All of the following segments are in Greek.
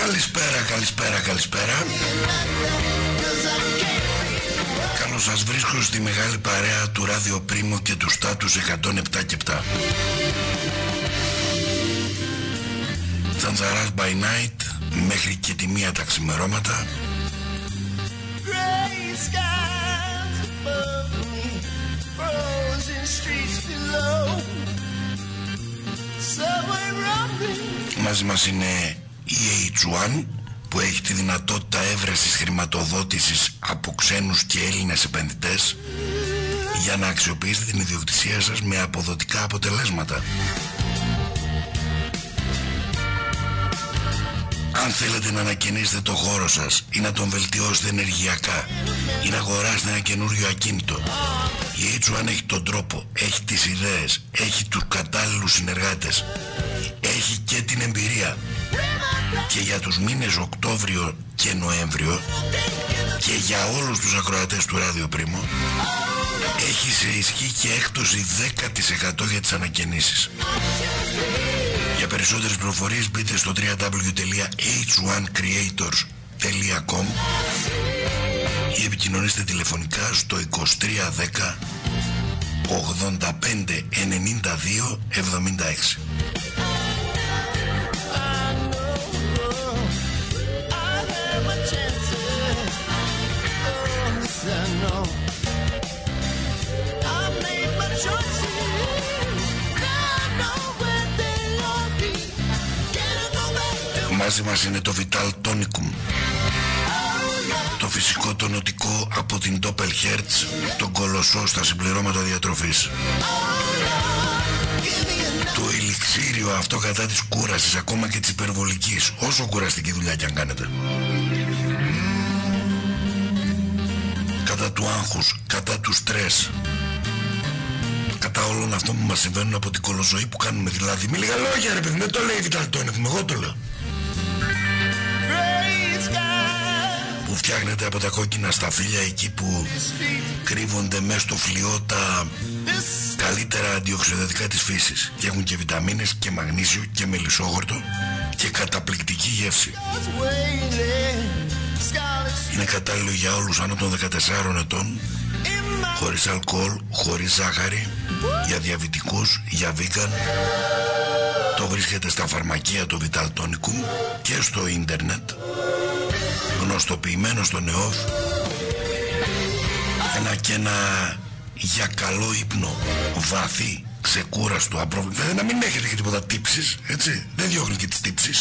Καλησπέρα. Καλώς σας βρίσκω στη μεγάλη παρέα του Ράδιο Πρίμο και του Στάτους 107 και 7. Θανζαράς by night μέχρι και τη 1 τα ξημερώματα. Μαζί μας είναι η H1 που έχει τη δυνατότητα έβρεσης χρηματοδότησης από ξένους και Έλληνες επενδυτές για να αξιοποιήσετε την ιδιοκτησία σας με αποδοτικά αποτελέσματα. Αν θέλετε να ανακαινήσετε το χώρο σας ή να τον βελτιώσετε ενεργειακά ή να αγοράσετε ένα καινούριο ακίνητο, η H1 έχει τον τρόπο, έχει τις ιδέες, έχει τους κατάλληλους συνεργάτες, έχει και την εμπειρία. Και για τους μήνες Οκτώβριο και Νοέμβριο και για όλους τους ακροατές του Ράδιο Πρίμο έχει σε ισχύ και έκπτωση 10% για τις ανακαινήσεις. Για περισσότερες πληροφορίες μπείτε στο www.h1creators.com ή επικοινωνήστε τηλεφωνικά στο 2310 85 92 76. Μαζί μας είναι το Vital Tonicum, το φυσικό τονωτικό από την Doppelherz, τον κολοσσό στα συμπληρώματα διατροφής. Το ελιξίριο αυτό κατά της κούρασης, ακόμα και της υπερβολικής, όσο κουραστική δουλειά κι αν κάνετε. Κατά του άγχους, κατά του στρες, κατά όλων αυτών που μας συμβαίνουν από την κολοζωή που κάνουμε. Δηλαδή, με λίγα λόγια ρε παιδί, δεν το λέει Vital Tonicum, εγώ το λέω. Που φτιάχνεται από τα κόκκινα σταφύλια εκεί που κρύβονται μέσα στο φλοιό τα καλύτερα αντιοξυδατικά της φύσης και έχουν και βιταμίνες και μαγνήσιο και μελισσόχορτο και καταπληκτική γεύση. Είναι κατάλληλο για όλους άνω των 14 ετών, χωρίς αλκοόλ, χωρίς ζάχαρη, για διαβητικούς, για vegan. Το βρίσκεται στα φαρμακεία το Vital Tonicum και στο ίντερνετ, γνωστοποιημένο στο ΝΕΟΦ. Ένα για καλό ύπνο, βαθύ, ξεκούραστο, απρόβλεπτο. Δηλαδή να μην έχετε και τίποτα τύψεις, έτσι, δεν διώχνει και τις τύψεις.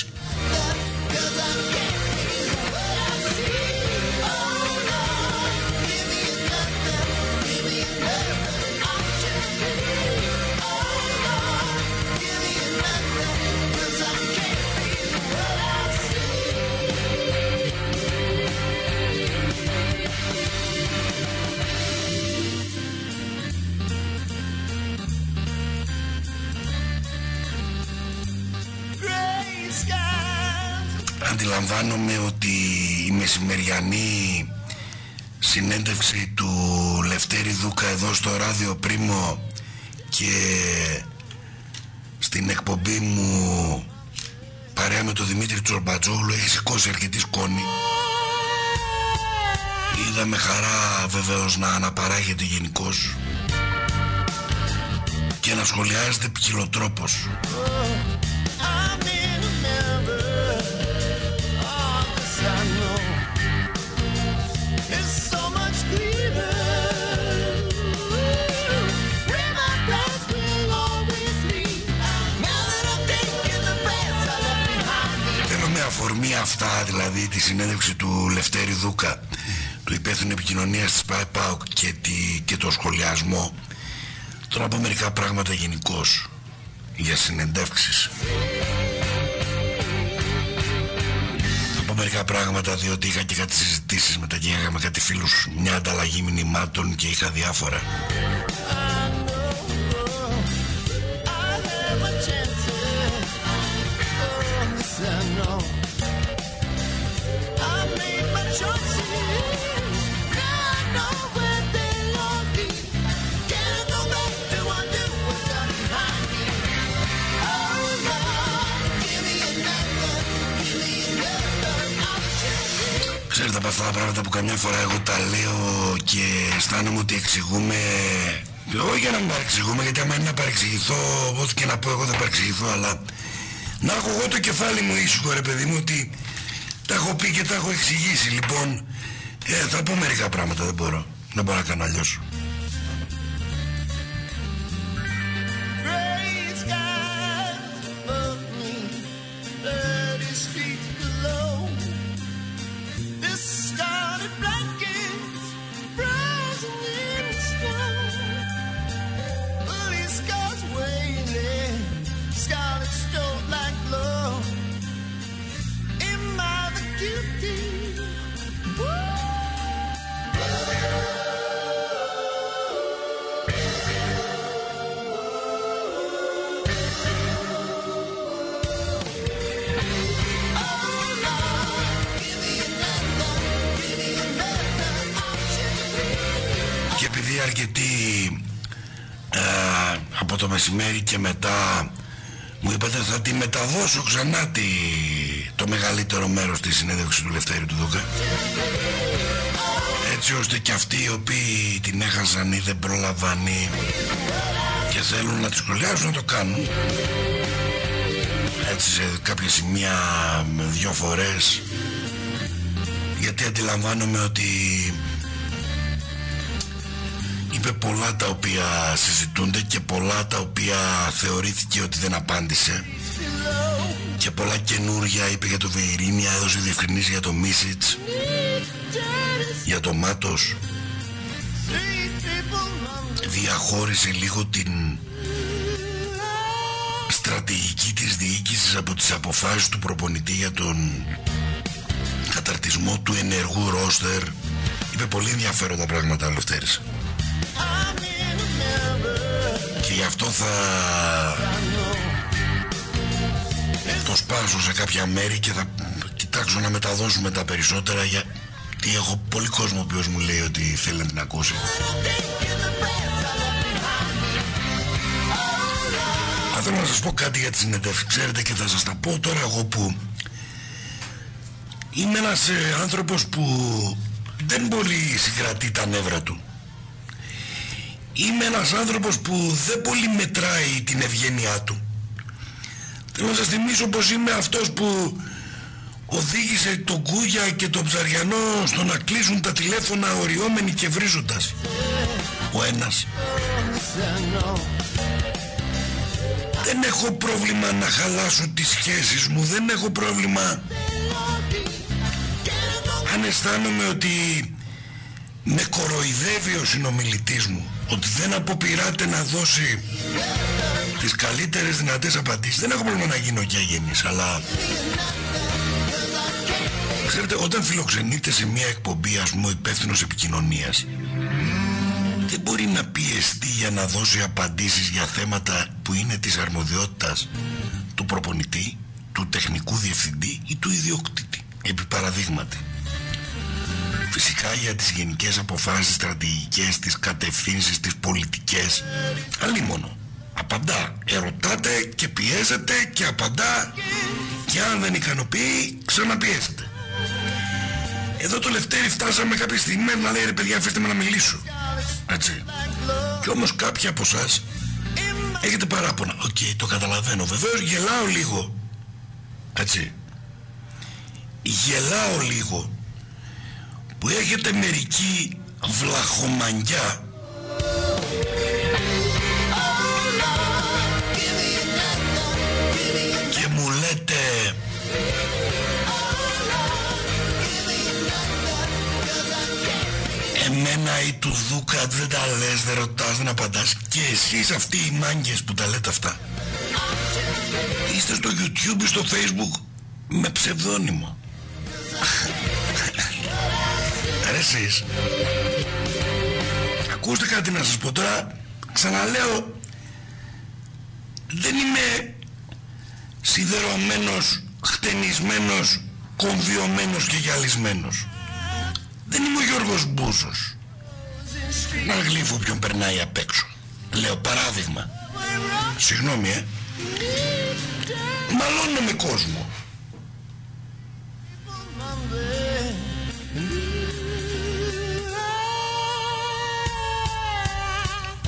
Αντιλαμβάνομαι ότι η μεσημεριανή συνέντευξη του Λευτέρη Δούκα εδώ στο Ράδιο Πρίμο και στην εκπομπή μου παρέα με τον Δημήτρη Τσορμπατζόγλου έχει σηκώσει αρκετή σκόνη. Είδα με χαρά βεβαίως να αναπαράγεται γενικώς και να σχολιάζεται ποικιλοτρόπως. Αφορμή αυτά, δηλαδή τη συνέντευξη του Λευτέρη Δούκα, του υπεύθυνου επικοινωνίας της ΠΑΕΠΑΟΚ και το σχολιασμό, τώρα να πω μερικά πράγματα γενικώς για συνεντεύξεις. Θα πω μερικά πράγματα διότι είχα και κάτι συζητήσεις μετά και είχαμε κάτι φίλους, μια ανταλλαγή μηνυμάτων και είχα διάφορα. Ξέρετε, από αυτά τα πράγματα που καμιά φορά εγώ τα λέω και αισθάνομαι ότι εξηγούμε. Όχι για να μην παρεξηγούμε, γιατί άμα είναι να παρεξηγηθώ, ό,τι και να πω εγώ θα παρεξηγηθώ, αλλά να έχω εγώ το κεφάλι μου ήσυχο, ρε παιδί μου, ότι τα έχω πει και τα έχω εξηγήσει. Λοιπόν, θα πω μερικά πράγματα, δεν μπορώ να κάνω αλλιώς. Αρκετοί από το μεσημέρι και μετά μου είπατε θα τη μεταδώσω ξανά το μεγαλύτερο μέρος της συνέντευξης του Λευτέρη του Δούκα, έτσι ώστε και αυτοί οι οποίοι την έχασαν ή δεν προλαβάνει και θέλουν να τη σχολιάσουν να το κάνουν, έτσι σε κάποια σημεία 2 φορές, γιατί αντιλαμβάνομαι ότι είπε πολλά τα οποία συζητούνται και πολλά τα οποία θεωρήθηκε ότι δεν απάντησε και πολλά καινούργια είπε για το Βεϊρίνια, έδωσε διευκρινήσεις για το Μίσιτς, για το Μάτος, διαχώρισε λίγο την στρατηγική της διοίκησης από τις αποφάσεις του προπονητή για τον καταρτισμό του ενεργού ρόστερ. Είπε πολύ ενδιαφέροντα πράγματα ο Λευτέρης. Και γι' αυτό θα το σπάσω σε κάποια μέρη και θα κοιτάξω να μεταδώσουμε τα περισσότερα, γιατί έχω πολύ κόσμο ο οποίος μου λέει ότι θέλει να την ακούσει. Αν θέλω να σας πω κάτι για τη συνεντεύξη, ξέρετε, και θα σας τα πω τώρα εγώ που είμαι ένας άνθρωπος που δεν πολύ συγκρατεί τα νεύρα του. Είμαι ένας άνθρωπος που δεν πολύ μετράει την ευγένειά του. Θέλω να σας θυμίσω πως είμαι αυτός που οδήγησε τον Κούγια και τον Ψαριανό στο να κλείσουν τα τηλέφωνα οριόμενοι και βρίζοντας ο ένας. Δεν έχω πρόβλημα να χαλάσω τις σχέσεις μου, δεν έχω πρόβλημα αν αισθάνομαι ότι με κοροϊδεύει ο συνομιλητής μου, ότι δεν αποπειράται να δώσει τις καλύτερες δυνατές απαντήσεις. Δεν έχω πρόβλημα να γίνω και αγενής, αλλά ξέρετε, όταν φιλοξενείτε σε μια εκπομπή, ας πούμε, ο υπεύθυνος επικοινωνίας δεν μπορεί να πιεστεί για να δώσει απαντήσεις για θέματα που είναι της αρμοδιότητας του προπονητή, του τεχνικού διευθυντή ή του ιδιοκτήτη. Επί παραδείγματι, φυσικά για τις γενικές αποφάσεις, στρατηγικές, τις κατευθύνσεις, τις πολιτικές, αλίμονο. Απαντά, ερωτάτε και πιέζεται και απαντά, και αν δεν ικανοποιεί ξαναπιέζεται. Εδώ το Λευτέρη φτάσαμε κάποια στιγμή να λέει, ρε παιδιά, αφήστε με να μιλήσω. Έτσι. Και όμως κάποιοι από εσάς έχετε παράπονα. Οκ, το καταλαβαίνω. Βεβαίως γελάω λίγο. Έτσι. Γελάω λίγο που έχετε μερική βλαχομανιά και μου λέτε εμένα ή του Δούκα δεν τα λες, δεν ρωτάς, δεν απαντάς. Και εσείς αυτοί οι μάγκες που τα λέτε αυτά είστε στο YouTube ή στο Facebook με ψευδόνυμο. Ρε εσείς, ακούστε κάτι να σας πω τώρα. Ξαναλέω, δεν είμαι σιδερωμένος, χτενισμένος, κομβιωμένος και γυαλισμένος. Δεν είμαι ο Γιώργος Μπούσος να γλύφω ποιον περνάει απ' έξω. Λέω παράδειγμα. Συγγνώμη, μαλώνω με κόσμο.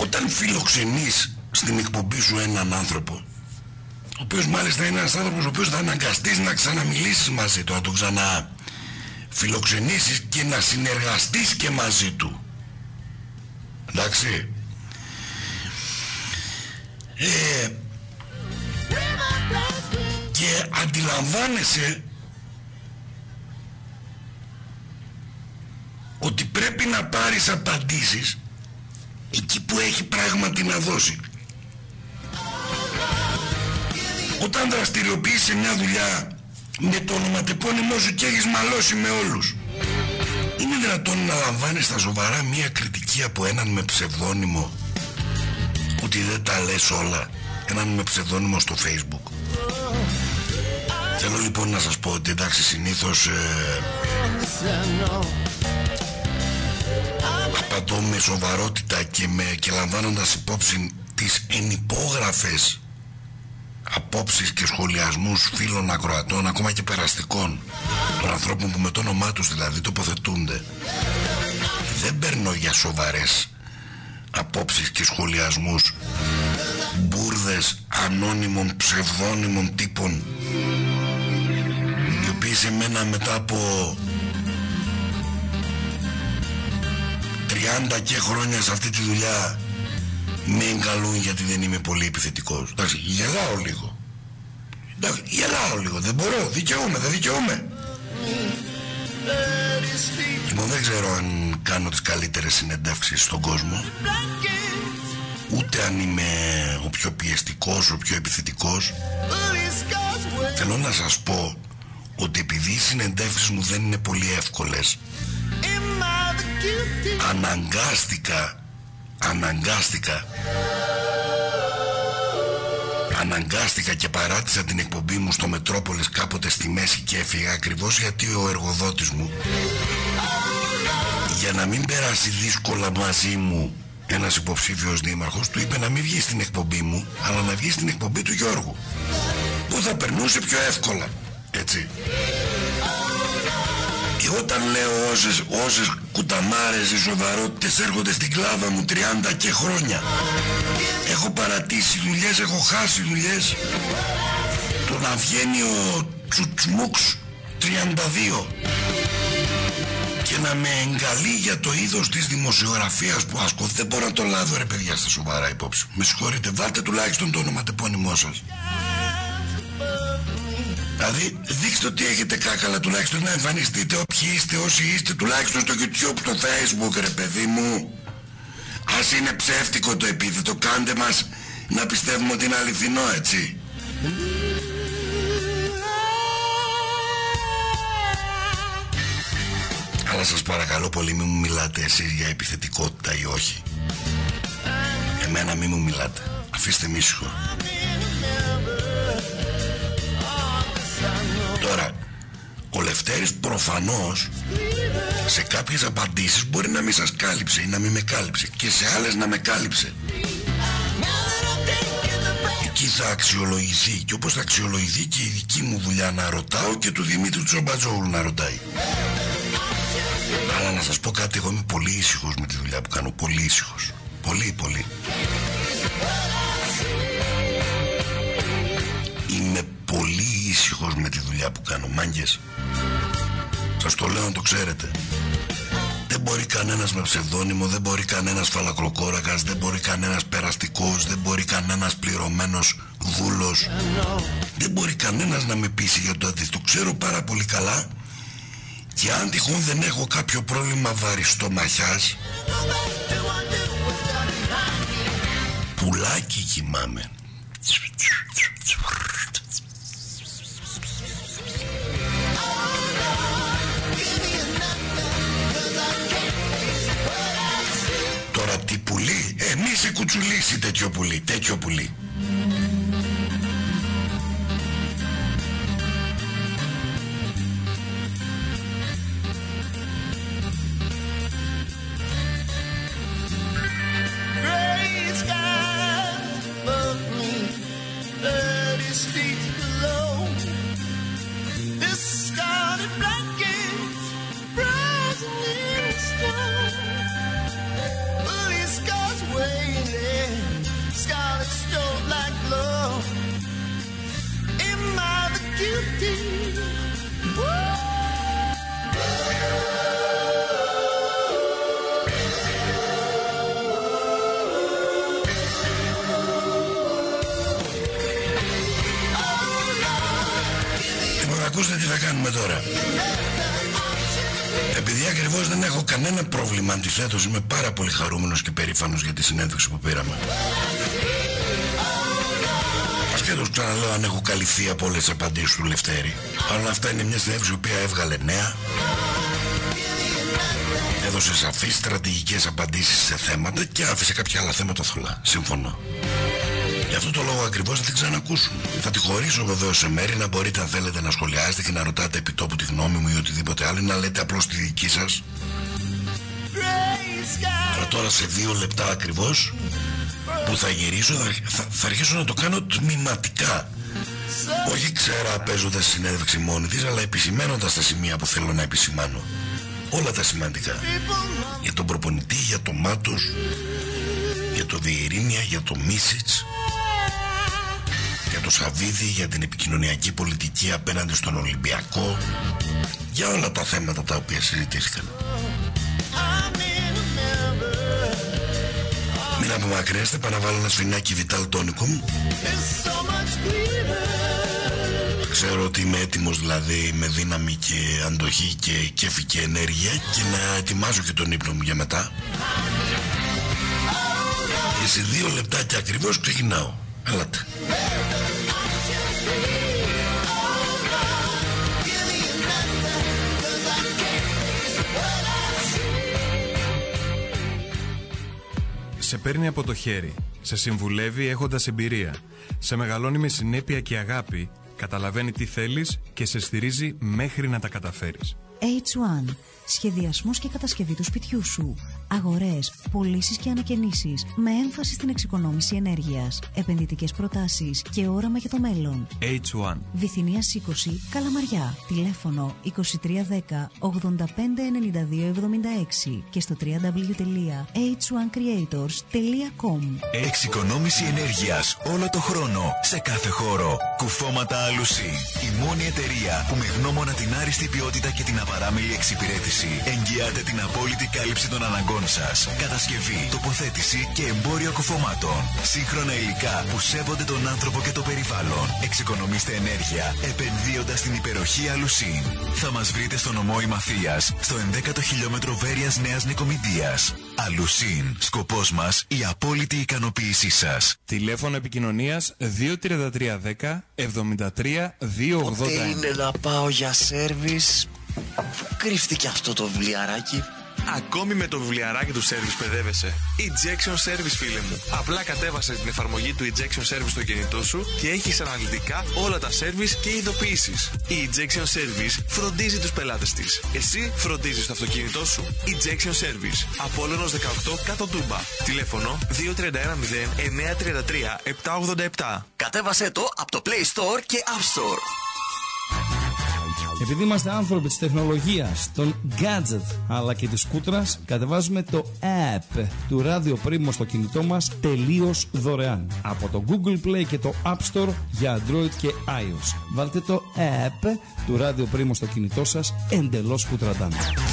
όταν φιλοξενείς στην εκπομπή σου έναν άνθρωπο, ο οποίος μάλιστα είναι ένας άνθρωπος ο οποίος θα αναγκαστείς να ξαναμιλήσεις μαζί του, να τον ξαναφιλοξενήσεις και να συνεργαστείς και μαζί του, εντάξει, και αντιλαμβάνεσαι ότι πρέπει να πάρεις απαντήσεις εκεί που έχει πράγματι να δώσει. Όταν δραστηριοποιείς σε μια δουλειά με το ονοματεπώνυμό σου και έχεις μαλώσει με όλους, είναι δυνατόν να λαμβάνεις στα σοβαρά μια κριτική από έναν με ψευδόνυμο, ότι δεν τα λες όλα, έναν με ψευδόνυμο στο Facebook? Θέλω λοιπόν να σας πω ότι εντάξει, συνήθως απαντώ με σοβαρότητα και λαμβάνοντας υπόψη τις ενυπόγραφες απόψεις και σχολιασμούς φίλων ακροατών, ακόμα και περαστικών, των ανθρώπων που με το όνομά τους δηλαδή τοποθετούνται. Δεν παίρνω για σοβαρές απόψεις και σχολιασμούς μπουρδες ανώνυμων ψευδόνυμων τύπων, οι οποίοι σε μένα μετά από 30 και χρόνια σε αυτή τη δουλειά με εγκαλούν γιατί δεν είμαι πολύ επιθετικός. Εντάξει, γελάω λίγο. Εντάξει, γελάω λίγο, δεν μπορώ, δεν δικαιούμαι. Λοιπόν, δεν ξέρω αν κάνω τις καλύτερες συνεντεύξεις στον κόσμο, ούτε αν είμαι ο πιο πιεστικός, ο πιο επιθετικός. Θέλω να σας πω ότι επειδή οι συνεντεύξεις μου δεν είναι πολύ εύκολες, αναγκάστηκα και παράτησα την εκπομπή μου στο Μετρόπολης κάποτε στη μέση και έφυγα, ακριβώς γιατί ο εργοδότης μου, για να μην περάσει δύσκολα μαζί μου ένας υποψήφιος δήμαρχος, του είπε να μην βγει στην εκπομπή μου, αλλά να βγει στην εκπομπή του Γιώργου, που θα περνούσε πιο εύκολα, έτσι. Και όταν λέω όσες κουταμάρες ή σοβαρότητες έρχονται στην κλάδα μου 30 και χρόνια, έχω παρατήσει δουλειές, έχω χάσει δουλειές, το να βγαίνει ο Τσουτσμούξ 32 και να με εγκαλεί για το είδος της δημοσιογραφίας που ασκώ, δεν μπορώ να το λάβω ρε παιδιά στα σοβαρά υπόψη. Με συγχωρείτε, βάλτε τουλάχιστον το ονοματεπώνυμό σας. Δηλαδή δείξτε ότι έχετε κάκαλα, τουλάχιστον να εμφανιστείτε όποιοι είστε, όσοι είστε, τουλάχιστον στο YouTube, στο Facebook ρε παιδί μου. Ας είναι ψεύτικο το επίθετο, κάντε μας να πιστεύουμε ότι είναι αληθινό, έτσι. Αλλά σας παρακαλώ πολύ, μην μου μιλάτε εσείς για επιθετικότητα ή όχι. Εμένα μην μου μιλάτε, αφήστε με ήσυχο. Τώρα, ο Λευτέρης προφανώς σε κάποιες απαντήσεις μπορεί να μην σας κάλυψε ή να μην με κάλυψε, και σε άλλες να με κάλυψε. Εκεί θα αξιολογηθεί, και όπως θα αξιολογηθεί και η δική μου δουλειά να ρωτάω και του Δημήτρη Τσομπατζόγλου να ρωτάει. Αλλά να σας πω κάτι, εγώ είμαι πολύ ήσυχος με τη δουλειά που κάνω, πολύ ήσυχος, πολύ. Είμαι πολύ ήσυχος με τη δουλειά που κάνω, μάγκες. Σας το λέω να το ξέρετε. Δεν μπορεί κανένας με ψευδόνυμο, δεν μπορεί κανένας φαλακροκόρακας, δεν μπορεί κανένας περαστικός, δεν μπορεί κανένας πληρωμένος δούλος, δεν μπορεί κανένας να με πείσει για το αντίθετο. Το ξέρω πάρα πολύ καλά, και αν τυχόν δεν έχω κάποιο πρόβλημα βαριστομαχιάς, πουλάκι κοιμάμαι. Τώρα τι πουλί, μη σε κουτσουλήσει τέτοιο πουλί. ακούστε τι θα κάνουμε τώρα. Επειδή ακριβώς δεν έχω κανένα πρόβλημα, αντιθέτως είμαι πάρα πολύ χαρούμενος και περήφανος για τη συνέντευξη που πήραμε. Ασχέτως ξαναλέω αν έχω καλυφθεί από όλες τις απαντήσεις του Λευτέρη. Παρ' όλα αυτά είναι μια συνέντευξη η οποία έβγαλε νέα. Έδωσε σαφείς στρατηγικές απαντήσεις σε θέματα και άφησε κάποια άλλα θέματα θολά. Συμφωνώ. Γι' αυτό το λόγο ακριβώς θα την ξανακούσουν. Θα τη χωρίσω βεβαίως σε μέρη να μπορείτε αν θέλετε να σχολιάσετε και να ρωτάτε επί τόπου τη γνώμη μου ή οτιδήποτε άλλο ή να λέτε απλώς τη δική σας. Αλλά τώρα σε 2 λεπτά ακριβώς που θα γυρίσω θα αρχίσω να το κάνω τμηματικά. Όχι ξέρα παίζοντας συνέντευξη μόνη της, αλλά επισημένοντας τα σημεία που θέλω να επισημάνω. Όλα τα σημαντικά. Για τον προπονητή, για το Μάτος, για το Βιερίνια, για το Μίσιτς, για το Σαββίδη, για την επικοινωνιακή πολιτική απέναντι στον Ολυμπιακό, για όλα τα θέματα τα οποία συζητήθηκαν. Μην απομακρύνεστε, παραβάλλω ένα σφινάκι Vital Tonicum. Ξέρω ότι είμαι έτοιμος, δηλαδή με δύναμη και αντοχή και κέφι και ενέργεια, και να ετοιμάζω και τον ύπνο μου για μετά. Και σε 2 λεπτάκια ακριβώς ξεκινάω. Έλατε. Σε παίρνει από το χέρι, σε συμβουλεύει έχοντας εμπειρία, σε μεγαλώνει με συνέπεια και αγάπη, καταλαβαίνει τι θέλεις και σε στηρίζει μέχρι να τα καταφέρεις. H1. Σχεδιασμός και κατασκευή του σπιτιού σου. Αγορές, πωλήσεις και ανακαινήσεις με έμφαση στην εξοικονόμηση ενέργειας. Επενδυτικές προτάσεις και όραμα για το μέλλον. H1. Βυθινίας 20, Καλαμαριά. Τηλέφωνο 2310 859276 και στο www.h1creators.com. Εξοικονόμηση ενέργειας όλο το χρόνο, σε κάθε χώρο. Κουφώματα Αλουσί. Η μόνη εταιρεία που με γνώμονα την άριστη ποιότητα και την απαράμιλη εξυπηρέτηση εγγυάται την απόλυτη κάλυψη των αναγκών σας. Κατασκευή, τοποθέτηση και εμπόριο κουφωμάτων. Σύγχρονα υλικά που σέβονται τον άνθρωπο και το περιβάλλον. Εξοικονομήστε ενέργεια επενδύοντας στην υπεροχή Αλουσίν. Θα μας βρείτε στο νομό Ημαθίας, στο 11ο χιλιόμετρο Βέρειας Νέας Νικομηδίας. Αλουσίν. Σκοπός μας η απόλυτη ικανοποίησή σας. Τηλέφωνο επικοινωνίας 23310 73 281. Πότε είναι να πάω για σέρβις? Πού κρύφτηκε αυτό το βιβλιαράκι? Ακόμη με το βιβλιαράκι του Service παιδεύεσαι. Ejection Service, φίλε μου. Απλά κατέβασε την εφαρμογή του Ejection Service στο κινητό σου και έχεις αναλυτικά όλα τα service και ειδοποιήσεις. Η Ejection Service φροντίζει τους πελάτες της. Εσύ φροντίζεις το αυτοκίνητό σου. Ejection Service. Απόλλωνος 18 κάτω Τούμπα. Τηλέφωνο 2310 933 787. Κατέβασε το από το Play Store και App Store. Επειδή είμαστε άνθρωποι της τεχνολογίας, των gadget αλλά και της σκούτρας, κατεβάζουμε το app του Radio Primo στο κινητό μας τελείως δωρεάν από το Google Play και το App Store για Android και iOS. Βάλτε το app του Radio Primo στο κινητό σας εντελώς κουτρατάν.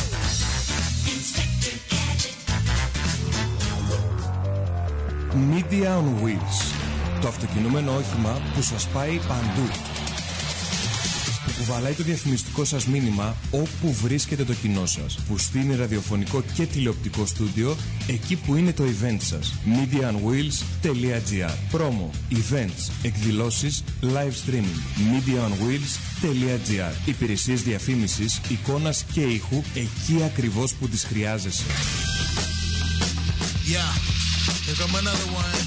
Media on Wheels. Το αυτοκινούμενο όχημα που σας πάει παντού. Που κουβαλάει το διαφημιστικό σας μήνυμα όπου βρίσκεται το κοινό σας. Που στείνει ραδιοφωνικό και τηλεοπτικό στούντιο εκεί που είναι το event σας. MediaOnWheels.gr. Promo, events, εκδηλώσεις, live streaming. MediaOnWheels.gr. Υπηρεσίες διαφήμισης, εικόνας και ήχου εκεί ακριβώς που τις χρειάζεσαι. Yeah, here come another one.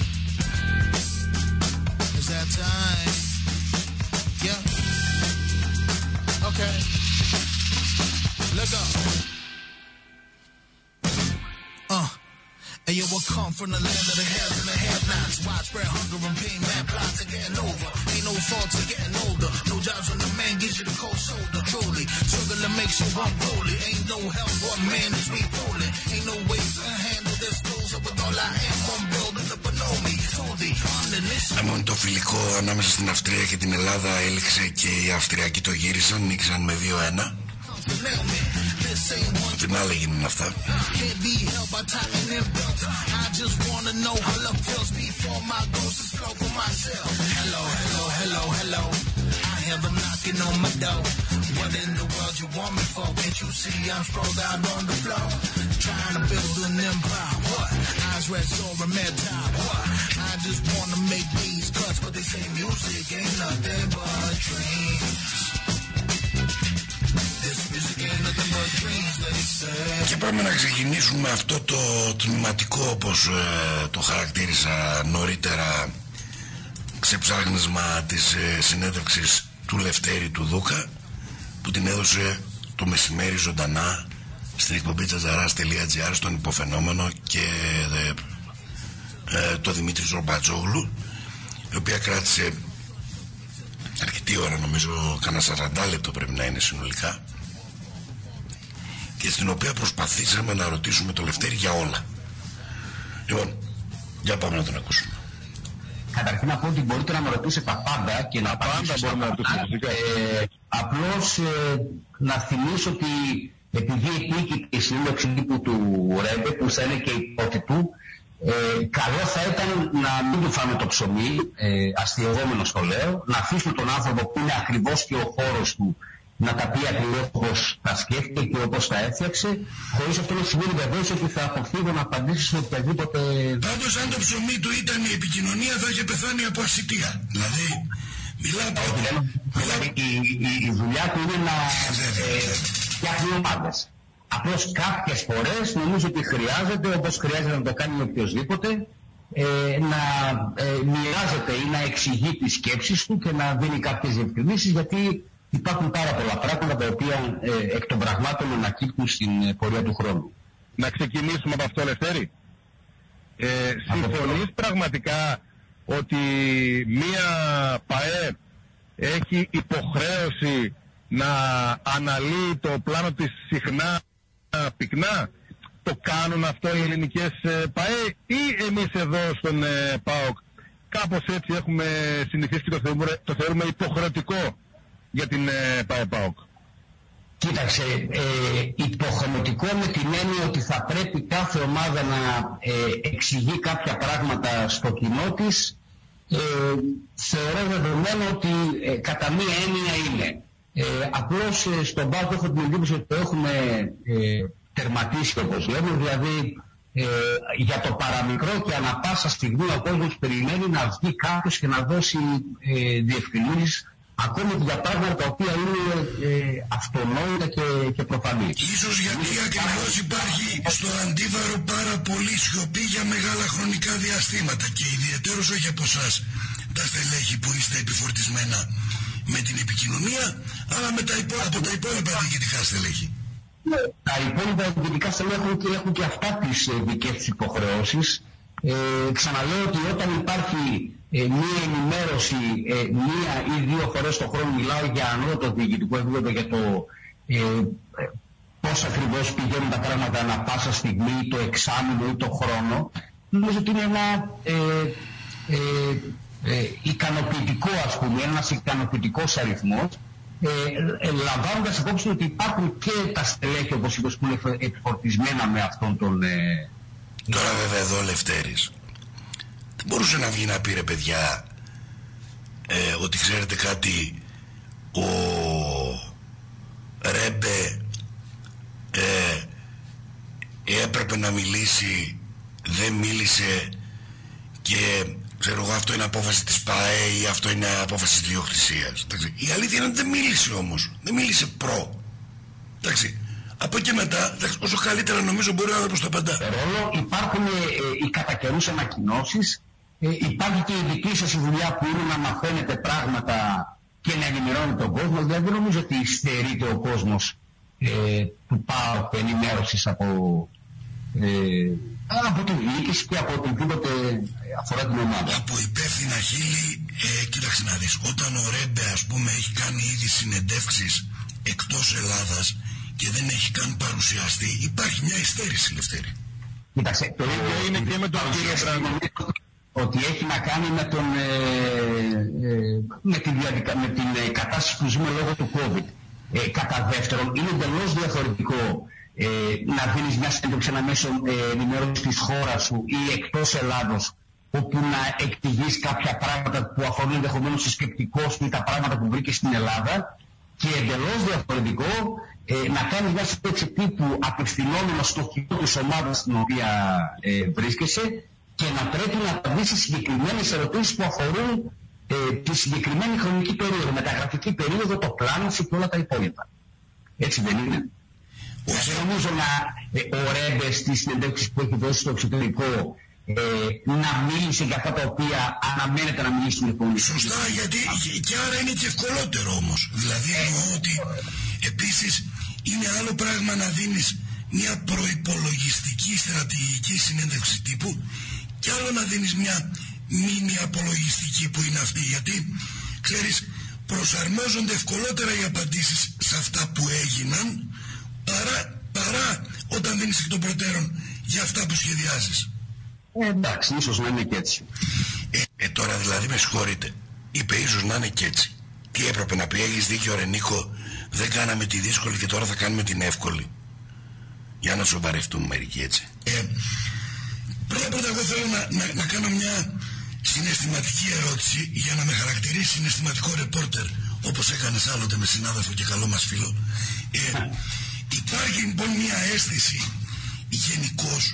It's that time. Yeah. Okay. Let's go. And yo, I come from the land of the haves and the have-nots. Widespread hunger and pain, mad plots are getting over. Ain't no fault to getting older. No jobs when the man gives you the cold shoulder. Truly, struggling makes you unruly. Ain't no help for a man is weak rolling. Ain't no way to handle this closer with all I am. I'm building up a know me. Αμόν το φιλικό ανάμεσα στην Αυστρία και την Ελλάδα έληξε και οι Αυστριακοί το γύρισαν, νίξαν με 2-1. Την άλλη γίνουν αυτά. woman for, can't you see I'm sprawled out on the floor? Trying to build an empire, what? Eyes red, so red top, what? I just wanna make these cuts, but they say music ain't nothing but dreams. This music ain't nothing but dreams, they say. Και πάμε να ξεκινήσουμε αυτό το τμηματικό, όπως το χαρακτήρισα νωρίτερα, ξεψάγνισμα της συνέντευξης του Λευτέρη του Δούκα, που την έδωσε το μεσημέρι ζωντανά στην εκπομπή Τζατζαράς.gr, στον Υποφαινόμενο, και το Δημήτρη Ζορμπατζόγλου, η οποία κράτησε αρκετή ώρα, νομίζω κανένα 40 λεπτό πρέπει να είναι συνολικά, και στην οποία προσπαθήσαμε να ρωτήσουμε το Λευτέρη για όλα. Λοιπόν, για πάμε να τον ακούσουμε. Καταρχήν να πω ότι μπορείτε να με ρωτήσετε τα πάντα και να απαντήσω στα πάντα. Απλώς να θυμίσω ότι επειδή επίκειται η συνέντευξη τύπου του Ρέμπε, που θα είναι και η πρώτη του, καλό θα ήταν να μην του φάμε το ψωμί, αστειευόμενος το λέω, να αφήσουμε τον άνθρωπο που είναι ακριβώς και ο χώρος του να τα πει ακριβώς όπως τα σκέφτηκε και όπως τα έφτιαξε, χωρίς αυτό να σημαίνει βεβαίως ότι θα αποφύγω να απαντήσω σε οποιαδήποτε... Πάντως αν το ψωμί του ήταν η επικοινωνία, θα είχε πεθάνει από ασιτεία. Δηλαδή, η δουλειά του είναι να φτιάχνει ομάδες. Απλώς κάποιες φορές νομίζω ότι χρειάζεται, όπως χρειάζεται να το κάνει οποιοσδήποτε, να μοιράζεται ή να εξηγεί τις σκέψεις του και να δίνει κάποιες διευκρινήσεις, γιατί υπάρχουν πάρα πολλά πράγματα τα οποία εκ των πραγμάτων ανακύπτουν στην πορεία του χρόνου. Να ξεκινήσουμε από αυτό, Λευτέρη. Συμφωνείς πραγματικά ότι μία ΠΑΕ έχει υποχρέωση να αναλύει το πλάνο της συχνά πυκνά? Το κάνουν αυτό οι ελληνικές ΠΑΕ, ή εμείς εδώ στον ΠΑΟΚ κάπως έτσι έχουμε συνηθίσει και το θεωρούμε υποχρεωτικό για την ΠΑΟΚ? Κοίταξε, υποχρεωτικό με την έννοια ότι θα πρέπει κάθε ομάδα να εξηγεί κάποια πράγματα στο κοινό της, θεωρώ δεδομένο ότι κατά μία έννοια είναι. Απλώς στον ΠΑΟΚ έχω την εντύπωση ότι το έχουμε τερματίσει, όπως λέμε, δηλαδή για το παραμικρό και ανα πάσα στιγμή ο κόσμος περιμένει να βγει κάποιος και να δώσει διευκρινήσεις, ακόμη και για πράγματα τα οποία είναι αυτονόητα και προφανή. Ίσως γιατί ακριβώς υπάρχει στο αντίβαρο πάρα πολύ σιωπή για μεγάλα χρονικά διαστήματα, και ιδιαιτέρως όχι από εσάς τα στελέχη που είστε επιφορτισμένα με την επικοινωνία, αλλά με από τα υπόλοιπα διοικητικά στελέχη. Τα υπόλοιπα διοικητικά στελέχη έχουν και αυτά τις δικές τους υποχρεώσεις. Ξαναλέω ότι όταν υπάρχει μία ενημέρωση μία ή δύο φορές το χρόνο, μιλάω για ανώτατο διοικητικό επίπεδο, για το πώς ακριβώς πηγαίνουν τα πράγματα ανά πάσα στιγμή, το εξάμηνο ή το χρόνο, νομίζω ότι είναι ένα ικανοποιητικό, ας πούμε, ένας ικανοποιητικός αριθμός, λαμβάνοντας υπόψη ότι υπάρχουν και τα στελέχη, όπως είπες, που είναι επιφορτισμένα με αυτόν τον... Τώρα βέβαια εδώ ο Λευτέρης δεν μπορούσε να βγει να πει, ρε παιδιά, ότι ξέρετε κάτι, ο Ρέμπε έπρεπε να μιλήσει, δεν μίλησε, και ξέρω εγώ αυτό είναι απόφαση της ΠΑΕ ή αυτό είναι απόφαση της διοκτησίας. Η αλήθεια είναι ότι δεν μίλησε όμως, δεν μίλησε εντάξει. Από εκεί μετά, όσο καλύτερα νομίζω μπορεί να προς τα παντά. Ρόλο υπάρχουν οι κατά καιρούς ανακοινώσεις, υπάρχει και η δική σας δουλειά που είναι να μαθαίνετε πράγματα και να ενημερώνετε τον κόσμο. Δηλαδή δεν νομίζω ότι στερείται ο κόσμος του ΠΑΟΚ ενημέρωσης από τη διοίκηση και από οτιδήποτε αφορά την ομάδα. Από υπεύθυνα χείλη, κοίταξε να δεις, όταν ο Ρέμπε, ας πούμε, έχει κάνει ήδη συνεντεύξεις εκτός Ελλάδας και δεν έχει καν παρουσιαστεί, υπάρχει μια υστέρηση, Λευτέρη. Κοίταξε, το ίδιο είναι και με τον κύριο Μπράγκο, ότι έχει να κάνει με την κατάσταση που ζούμε λόγω του COVID. Κατά δεύτερον, είναι εντελώς διαφορετικό να δίνεις μια συνέντευξη ένα μέσο ενημέρωσης της χώρας σου ή εκτός Ελλάδος, όπου να εξηγείς κάποια πράγματα που αφορούν ενδεχομένως στο σκεπτικό σου ή τα πράγματα που βρήκες στην Ελλάδα, και εντελώς διαφορετικό να κάνει μια συνέντευξη τύπου απευθυνόμενο στο κοινό της ομάδας στην οποία βρίσκεσαι και να πρέπει να απαντήσει συγκεκριμένες ερωτήσεις που αφορούν τη συγκεκριμένη χρονική περίοδο, μεταγραφική περίοδο, το πλάνο σου και όλα τα υπόλοιπα. Έτσι δεν είναι? Δεν νομίζω ο Ρέμπε στις συνεντεύξεις που έχει δώσει στο εξωτερικό να μίλησε για αυτά τα οποία αναμένεται να μιλήσει στην επόμενη. Σωστά, γιατί και άρα είναι και ευκολότερο όμως. Δηλαδή εννοώ ότι επίσης είναι άλλο πράγμα να δίνεις μια προϋπολογιστική στρατηγική συνέντευξη τύπου και άλλο να δίνεις μια μήνυ απολογιστική που είναι αυτή, γιατί ξέρεις προσαρμόζονται ευκολότερα οι απαντήσεις σε αυτά που έγιναν παρά όταν δίνεις εκ των προτέρων για αυτά που σχεδιάζεις. Εντάξει, ίσως να είναι και έτσι. Τώρα δηλαδή με συγχωρείτε, είπε ίσως να είναι και έτσι. Τι έπρεπε να πει? Έχεις δίκιο ρε Νίκο, δεν κάναμε τη δύσκολη και τώρα θα κάνουμε την εύκολη. Για να σοβαρευτούμε μερικοί έτσι. Πρώτα εγώ θέλω να κάνω μια συναισθηματική ερώτηση για να με χαρακτηρίσει συναισθηματικό ρεπόρτερ, όπως έκανες άλλοτε με συνάδελφο και καλό μας φίλο. Υπάρχει λοιπόν μια αίσθηση γενικώς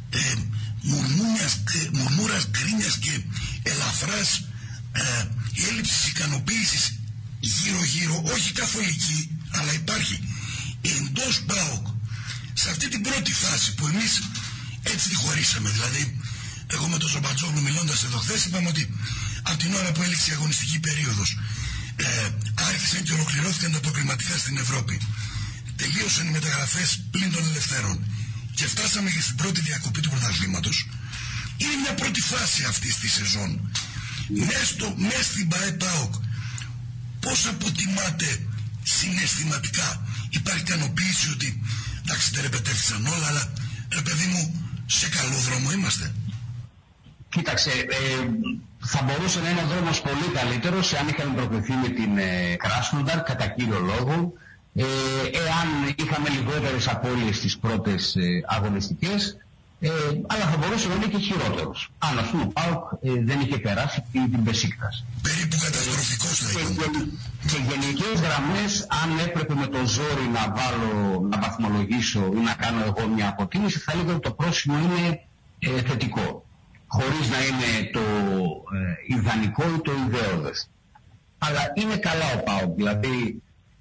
μουρμούρας, γκρίνιας και ελαφράς έλλειψης ικανοποίησης γύρω-γύρω, όχι καθολική, αλλά υπάρχει εντός ΠΑΟΚ σε αυτή την πρώτη φάση που εμείς έτσι τη χωρίσαμε. Δηλαδή εγώ με τον Ζομπατζόγλου μιλώντας εδώ χθες είπαμε ότι από την ώρα που έληξε η αγωνιστική περίοδος άρχισαν και ολοκληρώθηκαν τα προκριματικά στην Ευρώπη, τελείωσαν οι μεταγραφές πλην των ελευθέρων και φτάσαμε και στην πρώτη διακοπή του πρωταθλήματος. Είναι μια πρώτη φάση αυτής της σεζόν. Μέσα στην ΠΑΕ-ΠΑΟΚ πώς αποτιμάτε συναισθηματικά? Υπάρχει ικανοποίηση ότι εντάξει δεν ρεπετεύθησαν όλα, αλλά ρε παιδί μου σε καλό δρόμο είμαστε? Κοίταξε, θα μπορούσε να είναι ο δρόμος πολύ καλύτερος εάν είχαμε προκριθεί με την Κράσνονταρ κατά κύριο λόγο, εάν είχαμε λιγότερες απώλειες στις πρώτες αγωνιστικές, αλλά θα μπορούσε να είναι και χειρότερος. Αν ας πούμε ο ΠΑΟΚ δεν είχε περάσει την Μπεσίκτας. Περίπου καταστροφικός θα ήταν. Σε γενικές γραμμές, αν έπρεπε με το ζόρι να βαθμολογήσω ή να κάνω εγώ μια αποτίμηση, θα έλεγα ότι το πρόσημο είναι θετικό. Χωρίς να είναι το ιδανικό ή το ιδεώδες. Αλλά είναι καλά ο ΠΑΟΚ, δηλαδή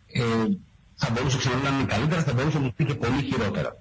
θα μπορούσε ξανά να είναι καλύτερα, θα μπορούσε να είναι και πολύ χειρότερα.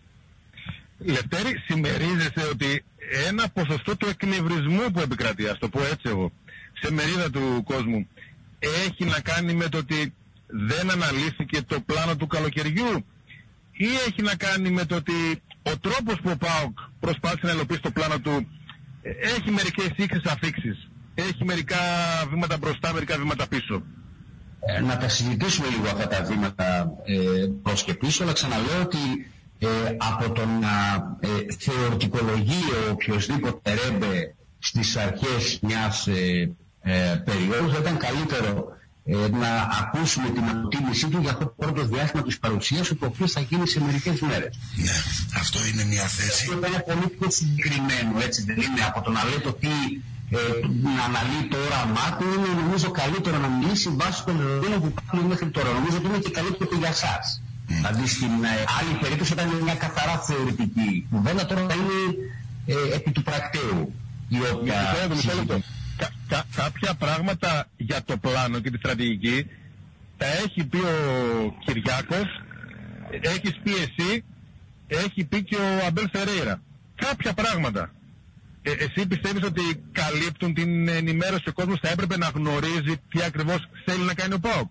Λευτέρη, συμμερίζεσαι ότι ένα ποσοστό του εκνευρισμού που επικρατεί, ας το πω έτσι εγώ, σε μερίδα του κόσμου, έχει να κάνει με το ότι δεν αναλύθηκε το πλάνο του καλοκαιριού, ή έχει να κάνει με το ότι ο τρόπος που ο ΠΑΟΚ προσπάθησε να υλοποιήσει το πλάνο του έχει μερικές ήξεις αφήξεις, έχει μερικά βήματα μπροστά, μερικά βήματα πίσω? Να τα συζητήσουμε λίγο αυτά τα βήματα προς και πίσω, αλλά ξαναλέω ότι από το να θεωρητικολογεί ο οποιοσδήποτε Ρέμπε στις αρχές μιας περίοδου, θα ήταν καλύτερο να ακούσουμε την αποτίμησή του για αυτό το πρώτο διάστημα της παρουσίας του, το οποίο θα γίνει σε μερικές μέρες. Ναι, αυτό είναι μια θέση. Αυτό είναι πολύ πιο συγκεκριμένο, έτσι δεν είναι? Από το να λέει το τι να αναλύει το όραμά του, είναι νομίζω καλύτερο να μιλήσει βάσει των δεδομένων που υπάρχουν μέχρι τώρα. Νομίζω ότι είναι και καλύτερο και για εσάς. Δηλαδή στην άλλη περίπτωση ήταν μια καθαρά θεωρητική κουβέντα, τώρα θα είναι επί του πρακτέου. Κάποια πράγματα για το πλάνο και τη στρατηγική τα έχει πει ο Κυριάκος, έχεις πει εσύ, έχει πει και ο Αμπέλ Φερέιρα. Κάποια πράγματα. Εσύ πιστεύεις ότι καλύπτουν την ενημέρωση, ο κόσμος θα έπρεπε να γνωρίζει τι ακριβώς θέλει να κάνει ο ΠΑΟΚ?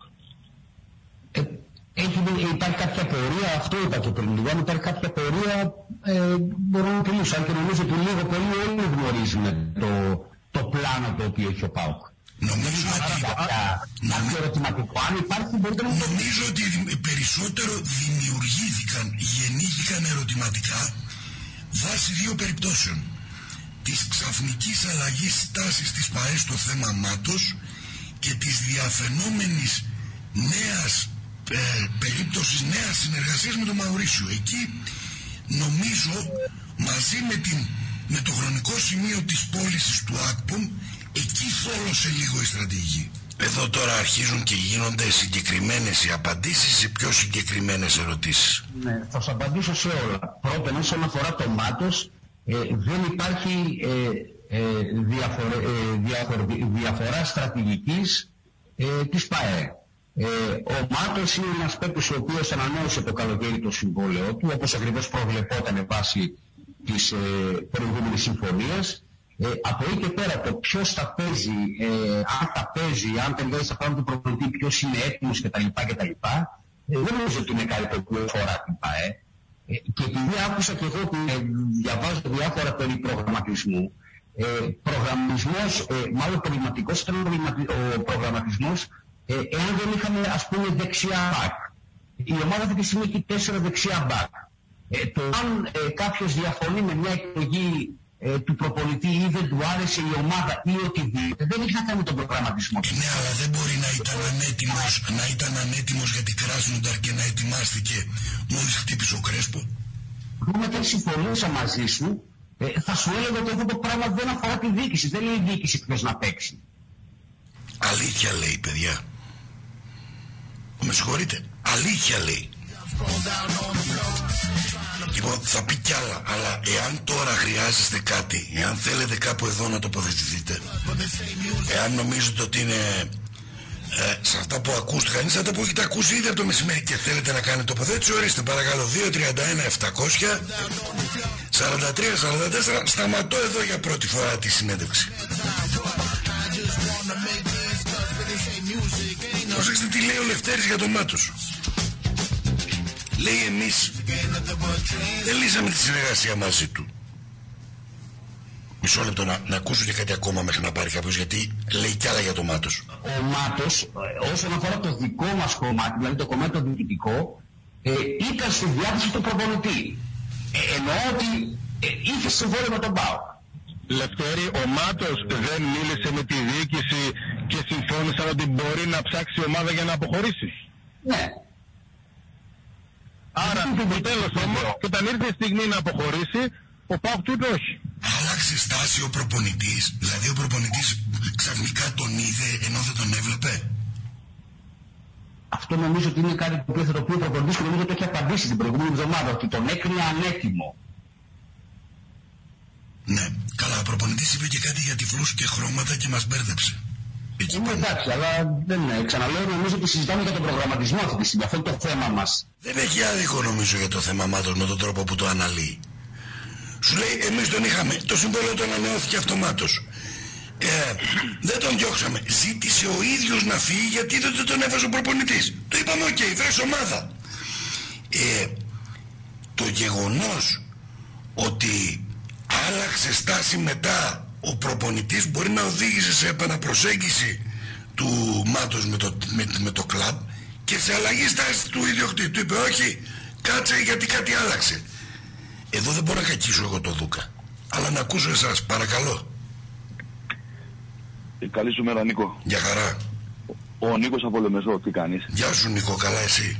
Υπάρχει κάποια πορεία, αυτό είπα και πριν λίγο, αν υπάρχει κάποια πορεία μπορώ να μιλήσω, αν και νομίζω ότι λίγο πολύ όλοι γνωρίζουν το πλάνο το οποίο έχει ο ΠΑΟΚ. Νομίζω ότι περισσότερο γεννήθηκαν ερωτηματικά βάσει δύο περιπτώσεων. Της ξαφνικής αλλαγής τάσης της ΠΑΕ στο θέμα Μάτος και της διαφαινόμενης νέας περίπτωσης νέας συνεργασίας με τον Μαουρίσιο. Εκεί νομίζω μαζί με το χρονικό σημείο της πώλησης του ΑΚΠΟΜ, εκεί θόλωσε λίγο η στρατηγική. Εδώ τώρα αρχίζουν και γίνονται συγκεκριμένες οι απαντήσεις σε πιο συγκεκριμένες ερωτήσεις. Ναι, θα σας απαντήσω σε όλα. Πρώτον, όσον αφορά το Μάτος, δεν υπάρχει διαφορά στρατηγικής της ΠΑΕ. Ο Μάτος είναι ένας παίκτης ο οποίος ανανέωσε το καλοκαίρι το συμβόλαιο του, όπως ακριβώς προβλεπόταν βάσει της προηγούμενης συμφωνίας. Από εκεί και πέρα το ποιος θα παίζει, αν θα παίζει, αν τελειώσει τα πράγματα του προπονητή, ποιος είναι έτοιμος κτλ. Δεν νομίζω ότι είναι κάτι το οποίο αφορά την ΠΑΕ. Και επειδή άκουσα και εγώ ότι διαβάζω διάφορα περί προγραμματισμού, μάλλον προβληματικός ήταν ο προγραμματισμός εάν δεν είχαμε ας πούμε δεξιά μπακ. Η ομάδα αυτή τη στιγμή έχει 4 δεξιά μπακ. Το αν κάποιος διαφωνεί με μια επιλογή του προπονητή ή δεν του άρεσε η ομάδα ή οτιδήποτε, δεν έχει να κάνει με τον προγραμματισμό. Ναι, αλλά δεν μπορεί να ήταν ανέτοιμος για την Κράσνονταρ και να ετοιμάστηκε μόλις χτύπησε ο Κρέσπο. Εγώ μετά συμφωνούσα μαζί σου, θα σου έλεγα ότι αυτό το πράγμα δεν αφορά τη διοίκηση. Δεν λέει η διοίκηση ποιος να παίξει. Αλήθεια λέει, παιδιά. Με συγχωρείτε. Αλήθεια λέει. Λοιπόν, θα πει κι άλλα, αλλά εάν τώρα χρειάζεστε κάτι, εάν θέλετε κάπου εδώ να τοποθετηθείτε, εάν νομίζετε ότι είναι σε αυτά που ακούστηκαν, σε αυτά που έχετε ακούσει ήδη από το μεσημέρι και θέλετε να κάνετε τοποθέτηση, ορίστε παρακαλώ 231-700 43-44. Σταματώ εδώ για πρώτη φορά τη συνέντευξη. Προσέξτε τι λέει ο Λευτέρης για τον Μάτος. Λέει εμείς δεν λύσαμε τη συνεργασία μαζί του. Μισό λεπτό να ακούσω και κάτι ακόμα μέχρι να πάρει κάποιος, γιατί λέει κι άλλα για το Μάτος. Ο Μάτος, όσον αφορά το δικό μας κομμάτι, δηλαδή το κομμάτι το διοικητικό, ήταν στη διάθεση του προπονητή. Εννοώ ότι είχε συμβόλαιο με τον ΠΑΟΚ. Λευτέρη, ο Μάτος δεν μίλησε με τη διοίκηση και συμφώνησαν ότι μπορεί να ψάξει η ομάδα για να αποχωρήσει. Ναι. Άρα, στο τέλος όμως, και όταν ήρθε η στιγμή να αποχωρήσει, ο ΠΑΟΚ του είπε όχι. Άλλαξε στάση ο προπονητής, δηλαδή ο προπονητής ξαφνικά τον είδε ενώ δεν τον έβλεπε. Αυτό νομίζω ότι είναι κάτι που θα το πει ο προπονητής και νομίζω ότι έχει απαντήσει την προηγούμενη εβδομάδα, ότι τον έκρινε ανέτοιμο. Ναι, καλά, ο προπονητής είπε και κάτι για τυφλούς και χρώματα και μας μπέρδεψε. Εντάξει, αλλά δεν είναι. Ξαναλέω, νομίζω ότι συζητάμε για τον προγραμματισμό αυτή τη στιγμή. Αυτό είναι το θέμα μας. Δεν έχει άδικο νομίζω για το θέμα Μάτος με τον τρόπο που το αναλύει. Σου λέει, εμείς τον είχαμε, το συμβόλαιο του ανανεώθηκε αυτομάτως. Δεν τον διώξαμε. Ζήτησε ο ίδιος να φύγει γιατί δεν τον έβαζε ο προπονητής. Το είπαμε, οκ, βρες ομάδα. Το γεγονός ότι άλλαξε στάση μετά ο προπονητής μπορεί να οδήγησε σε επαναπροσέγγιση του Μάτος με το κλαμπ και σε αλλαγή στάση του ιδιοκτήτη. Του είπε όχι, κάτσε γιατί κάτι άλλαξε. Εδώ δεν μπορώ να κακίσω εγώ το Δούκα, αλλά να ακούσω εσάς, παρακαλώ. Καλή σου μέρα, Νίκο. Γεια χαρά. Ο Νίκος από Λεμεσό, τι κάνεις? Γεια σου Νίκο, καλά εσύ?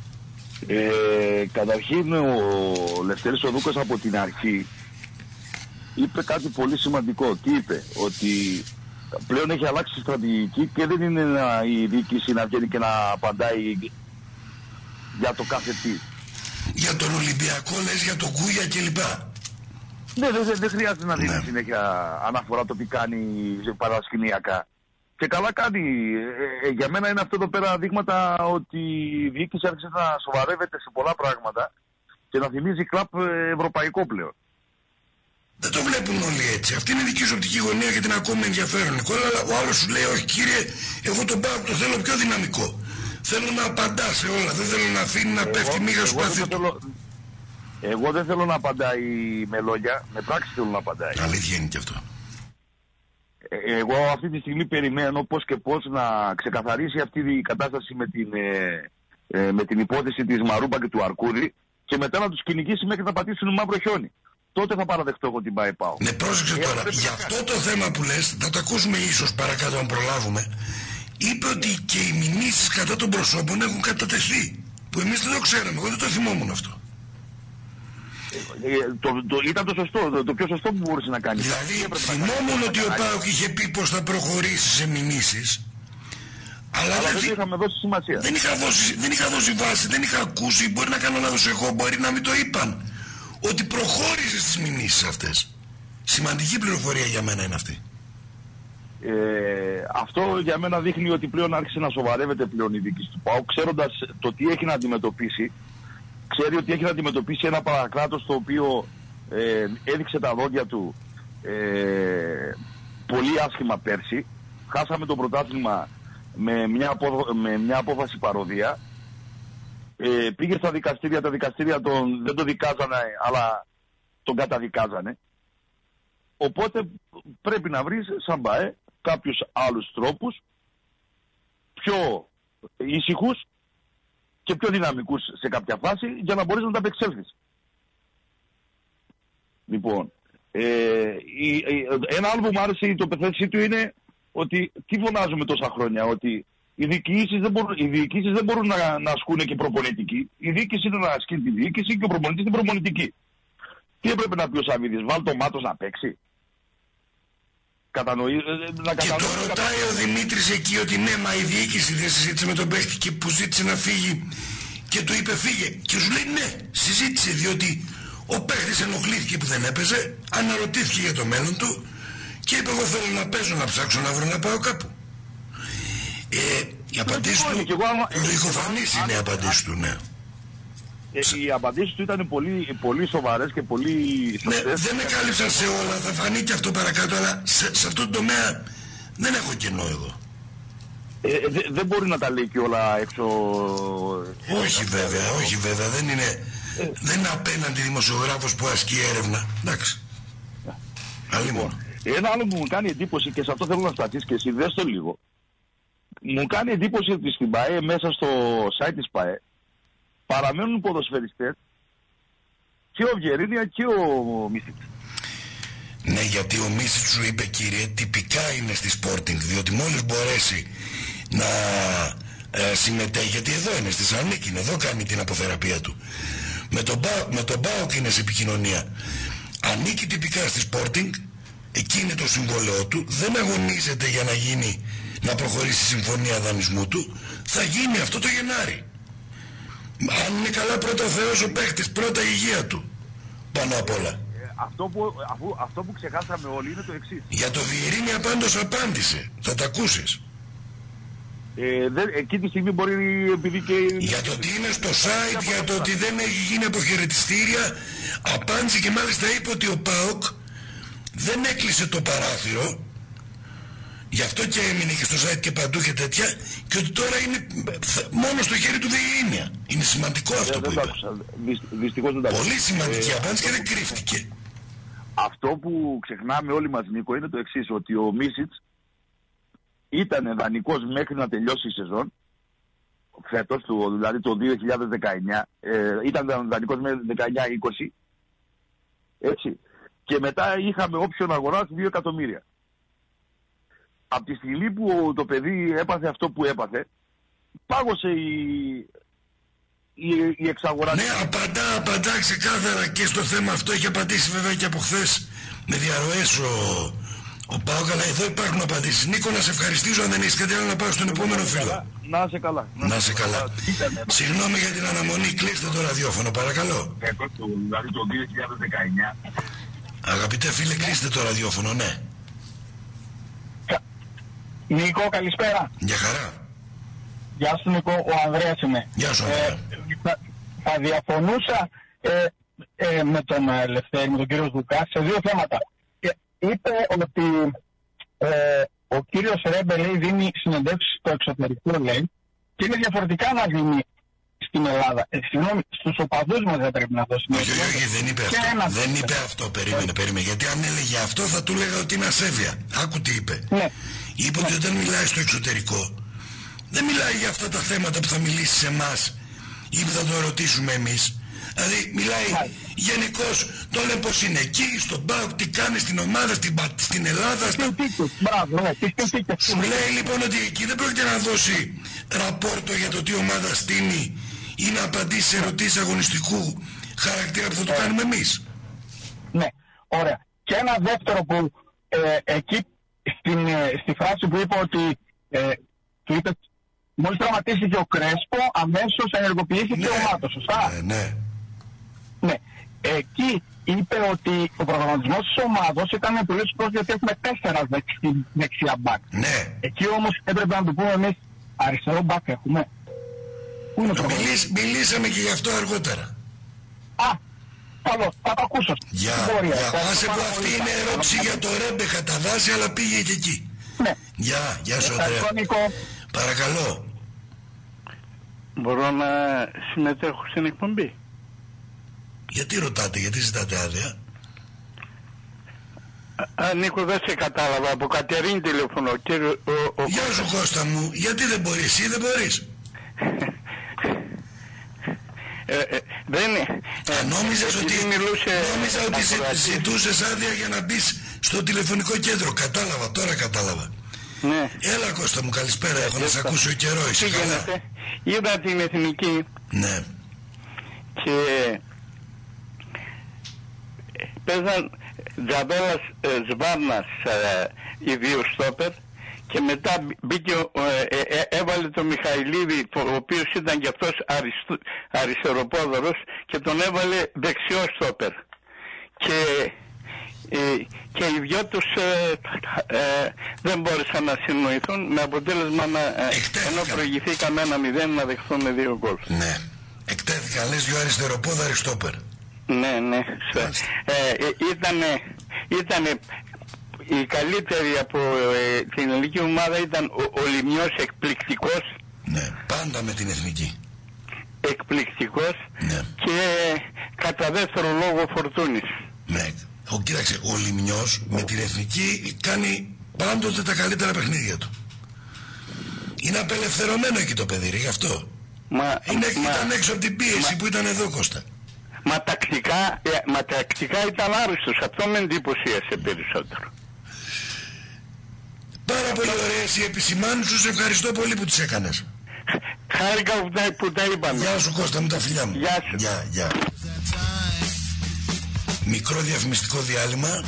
Καταρχήν ο Λευτέρης ο Δούκας από την αρχή είπε κάτι πολύ σημαντικό. Τι είπε? Ότι πλέον έχει αλλάξει η στρατηγική και δεν είναι η διοίκηση να βγαίνει και να απαντάει για το κάθε τι. Για τον Ολυμπιακό λες, για τον Κούγια κλπ. Ναι, δεν χρειάζεται να δίνει συνέχεια αναφορά το τι κάνει παρασκηνιακά. Και καλά κάνει. Για μένα είναι αυτό εδώ πέρα δείγματα ότι η διοίκηση άρχισε να σοβαρεύεται σε πολλά πράγματα και να θυμίζει κλαμπ ευρωπαϊκό πλέον. Δεν το βλέπουν όλοι έτσι. Αυτή είναι η δική σου οπτική γωνία και την ακόμη ενδιαφέρον, Νικόλα. Αλλά ο άλλος σου λέει, όχι κύριε, εγώ τον πάω, το θέλω πιο δυναμικό. Θέλω να απαντά σε όλα. Δεν θέλω να αφήνει να πέφτει μίγα στο παθή του. Εγώ δεν θέλω να απαντάει με λόγια, με πράξη θέλω να απαντάει. Αλήθεια είναι και αυτό. Εγώ αυτή τη στιγμή περιμένω πώς και πώς να ξεκαθαρίσει αυτή η κατάσταση με την υπόθεση της Μαρούμπα και του Αρκούδη και μετά να τους κυνηγήσει μέχρι να πατήσουν μαύρο χιόνι. Τότε θα παραδεχτώ εγώ την ΠΑΕ-ΠΑΟ. Ναι, πρόσεξε τώρα. Για αυτό το θέμα που λες, θα το ακούσουμε ίσως παρακάτω αν προλάβουμε. Είπε ότι και οι μηνύσεις κατά των προσώπων έχουν κατατεθεί. Που εμείς δεν το ξέραμε. Εγώ δεν το θυμόμουν αυτό. Ήταν το σωστό, το πιο σωστό που μπορούσε να κάνει. Δηλαδή θυμόμουν ότι ο ΠΑΟΚ είχε πει πως θα προχωρήσει σε μηνύσεις, Αλλά δεν είχαμε δώσει σημασία. Δεν είχα δώσει βάση, δεν είχα ακούσει, μπορεί να κάνω λάθος εγώ, μπορεί να μην το είπαν. Ότι προχώρησε στις μηνύσεις αυτές. Σημαντική πληροφορία για μένα είναι αυτή. Αυτό για μένα δείχνει ότι πλέον άρχισε να σοβαρεύεται πλέον η διοίκηση του ΠΑΟΚ, ξέροντας το τι έχει να αντιμετωπίσει. Ξέρει ότι έχει να αντιμετωπίσει ένα παρακράτος το οποίο έδειξε τα δόντια του πολύ άσχημα πέρσι. Χάσαμε το πρωτάθλημα με μια απόφαση παροδία. Πήγε στα δικαστήρια, τα δικαστήρια δεν το δικάζανε, αλλά τον καταδικάζανε. Οπότε πρέπει να βρεις σαν ΠΑΕ κάποιους άλλους τρόπους πιο ήσυχους και πιο δυναμικούς σε κάποια φάση για να μπορείς να τα απεξέλθεις. Λοιπόν, ένα άλλο που μου άρεσε η τοποθέτησή του είναι ότι τι φωνάζουμε τόσα χρόνια, ότι οι διοικήσεις δεν μπορούν να ασκούν και προπονητική. Η διοίκηση είναι να ασκεί τη διοίκηση και ο προπονητής την προπονητική. Τι έπρεπε να πει ο Σαββίδης, βάλει το Μάτος να παίξει. Και το ρωτάει ο Δημήτρης εκεί ότι ναι, μα η διοίκηση δεν συζήτησε με τον παίχτη και που ζήτησε να φύγει και του είπε φύγε. Και σου λέει ναι, συζήτησε, διότι ο παίχτης ενοχλήθηκε που δεν έπαιζε, αναρωτήθηκε για το μέλλον του και είπε εγώ θέλω να παίζω, να ψάξω να βρω να πάω κάπου. Η απαντήση του, λογικοφανής είναι η απαντήση του, ναι. Οι απαντήσεις του ήταν πολύ, πολύ σοβαρές και πολύ σωστές. Ναι, δεν με κάλυψαν σε όλα, θα φανεί και αυτό παρακάτω, αλλά σε αυτό το τομέα δεν έχω κενό εγώ. Δεν μπορεί να τα λέει και όλα έξω. Όχι βέβαια, δεν είναι απέναντι δημοσιογράφος που ασκεί έρευνα. Εντάξει. Ένα άλλο που μου κάνει εντύπωση και σε αυτό θέλω να σταθείς και εσύ, δες το λίγο. Μου κάνει εντύπωση ότι στην ΠΑΕ, μέσα στο site της ΠΑΕ, παραμένουν ποδοσφαιριστές και ο Βιερίνια και ο Μίσιτς. Ναι, γιατί ο Μίσιτς σου είπε κύριε, τυπικά είναι στη Sporting, διότι μόλις μπορέσει να συμμετέχει, γιατί εδώ είναι στη Θεσσαλονίκη, εδώ κάνει την αποθεραπεία του. Με τον ΠΑΟΚ είναι σε επικοινωνία. Ανήκει τυπικά στη Sporting, εκεί είναι το συμβόλαιό του, δεν αγωνίζεται για να προχωρήσει η συμφωνία δανεισμού του, θα γίνει αυτό το Γενάρη. Αν είναι καλά πρώτα ο Θεός ο παίχτης, πρώτα η υγεία του, πάνω απ' όλα. Αυτό που ξεχάσαμε όλοι είναι το εξής. Για το Βιερίνια πάντως απάντησε, θα τα ακούσεις. Εκείνη τη στιγμή μπορεί επειδή και... Για το ότι είναι στο site, για το ότι δεν έχει γίνει αποχαιρετιστήρια, απάντησε και μάλιστα είπε ότι ο ΠΑΟΚ δεν έκλεισε το παράθυρο, γι' αυτό και έμεινε και στο site και παντού και τέτοια, και ότι τώρα είναι μόνο στο χέρι του Βιερίνια. Είναι σημαντικό αυτό που είπε. Δυστυχώς δεν τα άκουσα. Πολύ σημαντική απάντηση και δεν κρύφτηκε. Αυτό που ξεχνάμε όλοι μας, Νίκο, είναι το εξής, ότι ο Μίσιτς ήταν δανεικός μέχρι να τελειώσει η σεζόν, φέτος, δηλαδή το 2019, ήταν δανεικός μέχρι 19-20, έτσι, και μετά είχαμε όποιον αγοράς 2 εκατομμύρια. Από τη στιγμή που το παιδί έπαθε αυτό που έπαθε, πάγωσε η εξαγορά. Ναι, απαντά ξεκάθαρα και στο θέμα αυτό. Έχει απαντήσει βέβαια και από χθες με διαρροές ο ΠΑΟΚ, αλλά εδώ υπάρχουν απαντήσεις. Νίκο, να σε ευχαριστήσω. Αν δεν έχεις κάτι άλλο να πάω στον επόμενο φίλο. Να είσαι καλά. Να είσαι καλά. Συγγνώμη για την αναμονή. Κλείστε το ραδιόφωνο, παρακαλώ. Δηλαδή το 2019. Αγαπητέ φίλε, κλείστε το ραδιόφωνο, ναι. Νίκο, καλησπέρα. Γεια χαρά. Γεια σου Νίκο, ο Ανδρέας είμαι. Γεια σου Ανδρέα. Θα διαφωνούσα με τον Λευτέρη, με τον κύριο Δουκά, σε 2 θέματα. Είπε ότι ο κύριος Ρέμπε, λέει, δίνει συνεντεύξεις στο εξωτερικό, λέει, και είναι διαφορετικά να δίνει στην Ελλάδα. Συγγνώμη, στους οπαδούς μας δεν πρέπει να δώσει. Όχι, δεν είπε αυτό. Δεν είπε αυτό, περίμενε. Γιατί αν έλεγε αυτό θα του λέγα ότι είναι ασέβεια. Άκου τι είπε. Ναι. Είπε ότι όταν μιλάει στο εξωτερικό, δεν μιλάει για αυτά τα θέματα που θα μιλήσει σε εμάς ή που θα το ρωτήσουμε εμείς. Δηλαδή μιλάει γενικώς, το λέει πως είναι εκεί, στον ΠΑΟΚ, τι κάνει στην ομάδα, στην Ελλάδα. Σου λέει λοιπόν ότι εκεί δεν πρόκειται να δώσει ραπόρτο για το τι ομάδα στείνει ή να απαντήσει σε ερωτήσεις αγωνιστικού χαρακτήρα που θα το κάνουμε εμείς. Ναι, ωραία. Και ένα δεύτερο που εκεί στη φράση που είπε ότι του είπε μόλις τραυματίστηκε ο Κρέσπο, αμέσως ενεργοποιήθηκε ο Μάτος, σωστά? Ναι. Εκεί είπε ότι ο προγραμματισμός της ομάδος ήταν πολύ σωστός, γιατί έχουμε 4 δεξιά μπακ. Ναι. Εκεί όμως έπρεπε να του πούμε εμείς, αριστερό μπακ έχουμε. Πού είναι το Μιλήσαμε και γι' αυτό αργότερα. Καλό, θα το ακούσω. Γεια, άσε που αυτή είναι ερώτηση για το Ρέμπε κατά βάση, αλλά πήγε και εκεί. Ναι. Γεια σου Ανδρέα. Παρακαλώ. Μπορώ να συμμετέχω στην εκπομπή? Γιατί ρωτάτε, γιατί ζητάτε άδεια? Νίκο, δεν σε κατάλαβα, από Κατερίνη τηλεφωνώ. Γεια σου Κώστα μου, γιατί δεν μπορείς, εσύ δεν μπορείς? Νόμιζες ότι ζητούσες άδεια για να μπεις στο τηλεφωνικό κέντρο. Κατάλαβα, τώρα κατάλαβα. Ναι. Έλα Κώστα μου, καλησπέρα, έχω να σε ακούσω καιρό, είσαι καλά? Είδα την Εθνική. Ναι. Και παίζαν Τζαβέλας Σβάρνας οι δύο στόπερ, και μετά μπήκε, έβαλε τον Μιχαηλίδη, ο οποίος ήταν και αυτός αριστεροπόδωρος, και τον έβαλε δεξιό στόπερ. Και οι δυο τους δεν μπόρεσαν να συνοηθούν, με αποτέλεσμα ενώ προηγηθήκαμε 1-0 να δεχθούμε 2 γκολ. Ναι. Εκτέθηκαν, λες, δυο αριστεροπόδαροι στόπερ. Ναι. Ήτανε η καλύτερη από την ελληνική ομάδα, ήταν ο Λιμιός, εκπληκτικός. Ναι, πάντα με την εθνική. Εκπληκτικός. Ναι. Και κατά δεύτερο λόγο Φορτούνης. Ναι. Κοίταξε, ο Λιμιός με την εθνική κάνει πάντοτε τα καλύτερα παιχνίδια του. Είναι απελευθερωμένο εκεί το παιδί, γι' αυτό. Ήταν έξω από την πίεση που ήταν εδώ, Κώστα. Μα τακτικά ήταν άρρωστος, αυτό με εντυπωσίασε περισσότερο. Πάρα πολύ ωραίες οι επισημάνσεις σου, σε ευχαριστώ πολύ που τις έκανες. Χάρηκα που τα είπαμε. Γεια σου Κώστα μου, τα φιλιά μου. Γεια σου. Γεια. Μικρό διαφημιστικό διάλειμμα.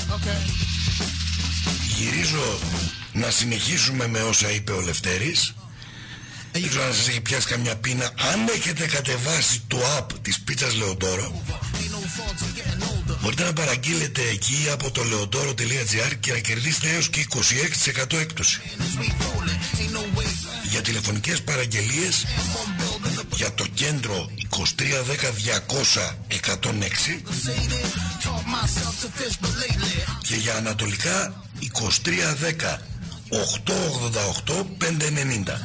Γυρίζω να συνεχίσουμε με όσα είπε ο Λευτέρης. Δεν ξέρω αν σας έχει πιάσει καμιά πείνα. Αν έχετε κατεβάσει το app της πίτσας Λεοντόρο, μπορείτε να παραγγείλετε εκεί από το leodoro.gr και να κερδίσετε έως και 26% έκπτωση. Για τηλεφωνικές παραγγελίες, για το κέντρο 2310-200-106 και για ανατολικά 2310-888-590.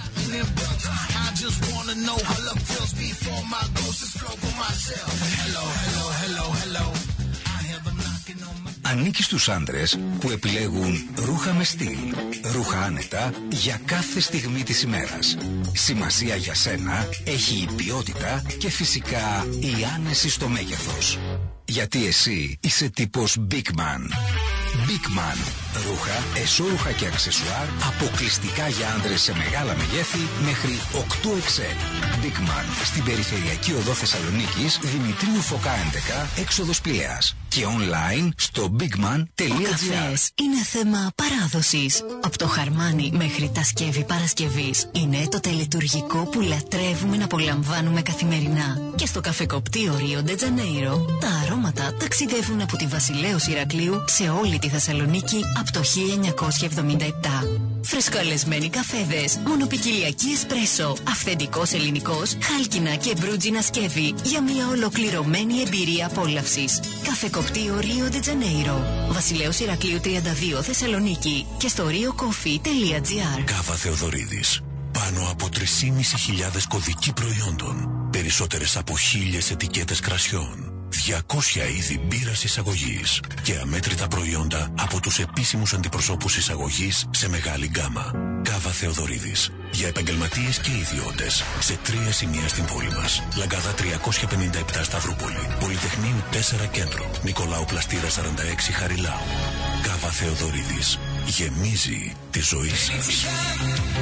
Ανήκει στους άντρες που επιλέγουν ρούχα με στυλ, ρούχα άνετα για κάθε στιγμή της ημέρας. Σημασία για σένα έχει η ποιότητα και φυσικά η άνεση στο μέγεθος. Γιατί εσύ είσαι τύπος Big Man. Big Man. Ρούχα, εσώρουχα και αξεσουάρ αποκλειστικά για άντρες σε μεγάλα μεγέθη μέχρι 8XL. Big Man. Στην περιφερειακή οδό Θεσσαλονίκης, Δημητρίου Φωκά 11, έξοδος Πηλαίας. Και online στο bigman.gr. Ο καφές είναι θέμα παράδοσης. Από το χαρμάνι μέχρι τα σκεύη Παρασκευής είναι το τελετουργικό που λατρεύουμε να απολαμβάνουμε καθημερινά. Και στο καφεκοπτείο Ρίο Ντε Τζανέιρο τα αρώματα ταξιδεύουν από τη Βασιλέως Ηρακλείου σε όλη τη Θεσσαλονίκη από το 1977. Φρεσκαλεσμένοι καφέδες, μονοπικιλιακή εσπρέσο, αυθεντικός ελληνικός, χάλκινα και μπρούτζινα σκεύη για μια ολοκληρωμένη εμπειρία απόλαυσης. Καφεκοπτείο Ρίο Ντε Τζανέιρο, Βασιλέως Ηρακλείου 32 Θεσσαλονίκη και στο riocoffee.gr. Κάβα Θεοδωρίδης. Πάνω από 3.500 κωδικοί προϊόντων. Περισσότερες από 1.000 ετικέτες κρασιών. 200 είδη μπύρας εισαγωγής και αμέτρητα προϊόντα από τους επίσημους αντιπροσώπους εισαγωγής σε μεγάλη γκάμα. Κάβα Θεοδωρίδης. Για επαγγελματίες και ιδιώτες. Σε 3 σημεία στην πόλη μας. Λαγκάδα 357 Σταυρούπολη. Πολυτεχνείου 4 Κέντρο. Νικολάου Πλαστήρα 46 Χαριλάου. Κάβα Θεοδωρίδης. Γεμίζει τη ζωή σας.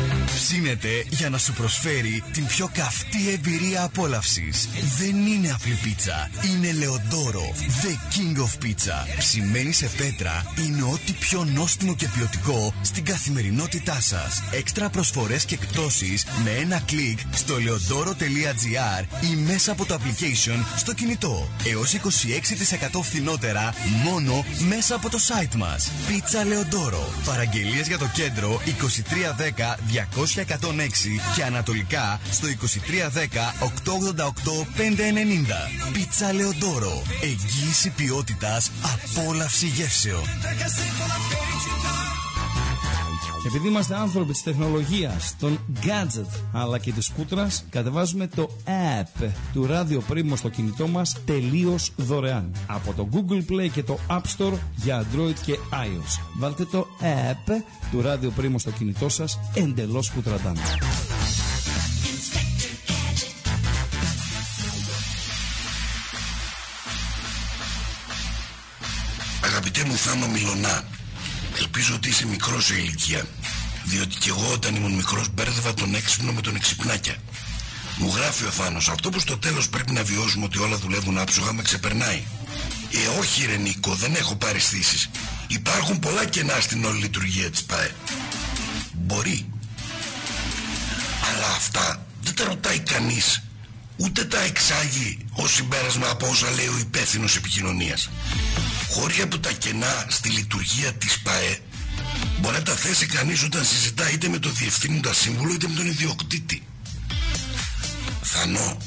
ψήνεται για να σου προσφέρει την πιο καυτή εμπειρία απόλαυσης. Δεν είναι απλή πίτσα, είναι Λεοντόρο, the king of pizza. Ψημένη σε πέτρα, είναι ό,τι πιο νόστιμο και ποιοτικό στην καθημερινότητά σας. Έξτρα προσφορές και εκπτώσεις με ένα κλικ στο leodoro.gr ή μέσα από το application στο κινητό. Έως 26% φθηνότερα μόνο μέσα από το site μας. Πίτσα Λεοντόρο. Παραγγελίες για το κέντρο 2310 200 106 και ανατολικά στο 2310 888 590. Πίτσα Λεοντόρο. Εγγύηση ποιότητας, απόλαυση γεύσεων. Επειδή είμαστε άνθρωποι της τεχνολογίας, των gadget αλλά και της κούτρας, κατεβάζουμε το app του Radio Primo στο κινητό μας τελείως δωρεάν από το Google Play και το App Store για Android και iOS. Βάλτε το app του Radio Primo στο κινητό σας εντελώς κουτραντάν. Αγαπητέ μου Θάνο Μιλωνά, ελπίζω ότι είσαι μικρός σε ηλικία, διότι και εγώ όταν ήμουν μικρός μπέρδευα τον έξυπνο με τον εξυπνάκια. Μου γράφει ο Θάνος, αυτό που στο τέλος πρέπει να βιώσουμε ότι όλα δουλεύουν άψογα με ξεπερνάει. Όχι ρε Νίκο, δεν έχω πάρει στήσεις. Υπάρχουν πολλά κενά στην όλη λειτουργία της ΠΑΕ. Μπορεί. Αλλά αυτά δεν τα ρωτάει κανείς, ούτε τα εξάγει ως συμπέρασμα από όσα λέει ο υπεύθυνος επικοινωνίας. Χώρια που τα κενά στη λειτουργία της ΠΑΕ μπορεί να τα θέσει κανείς όταν συζητά είτε με το διευθύνοντα σύμβουλο είτε με τον ιδιοκτήτη. Θανό,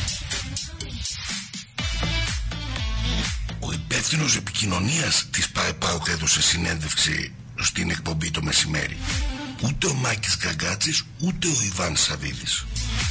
ο υπεύθυνος επικοινωνίας της ΠΑΕ ΠΑΟΚ έδωσε συνέντευξη στην εκπομπή το μεσημέρι. Ούτε ο Μάκης Καγκάτσης ούτε ο Ιβάν Σαβίδης.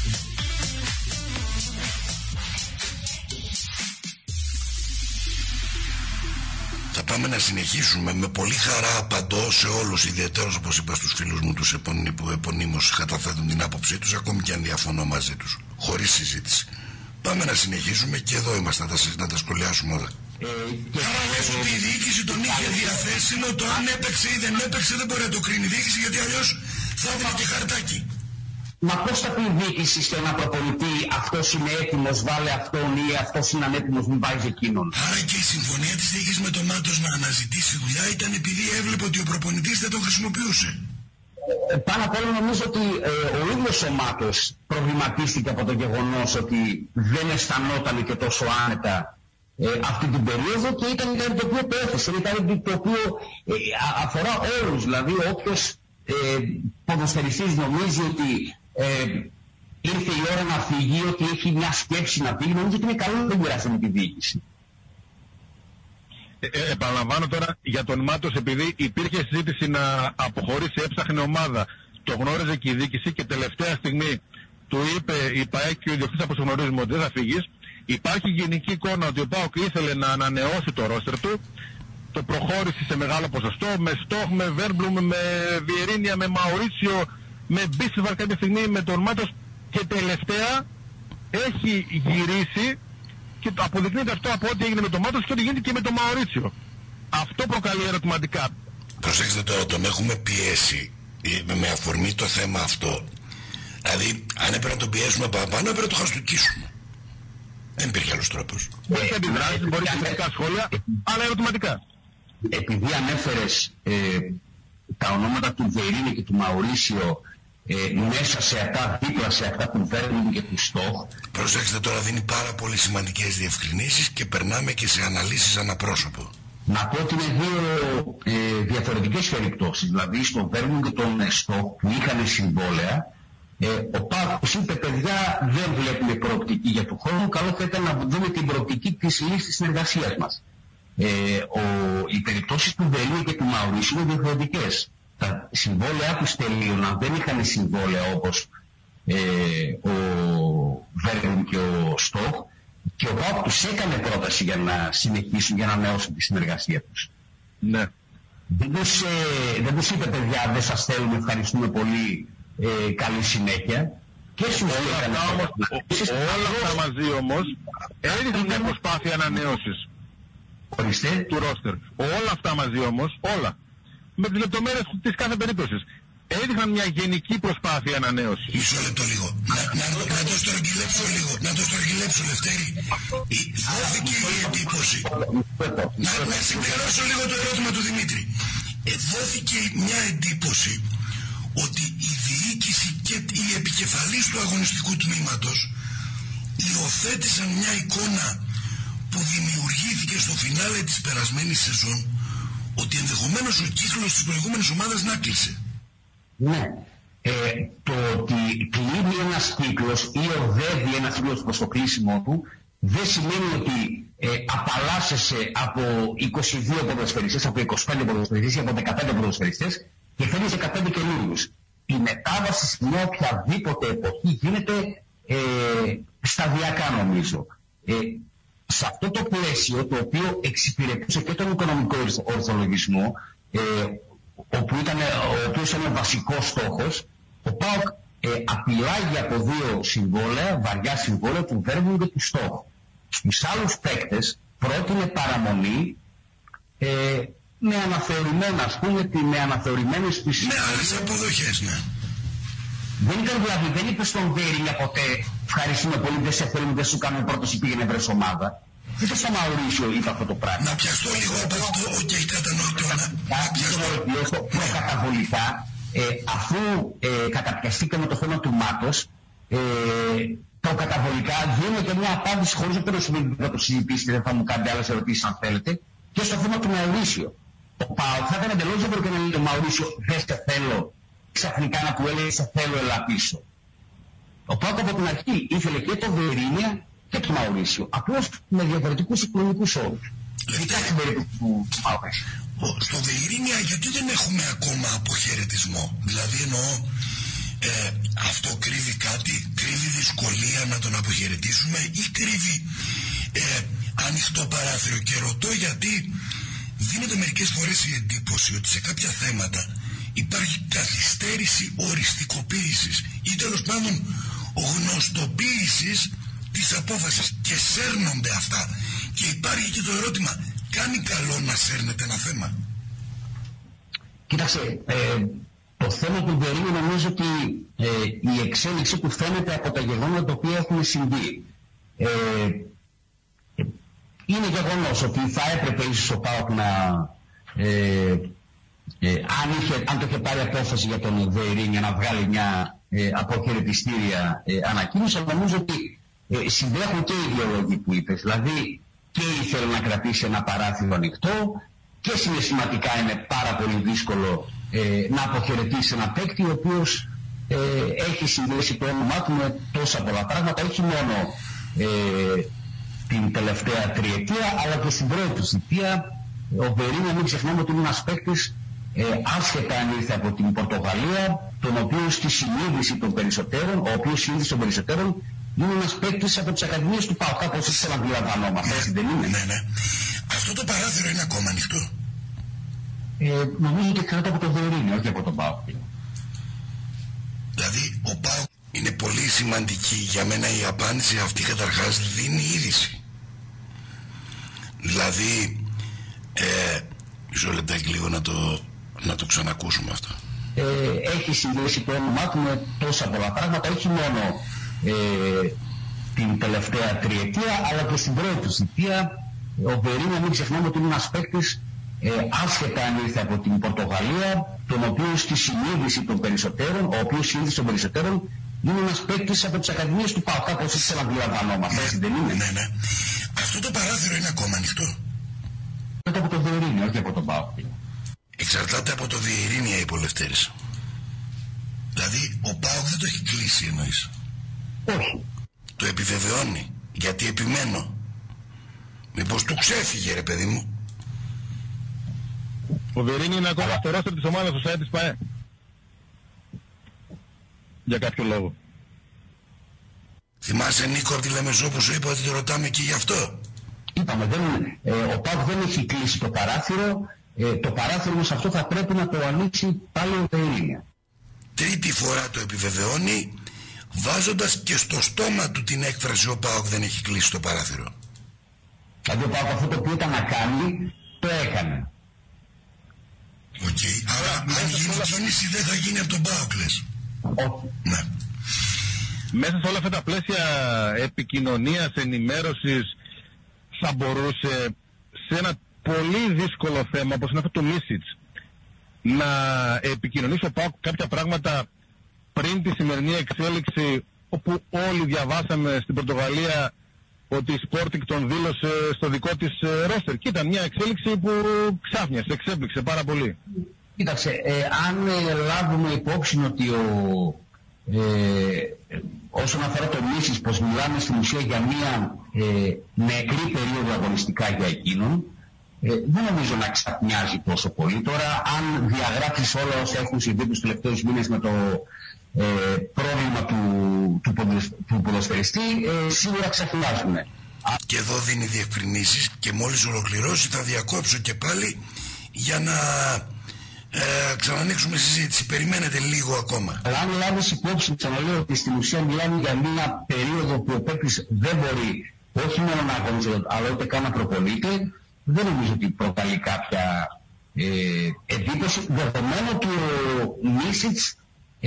Πάμε να συνεχίσουμε. Με πολύ χαρά απαντώ σε όλους, ιδιαίτερως όπως είπα στους φίλους μου τους που επωνύμως καταθέτουν την άποψή τους, ακόμη και αν διαφωνώ μαζί τους, χωρίς συζήτηση. Πάμε να συνεχίσουμε και εδώ είμαστε να τα σχολιάσουμε όλα. Άρα λες ότι η διοίκηση τον είχε διαθέσιμο, το αν έπαιξε ή δεν έπαιξε δεν μπορεί να το κρίνει η διοίκηση, γιατί αλλιώς θα έδινε και χαρτάκι. Μα πώς θα πει η διοίκηση σε ένα προπονητή, αυτός είναι έτοιμος, βάλε αυτόν, ή αυτός είναι ανέτοιμος, μην βάζει εκείνον? Άρα και η συμφωνία της διοίκησης με τον Μάτος να αναζητήσει δουλειά ήταν επειδή έβλεπε ότι ο προπονητής δεν τον χρησιμοποιούσε. Πάνω απ' όλα νομίζω ότι ο ίδιος ο Μάτος προβληματίστηκε από το γεγονός ότι δεν αισθανόταν και τόσο άνετα αυτή την περίοδο, και ήταν κάτι το οποίο το έθεσε, ήταν κάτι το οποίο αφορά όλους. Δηλαδή όποιος ποδοσφαιριστής νομίζει ότι ήρθε η ώρα να φύγει, ότι έχει μια σκέψη να φύγει, νομίζω ότι είναι καλό να δεν κουράσει με τη διοίκηση. Επαναλαμβάνω τώρα για τον Μάτος, επειδή υπήρχε συζήτηση να αποχωρήσει, έψαχνε ομάδα, το γνώριζε και η διοίκηση και τελευταία στιγμή του είπε η ΠΑΕ και ο ιδιοκτήτης, όπως γνωρίζουμε, ότι δεν θα φύγεις. Υπάρχει γενική εικόνα ότι ο ΠΑΟΚ ήθελε να ανανεώσει το ρόστερ του, το προχώρησε σε μεγάλο ποσοστό, με Στόχ, με Βέρμπλουμ, με Βιερίνια, με Μαουρίτσιο, με Μπίσιβαρ κάποια στιγμή, με τον Μάτος, και τελευταία έχει γυρίσει και αποδεικνύεται αυτό από ό,τι έγινε με τον Μάτος και ό,τι γίνεται και με τον Μαουρίτσιο. Αυτό προκαλεί ερωτηματικά. Προσέξτε τώρα, τον έχουμε πιέσει με αφορμή το θέμα αυτό. Δηλαδή, αν έπρεπε να τον πιέσουμε παραπάνω, έπρεπε να το χαστούκίσουμε. Δεν υπήρχε άλλος τρόπος. Έχει αντιδράσεις, μπορεί να σχόλια, αλλά ερωτηματικά. Επειδή ανέφερες τα ονόματα του Βιερίνια και του Μαουρίσιο μέσα σε αυτά, δίπλα σε αυτά του Βέρμπλουμ και του Στόχ. Προσέξτε τώρα, δίνει πάρα πολύ σημαντικές διευκρινήσεις και περνάμε και σε αναλύσεις αναπρόσωπο. Να πω ότι είναι δύο διαφορετικές περιπτώσεις. Δηλαδή στον Βέρμπλουμ και τον Στόχ που είχαν συμβόλαια, ο ΠΑΟΚ είπε, παιδιά, δεν βλέπουμε προοπτική για του χρόνου, καλό θα ήταν να δούμε την προοπτική της λίστης συνεργασίας μας. Οι περιπτώσεις του Βιερίνια και του Μαουρίσιο είναι διαφορετικές. Τα συμβόλαια τους τελείωναν, δεν είχαν συμβόλαια όπως ο Βέρμπλουμ και ο Στόχ, και ο ΠΑΟΚ τους έκανε πρόταση για να συνεχίσουν, για να ανανεώσουν τη συνεργασία τους. Ναι. Δεν τους είπε, παιδιά, δεν σας θέλουμε, ευχαριστούμε πολύ, καλή συνέχεια. Και στους όλα αυτά μαζί όμως έδειχνουν μια προσπάθεια ανανέωσης του ρόστερ. Όλα αυτά μαζί όμως, όλα, με τις λεπτομέρειες της κάθε περίπτωσης, έδειχναν μια γενική προσπάθεια ανανέωσης. Μισό λεπτό λίγο. Να το στρογγυλέψω λίγο. Να το στρογγυλέψω, Λευτέρη. Δόθηκε η εντύπωση. Να συμπληρώσω λίγο το ερώτημα του Δημήτρη. Δόθηκε μια εντύπωση ότι η διοίκηση και η επικεφαλής του αγωνιστικού τμήματος υιοθέτησαν μια εικόνα που δημιουργήθηκε στο φινάλε της περασμένης σεζόν, ότι ενδεχομένως ο κύκλος της προηγούμενης ομάδας να κλείσε. Ναι. Το ότι κλείνει ένας κύκλος ή οδεύει ένας κύκλος προς το κλείσιμο του δεν σημαίνει ότι απαλλάσσεσαι από 22 ποδοσφαιριστές, από 25 ποδοσφαιριστές ή από 15 ποδοσφαιριστές και φέρνεις 15 καινούριους. Η μετάβαση σε μια οποιαδήποτε εποχή γίνεται σταδιακά, νομίζω. Σε αυτό το πλαίσιο, το οποίο εξυπηρετούσε και τον οικονομικό ορθολογισμό, ο οποίος ήταν ο βασικός στόχος, ο ΠΑΟΚ απειλάγει από δύο συμβόλαια, βαριά συμβόλαια του Βέρμπου και του Στόχου. Στους άλλους παίκτες πρότεινε παραμονή με αναθεωρημένα, ας πούμε, με αναθεωρημένες τις... Με άλλες αποδοχές, ναι. Δεν ήταν δηλαδή, δεν είπε στον Βέρινια ποτέ ευχαριστούμε πολύ, δεν σε θέλουμε, δεν σου κάνουμε πρόταση, πήγαινε βρες ομάδα. Ούτε στο Μαουρίσιο είπε αυτό το πράγμα. Να πιαστώ λίγο από αυτό, κατανοητό. Να πιαστώ. Προκαταβολικά, αφού καταπιαστήκαμε με το θέμα του Μάτος, προκαταβολικά γίνεται μια απάντηση χωρίς να θα το συζητήσετε, δεν θα μου κάνετε άλλες ερωτήσεις αν θέλετε, και στο θέμα του Μαουρίσιο. Ο ΠΑΟΚ θα ήταν εντελώς διαφορετικό να λέει το Μαουρίσιο δεν σε θέλω, ξαφνικά να του έλεγε σε θέλω, έλα πίσω. Ο ΠΑΟΚ από την αρχή ήθελε και το Βερίνια και το Μαουρίσιο, απλώς με διαφορετικούς οικονομικούς όρους. Κοιτάξτε την περίπτωση του ΠΑΟΚ. Στο Βεϊρίνια γιατί δεν έχουμε ακόμα αποχαιρετισμό? Δηλαδή εννοώ, αυτό κρύβει κάτι, κρύβει δυσκολία να τον αποχαιρετήσουμε ή κρύβει ανοιχτό παράθυρο? Και ρωτώ γιατί δίνεται μερικές φορές η εντύπωση ότι σε κάποια θέματα υπάρχει καθυστέρηση οριστικοποίησης ή τέλος πάντων γνωστοποίησης της απόφασης και σέρνονται αυτά. Και υπάρχει και το ερώτημα, κάνει καλό να σέρνεται ένα θέμα? Κοίταξε, το θέμα του Βερίνου νομίζω ότι η εξέλιξη του φαίνεται από τα γεγονότα τα οποία έχουν συμβεί. Είναι γεγονός ότι θα έπρεπε ίσως ο ΠΑΟΚ να αν το είχε πάρει απόφαση για τον Βερίνια να βγάλει μια αποχαιρετιστήρια ανακοίνωση, αλλά νομίζω ότι συντρέχουν και οι δύο λόγοι που είπες. Δηλαδή και ήθελε να κρατήσει ένα παράθυρο ανοιχτό και συναισθηματικά είναι πάρα πολύ δύσκολο να αποχαιρετήσει ένα παίκτη ο οποίος έχει συνδέσει το όνομά του με τόσα πολλά πράγματα, όχι μόνο την τελευταία τριετία αλλά και στην πρώτη του θητεία. Ο Βερίνια, μην ξεχνάμε ότι είναι ένας παίκτης άσχετα αν ήρθε από την Πορτογαλία, τον οποίο στη συνείδηση των περισσότερων, ο οποίος συνείδηση των περισσότερων είναι ένας παίκτης από τις ακαδημίες του ΠΑΟΚ, όπως ήθελα να αντιλαμβανόμαστε, έτσι δεν είναι? Ναι. Αυτό το παράθυρο είναι ακόμα ανοιχτό? Νομίζω ότι κρατά από τον Βερίνια, όχι από τον ΠΑΟΚ. Δηλαδή ο ΠΑΟΚ είναι πολύ σημαντική για μένα η απάντηση αυτή. Καταρχάς δίνει είδηση. Δηλαδή μισό λεπτάκι λίγο να το ξανακούσουμε αυτό. Έχει συνδέσει το όνομά του με τόσα πολλά πράγματα, όχι μόνο την τελευταία τριετία αλλά και στην πρώτη του θητεία. Ο Βερίνια, μην ξεχνάμε ότι είναι ένας παίκτης άσχετα αν ήρθε από την Πορτογαλία, τον οποίο στη συνείδηση των περισσότερων, ο οποίος συνείδηση των περισσότερων είναι ένας παίκτης από τις ακαδημίες του ΠΑΟΚ, όπως ήθελα να αντιλαμβανόμαστε, έτσι δεν είναι? Ναι. Αυτό το παράθυρο είναι ακόμα ανοιχτό? Από το Βερίνια, όχι από τον ΠΑΟΚ. Εξαρτάται από το Βεϊρίνια, είπε ο Λευτέρης. Δηλαδή ο ΠΑΟΚ δεν το έχει κλείσει, εννοείς? Όχι. Το επιβεβαιώνει, γιατί επιμένω. Μήπως του ξέφυγε, ρε παιδί μου? Ο Βερίνια είναι ακόμα στο ρόστερ της ομάδας του site της ΠΑΕ. Για κάποιο λόγο. Θυμάσαι, Νίκο, από τη Λεμεζό που σου είπα ότι το ρωτάμε και γι' αυτό? Είπαμε, ο ΠΑΟΚ δεν έχει κλείσει το παράθυρο. Το παράθυρο όμως αυτό θα πρέπει να το ανοίξει πάλι ο Βερίνια. Τρίτη φορά το επιβεβαιώνει, βάζοντας και στο στόμα του την έκφραση ο ΠΑΟΚ δεν έχει κλείσει το παράθυρο. Δηλαδή ο ΠΑΟΚ αυτό το οποίο ήταν να κάνει, το έκανε. Οκ. Άρα αν γίνει κίνηση δεν θα γίνει από τον ΠΑΟΚ, λες. Όχι. Ναι. Μέσα σε όλα αυτά τα πλαίσια επικοινωνίας, ενημέρωσης, θα μπορούσε σε ένα πολύ δύσκολο θέμα όπως είναι αυτό το Μίσιτς να επικοινωνήσει ο ΠΑΟΚ κάποια πράγματα πριν τη σημερινή εξέλιξη, όπου όλοι διαβάσαμε στην Πορτογαλία ότι η Sporting τον δήλωσε στο δικό της ρόστερ. Και ήταν μια εξέλιξη που ξάφνιασε, εξέπληξε πάρα πολύ. Κοίταξε, αν λάβουμε υπόψη ότι όσον αφορά το Μίσιτς, πως μιλάμε στην ουσία για μια νεκρή περίοδο αγωνιστικά για εκείνον, δεν νομίζω να ξαπνιάζει τόσο πολύ. Τώρα, αν διαγράψεις όλα όσα έχουν συμβεί τους τελευταίους μήνες με το πρόβλημα του ποδοσφαιριστή, σίγουρα ξαφνιάζουν. Και εδώ δίνει διευκρινήσεις και μόλις ολοκληρώσει θα διακόψω και πάλι για να ξανανοίξουμε συζήτηση. Περιμένετε λίγο ακόμα. Αλλά αν λάβεις υπόψη, ξαναλέω ότι στην ουσία μιλάμε για μια περίοδο που ο παίκτης δεν μπορεί όχι μόνο να αγωνίζεται, αλλά ούτε καν να προπονείται, δεν νομίζω ότι προκαλεί κάποια εντύπωση, δεδομένου ότι ο Μίσιτς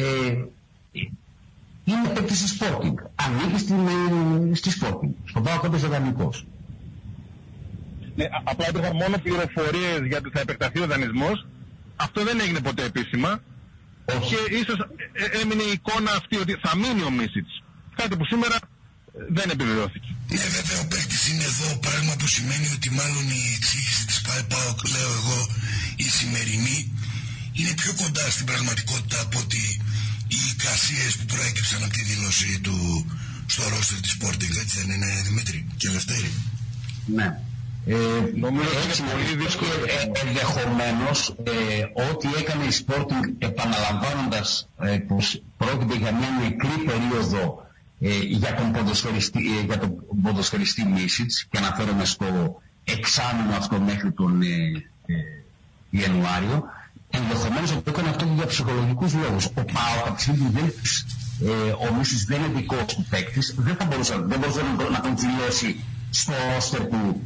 είναι παίκτης της Sporting. Ανήκει στη Sporting. Στον ΠΑΟΚ έπαιζε δανεικός. Ναι, απλά υπήρχαν μόνο πληροφορίες για ότι θα επεκταθεί ο δανεισμός. Αυτό δεν έγινε ποτέ επίσημα. Και ίσως έμεινε η εικόνα αυτή ότι θα μείνει ο Μίσιτς. Κάτι που σήμερα δεν επιβεβαιώθηκε. Ναι, βέβαια ο παίκτης είναι εδώ, πράγμα που σημαίνει ότι μάλλον η εξήγηση της ΠΑΟΚ, λέω εγώ, η σημερινή, είναι πιο κοντά στην πραγματικότητα από ότι οι εικασίες που προέκυψαν από τη δήλωση του στο ρόστερ της Sporting, έτσι δεν είναι, Δημήτρη και Λευτέρη? Ναι. Νομίζω ότι είναι πολύ δύσκολο. Ενδεχομένως ό,τι έκανε η Sporting, επαναλαμβάνοντας πως πρόκειται για μια μικρή περίοδο για τον ποδοσφαιριστή Μίσιτς, και αναφέρομαι στο εξάμηνο αυτό μέχρι τον Ιανουάριο, ενδεχομένως ότι έκανε αυτό και για ψυχολογικούς λόγους. Ο ΠΑΟΚ από τη στιγμή που ο Μίσιτς δεν είναι δικός του παίκτης, δεν μπορούσε να τον δηλώσει στο ρόστερ του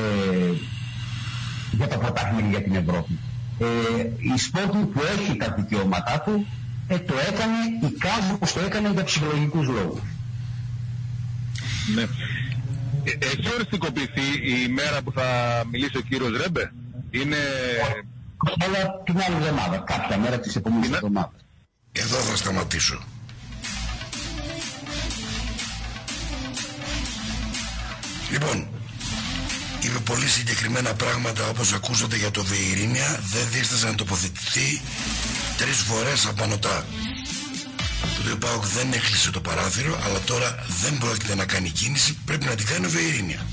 για το πρωτάθλημα για την Ευρώπη. Η Sporting που έχει τα δικαιώματά του το έκανε, εικάζω πως το έκανε για ψυχολογικούς λόγους. Ναι. Έχει οριστικοποιηθεί η μέρα που θα μιλήσει ο κύριος Ρέμπε? Είναι... Αλλά την άλλη εβδομάδα, κάποια μέρα της επόμενης εβδομάδας. Εδώ θα σταματήσω. Λοιπόν, είπε πολύ συγκεκριμένα πράγματα όπως ακούσατε για το Βιερίνια. Δεν δίστασε να τοποθετηθεί 3 φορές απανωτά. Το ΠΑΟΚ δεν έκλεισε το παράθυρο, αλλά τώρα δεν πρόκειται να κάνει κίνηση, πρέπει να την κάνει ο Βιερίνια.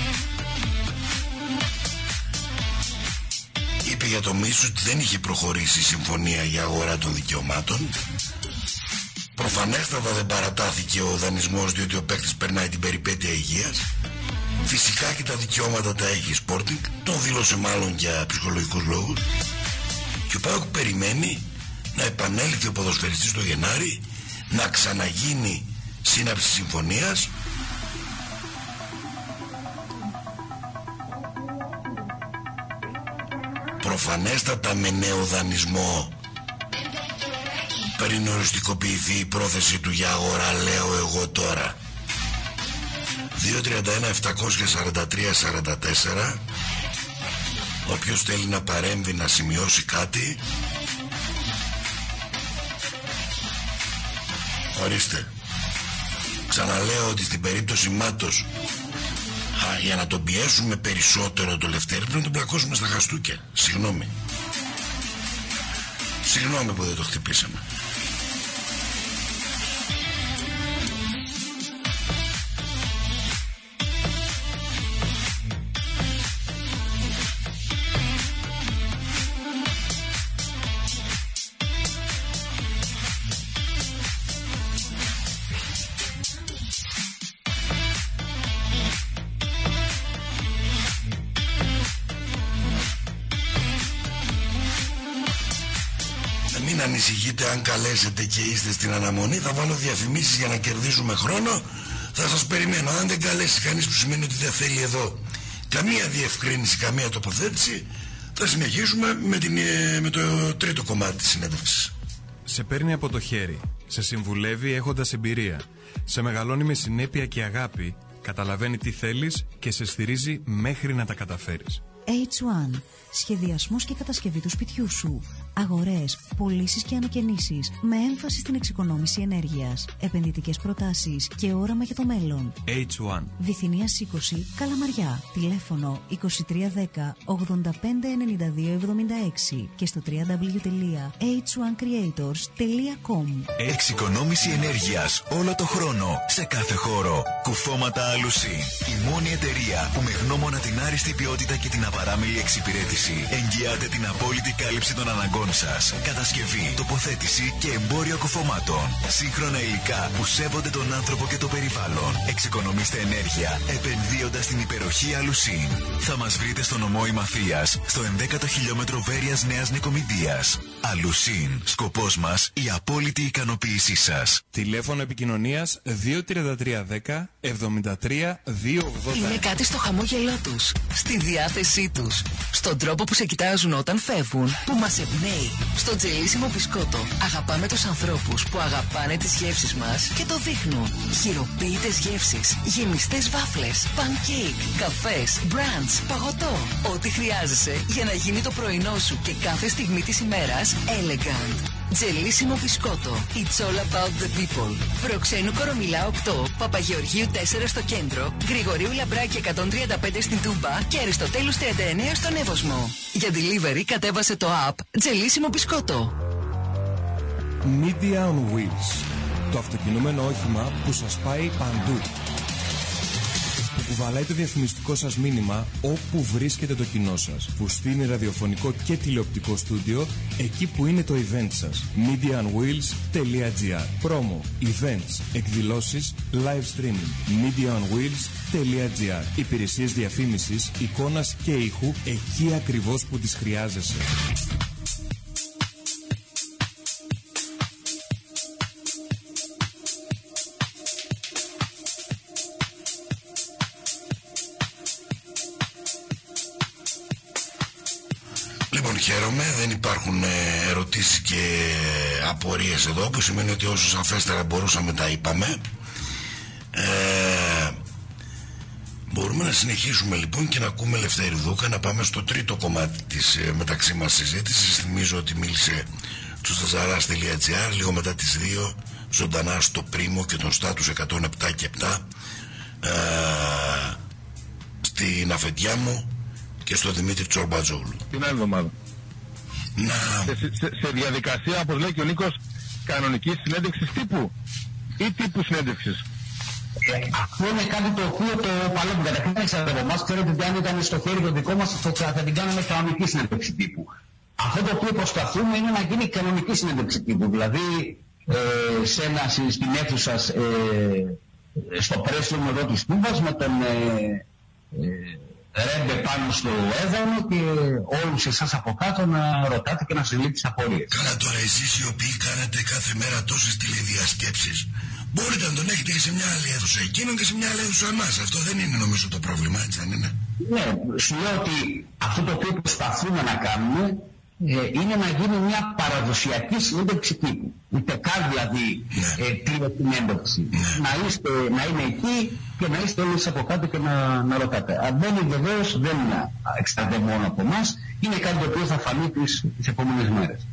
Είπε για το Μίσου ότι δεν είχε προχωρήσει η συμφωνία για αγορά των δικαιωμάτων. Προφανέστατα δεν παρατάθηκε ο δανεισμός, διότι ο παίκτης περνάει την περιπέτεια υγείας. Φυσικά και τα δικαιώματα τα έχει η Sporting, τον δήλωσε μάλλον για ψυχολογικούς λόγους. Και ο ΠΑΟΚ περιμένει να επανέλθει ο ποδοσφαιριστής το Γενάρη, να ξαναγίνει σύναψη συμφωνίας, προφανέστατα με νέο δανεισμό πριν οριστικοποιηθεί η πρόθεση του για αγορά, λέω εγώ τώρα. 231-743-44. Όποιος θέλει να παρέμβει, να σημειώσει κάτι, ορίστε. Ξαναλέω ότι στην περίπτωση Μάτος, για να τον πιέσουμε περισσότερο το Λευτέρη, πρέπει να τον πλακώσουμε στα χαστούκια. Συγγνώμη που δεν το χτυπήσαμε. Ανησυχείτε, αν καλέσετε και είστε στην αναμονή, θα βάλω διαφημίσεις για να κερδίζουμε χρόνο. Θα σας περιμένω. Αν δεν καλέσει κανείς, που σημαίνει ότι δεν θέλει εδώ καμία διευκρίνηση, καμία τοποθέτηση, Θα συνεχίσουμε με το τρίτο κομμάτι της συνέντευξης. Σε παίρνει από το χέρι, σε συμβουλεύει έχοντας εμπειρία, σε μεγαλώνει με συνέπεια και αγάπη, καταλαβαίνει τι θέλεις και σε στηρίζει μέχρι να τα καταφέρεις. H1. Σχεδιασμός και κατασκευή του σπιτιού σου. Αγορές, πωλήσεις και ανακαινήσεις με έμφαση στην εξοικονόμηση ενέργειας. Επενδυτικές προτάσεις και όραμα για το μέλλον. H1. Βυθινίας 20, Καλαμαριά. Τηλέφωνο 2310 859276 και στο www.h1creators.com. Εξοικονόμηση ενέργειας όλο το χρόνο, σε κάθε χώρο. Κουφώματα Αλουσί. Η μόνη εταιρεία που με γνώμονα την άριστη ποιότητα και την απαράμιλη εξυπηρέτηση εγγυάται την απόλυτη κάλυψη των αναγκών σας. Κατασκευή, τοποθέτηση και εμπόριο κουφωμάτων. Σύγχρονα υλικά που σέβονται τον άνθρωπο και το περιβάλλον. Εξοικονομήστε ενέργεια επενδύοντας στην υπεροχή Αλουσίν. Θα μας βρείτε στο νομό Ημαθίας, στο 11ο χιλιόμετρο Βέρειας Νέας Νικομιδίας. Αλουσίν. Σκοπός μας η απόλυτη ικανοποίησή σας. Τηλέφωνο επικοινωνίας 23310 73 280. Είναι κάτι στο χαμόγελό τους, στη διάθεσή τους, στον τρόπο που σε κοιτάζουν όταν φεύγουν, που μας εμπνέει. Στο τζελίσιμο μπισκότο αγαπάμε τους ανθρώπους που αγαπάνε τις γεύσεις μας και το δείχνουν. Χειροποίητες γεύσεις, γεμιστές βάφλες, πανκέικ, καφές, μπραντς, παγωτό. Ό,τι χρειάζεσαι για να γίνει το πρωινό σου και κάθε στιγμή της ημέρας elegant. Τζελίσιμο μπισκότο. It's all about the people. Προξένου Κορομιλά 8, Παπαγεωργίου 4 στο κέντρο, Γρηγορίου Λαμπράκη 135 στην Τούμπα και Αριστοτέλους 39 στον Εύωσμο. Για delivery κατέβασε το app Τζελίσιμο μπισκότο. Media on Wheels. Το αυτοκινούμενο όχημα που σας πάει παντού. Που κουβαλάει το διαφημιστικό σας μήνυμα όπου βρίσκεται το κοινό σας. Που στείνει ραδιοφωνικό και τηλεοπτικό στούντιο εκεί που είναι το event σας. MediaOnWheels.gr. Promo, events, εκδηλώσεις, live streaming. MediaOnWheels.gr. Υπηρεσίες διαφήμισης, εικόνας και ήχου εκεί ακριβώς που τις χρειάζεσαι. Χαίρομαι, δεν υπάρχουν ερωτήσεις και απορίες εδώ, που σημαίνει ότι όσο σαφέστερα μπορούσαμε τα είπαμε. Μπορούμε να συνεχίσουμε λοιπόν και να ακούμε Λευτέρη Δούκα, να πάμε στο τρίτο κομμάτι της μεταξύ μας συζήτησης. Θυμίζω ότι μίλησε του Σταζαράς.gr λίγο μετά τις 2 ζωντανά στο Πρίμο και τον Στάτους 107 και 7 στην αφεντιά μου και στο Δημήτρη Τσορμπατζόγλου. Την άλλη εβδομάδα. Σε διαδικασία, όπως λέει και ο Νίκος, κανονικής συνέντευξης τύπου ή τύπου συνέντευξης. Αυτό είναι κάτι το οποίο το παλεύουμε. Καταρχήν εξαρτάται από εμάς. Ξέρετε ότι αν ήταν στο χέρι το δικό μας, θα την κάναμε κανονική συνέντευξη τύπου. Αυτό το οποίο προσπαθούμε είναι να γίνει κανονική συνέντευξη τύπου. Δηλαδή, στην αίθουσα, στο πρέσβημα εδώ της Τούμπας, με τον Ρέμπε πάνω στο έδαφο και όλους εσάς από κάτω να ρωτάτε και να συλλήψετε τις απορίες. Καλά, τώρα εσείς οι οποίοι κάνατε κάθε μέρα τόσες τηλεδιασκέψεις, μπορείτε να τον έχετε και σε μια άλλη αίθουσα εκείνον και σε μια άλλη αίθουσα εμάς. Αυτό δεν είναι νομίζω το πρόβλημα, έτσι δεν είναι? Ναι, σου λέω ότι αυτό το οποίο προσπαθούμε να κάνουμε είναι να γίνει μια παραδοσιακή συνέντευξη τύπου. Ούτε καν δηλαδή τηλεσυνέντευξη. Να είναι εκεί και να είστε όλοι από κάτω και να ρωτάτε. Αν δεν είναι βεβαίως, δεν εξαρτάται μόνο από εμάς, είναι κάτι το οποίο θα φανεί τις επόμενες μέρες.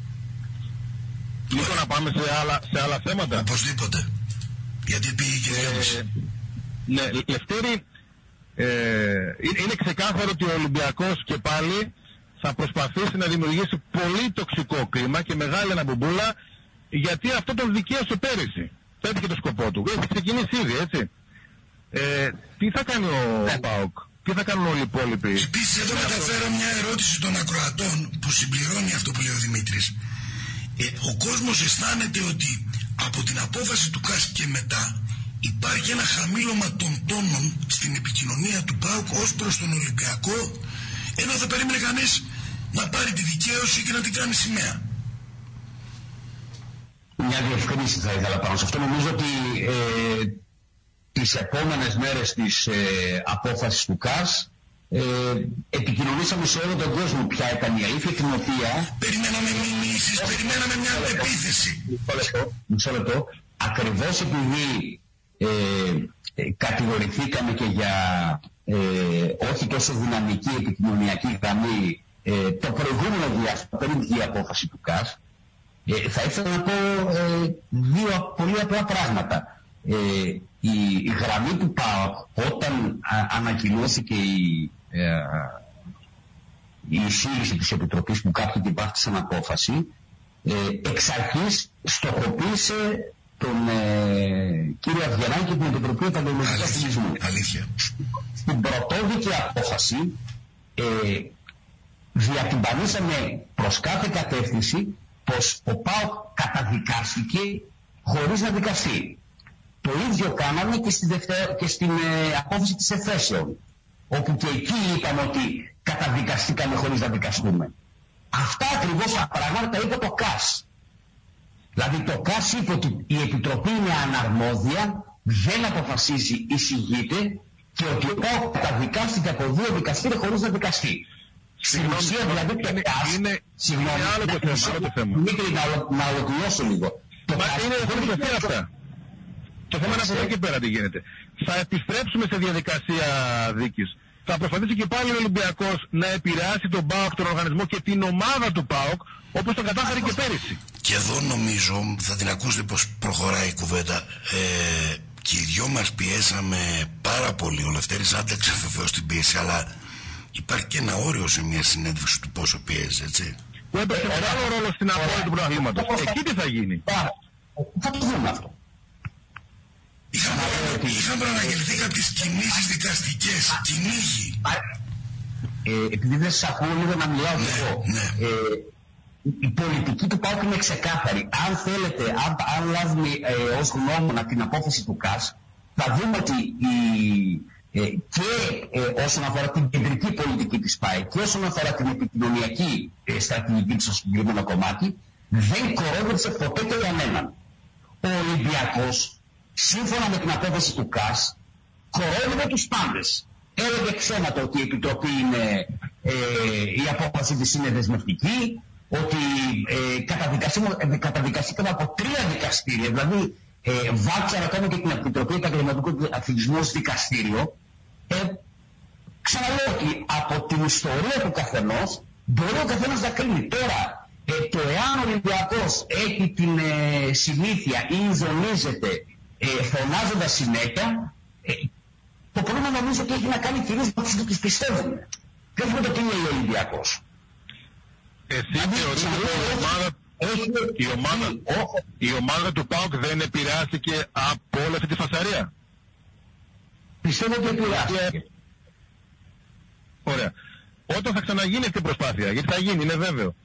Λίγο να πάμε σε άλλα θέματα. Οπωσδήποτε. Γιατί πήγε και ναι, Λευτέρη, είναι ξεκάθαρο ότι ο Ολυμπιακός και πάλι θα προσπαθήσει να δημιουργήσει πολύ τοξικό κλίμα και μεγάλη αναμπομπούλα, γιατί αυτό το δικαίωσε πέρυσι. Πέτυχε το σκοπό του. Έχει ξεκινήσει ήδη, έτσι. Τι θα κάνει ο ΠΑΟΚ, τι θα κάνουν όλοι οι υπόλοιποι? Επίσης εδώ μεταφέρω μια ερώτηση των ακροατών που συμπληρώνει αυτό που λέει ο Δημήτρης. Ο κόσμος αισθάνεται ότι από την απόφαση του ΚΑΣ και μετά υπάρχει ένα χαμήλωμα των τόνων στην επικοινωνία του ΠΑΟΚ ως προς τον Ολυμπιακό, ενώ θα περίμενε κανείς να πάρει τη δικαίωση και να την κάνει σημαία. Μια διευκρίνηση θα ήθελα πάνω σε αυτό. Νομίζω ότι τις επόμενες μέρες της απόφασης του ΚΑΣ επικοινωνήσαμε σε όλο τον κόσμο ποια ήταν η αλήθεια, την οποία... Περιμέναμε μηνύσεις, περιμέναμε μια επίθεση. Μισό λεπτό. Ακριβώς επειδή κατηγορηθήκαμε και για όχι τόσο δυναμική επικοινωνιακή γραμμή το προηγούμενο διάστημα πριν η απόφαση του ΚΑΣ, θα ήθελα να πω δύο πολύ απλά πράγματα. Η γραμμή του ΠΑΟΚ, όταν ανακοινώθηκε η εισήγηση της Επιτροπής που κάποιοι την πάθησαν απόφαση, εξ αρχής στοχοποίησε τον κύριο Αυγεράκη και την Επιτροπή Επαγγελματικού Αθλητισμού. Στην πρωτόδικη απόφαση διατυμπανίσαμε προς κάθε κατεύθυνση πως ο ΠΑΟΚ καταδικάστηκε χωρίς να δικαστεί. Το ίδιο κάναμε και στην απόφαση της Εφέσεων, όπου και εκεί είπαμε ότι καταδικαστήκαμε χωρίς να δικαστούμε. Αυτά ακριβώς τα πράγματα είπε το ΚΑΣ. Δηλαδή το ΚΑΣ είπε ότι η Επιτροπή είναι αναρμόδια, δεν αποφασίζει, εισηγείται, και ότι ο ΠΑΟΚ καταδικάστηκε από δύο δικαστήρια χωρίς να δικαστεί. Στην ουσία δηλαδή το ΚΑΣ... Είναι άλλο το θέμα. Δημήτρη, να ολοκληρώσω λίγο. Είναι αυτά. Το θέμα είναι από εδώ και πέρα τι γίνεται. Θα επιστρέψουμε σε διαδικασία δίκης. Θα προσπαθήσει και πάλι ο Ολυμπιακός να επηρεάσει τον ΠΑΟΚ, τον οργανισμό και την ομάδα του ΠΑΟΚ, όπως το κατάφερε και πέρυσι. Και εδώ νομίζω, θα την ακούσετε πως προχωράει η κουβέντα, και οι δυο μας πιέσαμε πάρα πολύ. Ο Λευτέρης άντεξε βεβαίως την πίεση, αλλά υπάρχει και ένα όριο σε μια συνέντευξη του πόσο πιέζει, έτσι. Που έπαιξε μεγάλο ρόλο στην απόλυτη του πρωταθλήματος. Εκεί τι θα γίνει? Θα το δούμε αυτό. Είχαν προαναγγελθεί κάποιες κινήσεις δικαστικές, κυνήγι. Επειδή δεν σας ακούω λίγο να μιλάω και εγώ. Η πολιτική του ΠΑΟΚ είναι ξεκάθαρη. Αν θέλετε, αν λάβουμε ως γνώμονα την απόφαση του ΚΑΣ, θα δούμε ότι και όσον αφορά την κεντρική πολιτική της ΠΑΕ και όσον αφορά την επικοινωνιακή στρατηγική της στο συγκεκριμένο κομμάτι, δεν κορόιδεψε ποτέ και κανέναν. Ο Ολυμπιακός, σύμφωνα με την απόφαση του ΚΑΣ, κορόιδευε τους πάντες. Έλεγε ψέματα ότι η Επιτροπή είναι, η απόφαση της είναι δεσμευτική, ότι καταδικαστήκαμε από 3 δικαστήρια, δηλαδή βάψαν ακόμα και την Επιτροπή Επαγγελματικού Αθλητισμού ως δικαστήριο. Ξαναλέω ότι από την ιστορία του καθενός μπορεί ο καθένας να κρίνει. Τώρα, το εάν ο Ολυμπιακός έχει την συνήθεια ή ζωνίζεται φωνάζοντας συνέχεια, το πρόβλημα νομίζω ότι έχει να κάνει κυρίως με αυτούς που τους πιστεύουν. Και όχι με το τι είναι ο Ολυμπιακός. Εσύ θεωρείς ότι η ομάδα του ΠΑΟΚ δεν επηρεάστηκε από όλη αυτή τη φασαρία? Πιστεύω ότι επηρεάστηκε. Ωραία. Όταν θα ξαναγίνει αυτή η προσπάθεια, γιατί θα γίνει, είναι βέβαιο.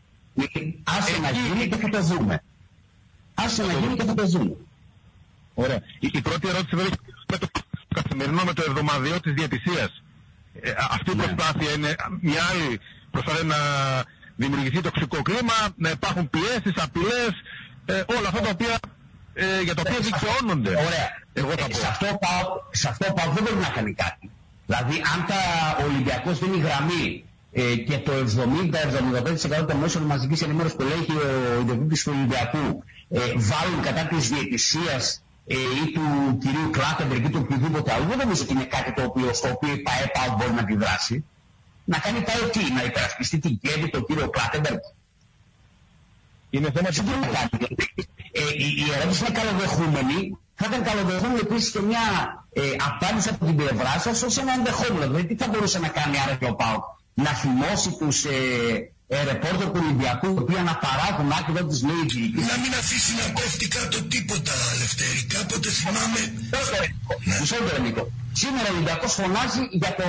Άσε να γίνει και θα το δούμε. Άσε να γίνει και θα το δούμε. Ωραία. Η πρώτη ερώτηση βέβαια με το καθημερινό, με το εβδομαδιαίο της διαιτησίας. Αυτή η προσπάθεια είναι μια άλλη προσπάθεια να δημιουργηθεί τοξικό κλίμα, να υπάρχουν πιέσεις, απειλές, όλα αυτά τα οποία, για τα οποία δικαιώνονται. Ωραία. Εγώ θα πω. Σε αυτό πάω δεν μπορεί να κάνει κάτι. Δηλαδή αν ο Ολυμπιακός δίνει γραμμή και το 70-75% των μέσων μαζικής ενημέρωσης που λέει ο ιδιοκτήτης του Ολυμπιακού βάλουν κατά της διαιτησίας ή του κυρίου Κλάτεμπεργκ ή του οποιοδήποτε άλλο, δεν νομίζω ότι είναι κάτι στο οποίο η ΠΑΕ μπορεί να αντιδράσει. Να κάνει ΠΑΕ τι, να υπερασπιστεί την Κέρδη, τον κύριο Κλάτεμπεργκ? Είναι θέμα της η ερώτηση είναι καλοδεχούμενη. Θα ήταν καλοδεχούμενη επίσης και μια απάντηση από την πλευρά σας ως ένα ενδεχόμενο. Δηλαδή τι θα μπορούσε να κάνει άρα και ο ΠΑΟΚ? Να θυμώσει τους ρεπόρτερ του Ολυμπιακού, οι οποίοι αναπαράγουν άκρη δεν τους λέει η διοίκηση. Να μην αφήσει να πέφτει κάτω τίποτα, Λευτέρη. Κάποτε θυμάμαι... Μισό λεπτό, Νίκο. Σήμερα ο Ολυμπιακός φωνάζει για το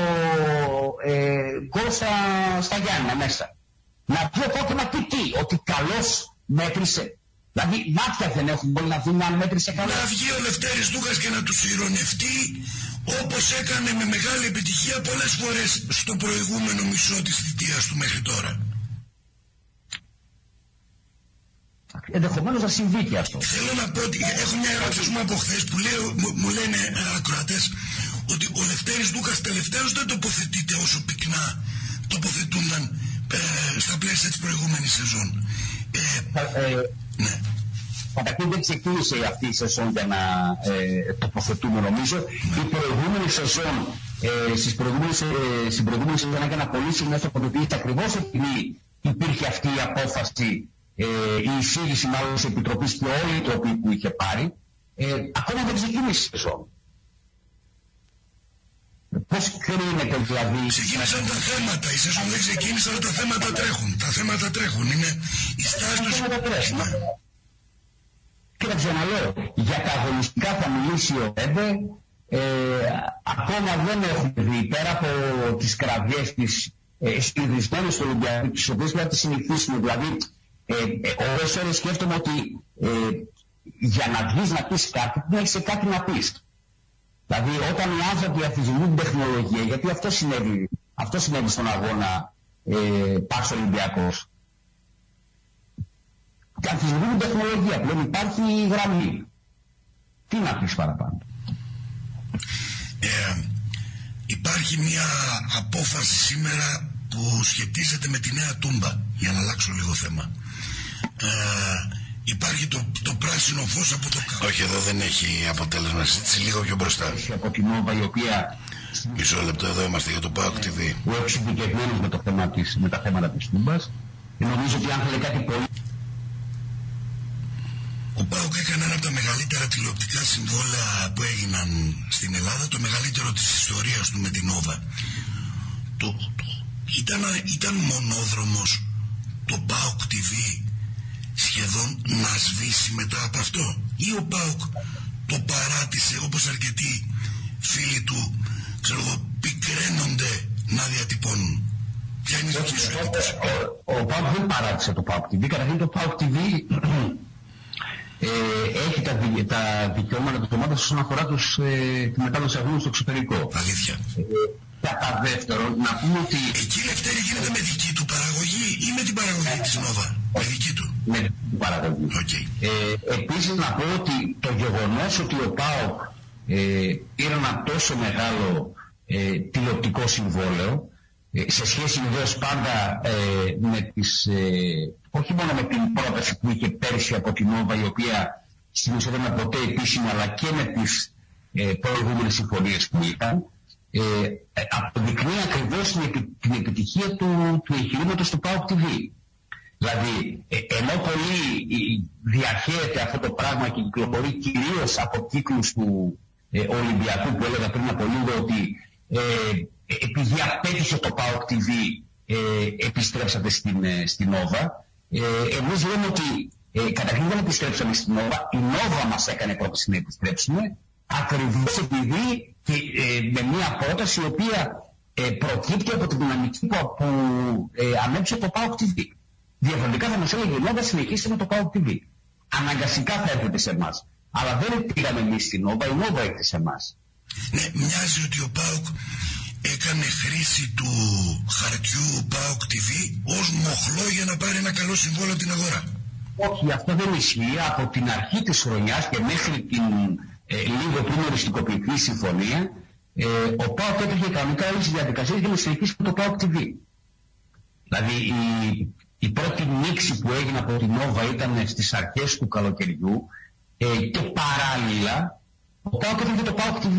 γκολ στα Γιάννηνα μέσα. Να πει ο ΠΑΟΚ να πει τι? Ότι καλώς μέτρησε? Δηλαδή μάτια δεν έχουν, μπορεί να δουν αν μέτρησε καλά? Να βγει ο Λευτέρης Δούκας και να τους ειρωνευτεί, όπως έκανε με μεγάλη επιτυχία πολλές φορές στο προηγούμενο μισό της θητείας του μέχρι τώρα. Ενδεχομένως να συμβεί και αυτό. Θέλω να πω ότι έχω μια ερώτηση μου από χθες που μου λένε ακροατές ότι ο Λευτέρης Δούκας τελευταίος δεν τοποθετείται όσο πυκνά τοποθετούνταν στα πλαίσια της προηγούμενης σεζόν. Ναι. Καταρχήν δεν ξεκίνησε αυτή η σεζόν για να τοποθετούμε, νομίζω. Η προηγούμενη σεζόν, στην προηγούμενη σεζόν έκανα πολύ συχνά τοποθετήσει ακριβώς επειδή υπήρχε αυτή η απόφαση, η εισήγηση μάλλον της Επιτροπής και όλοι οι τρόποι που είχε πάρει. Ακόμα δεν ξεκίνησε η σεζόν. Πώς κρίνεται δηλαδή? Ξεκίνησαν τα θέματα, η σεζόν δεν ξεκίνησε, αλλά τα θέματα τρέχουν. Τα θέματα τρέχουν, είναι η στάση τους. Κοίταξε να λέω, για τα αγωνιστικά θα μιλήσει ο Ρέμπε, ακόμα δεν έχουμε δει, πέρα από τις κραυγές της συνηθισμένες του Ολυμπιακού, τις οποίες πρέπει να τις συνηθίσουμε. Δηλαδή, ώρες ώρες σκέφτομαι ότι για να βγεις να πεις κάτι, δεν έχεις κάτι να πεις. Δηλαδή, όταν οι άνθρωποι αφισβητούν την τεχνολογία, γιατί αυτό συνέβη στον αγώνα Πας Ολυμπιακός. Και αμφισβητούν την τεχνολογία, πλέον υπάρχει γραμμή. Τι να πεις παραπάνω? Υπάρχει μια απόφαση σήμερα που σχετίζεται με τη Νέα Τούμπα, για να αλλάξω λίγο θέμα. Υπάρχει το πράσινο φως από το κάτω. Όχι, εδώ δεν έχει αποτέλεσμα συζήτηση, λίγο πιο μπροστά. Από την Νόβα, η οποία... Μισό λεπτό, εδώ είμαστε για το ΠΑΟΚ TV. Ο εξειδικευμένος με τα θέματα της Τούμπας. Νομίζω ότι αν θέλει κάτι πολύ... Ο ΠΑΟΚ έκανε ένα από τα μεγαλύτερα τηλεοπτικά συμβόλαια που έγιναν στην Ελλάδα, το μεγαλύτερο της ιστορίας του με την Νόβα. Ήταν μονόδρομος το ΠΑΟΚ TV σχεδόν να σβήσει μετά από αυτό, ή ο ΠΑΟΚ το παράτησε όπως αρκετοί φίλοι του, ξέρω εγώ, πικραίνονται να διατυπώνουν? Ποια είναι η δική σου εντύπωση? Ο ΠΑΟΚ δεν παράτησε το ΠΑΟΚ TV. Καταρχήν το ΠΑΟΚ TV έχει τα δικαιώματα της ομάδας όσον αφορά τη μετάδοση αγώνων στο εξωτερικό. Αλήθεια. Κατά δεύτερον, να πούμε ότι... Εκεί η Λευτέρη γίνεται με δική του παραγωγή ή με την παραγωγή της Νόβα? Με δική του. Με την παραγωγή. Okay. Επίσης να πω ότι το γεγονός ότι ο ΠΑΟΚ πήρε ένα τόσο μεγάλο τηλεοπτικό συμβόλαιο, σε σχέση βεβαίως πάντα με τις... όχι μόνο με την πρόταση που είχε πέρσι από την Νόβα, η οποία στην ουσία δεν ήταν ποτέ επίσημη, αλλά και με τις προηγούμενες συμφωνίες που ήταν, αποδεικνύει ακριβώς την επιτυχία του εγχειρήματος του ΠΑΟΚ TV. Δηλαδή, ενώ πολύ διαχέεται αυτό το πράγμα και κυκλοφορεί κυρίως από κύκλους του Ολυμπιακού, που έλεγα πριν από λίγο ότι επειδή απέτυχε το ΠΑΟΚ TV επιστρέψατε στην Νόβα, εμείς λέμε ότι καταρχήν δεν επιστρέψαμε στην Νόβα, η Νόβα μας έκανε πρόταση να επιστρέψουμε, ακριβώς επειδή με μια πρόταση η οποία προκύπτει από την δυναμική που ανέψε το ΠΑΟΚ TV. Διαφορετικά θα μας έλεγε η Νόβα, συνεχίστε με το ΠΑΟΚ TV. Αναγκαστικά θα έρχεται σε εμάς. Αλλά δεν πήγαμε εμείς στην Νόβα, η Νόβα έρχεται σε εμάς. Ναι, μοιάζει ότι ο ΠΑΟΚ έκανε χρήση του χαρτιού ΠΑΟΚ TV ως μοχλό για να πάρει ένα καλό συμβόλαιο από την αγορά. Όχι, αυτό δεν ισχύει. Από την αρχή της χρονιάς και μέχρι την λίγο πριν οριστικοποιηθεί η συμφωνία, ο ΠΑΟΚ έτρεχε κανονικά όλες τις διαδικασίες για να συνεχίσει με το ΠΑΟΚ TV. Δηλαδή η πρώτη νήξη που έγινε από την Νόβα ήταν στις αρχές του καλοκαιριού και παράλληλα ο ΠΑΟΚ έτρεχε το ΠΑΟΚ TV.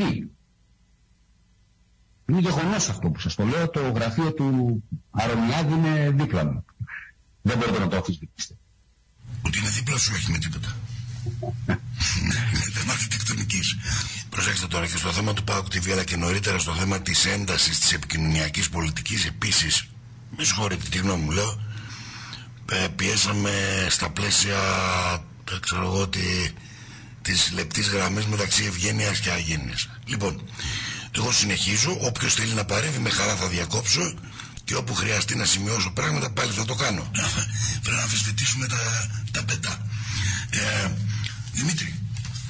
Είναι γεγονός αυτό που σας το λέω, το γραφείο του Αρωνιάδη είναι δίπλα μου. Δεν μπορείτε να το αμφισβητήσετε. Ότι είναι δίπλα σου έχει με τίποτα. Είναι θέμα αρχιτεκτονικής. Προσέξτε τώρα και στο θέμα του ΠΑΟΚ TV, αλλά και νωρίτερα στο θέμα της έντασης της επικοινωνιακής πολιτικής επίσης, με συγχωρείτε τη γνώμη μου λέω, πιέσαμε στα πλαίσια, ξέρω εγώ, της λεπτής γραμμής μεταξύ ευγένειας και αγένειας. Λοιπόν, εγώ συνεχίζω, όποιος θέλει να παρέμβει με χαρά θα διακόψω και όπου χρειαστεί να σημειώσω πράγματα πάλι θα το κάνω. Πρέπει να αμφισβητήσουμε τα πετά. Δημήτρη,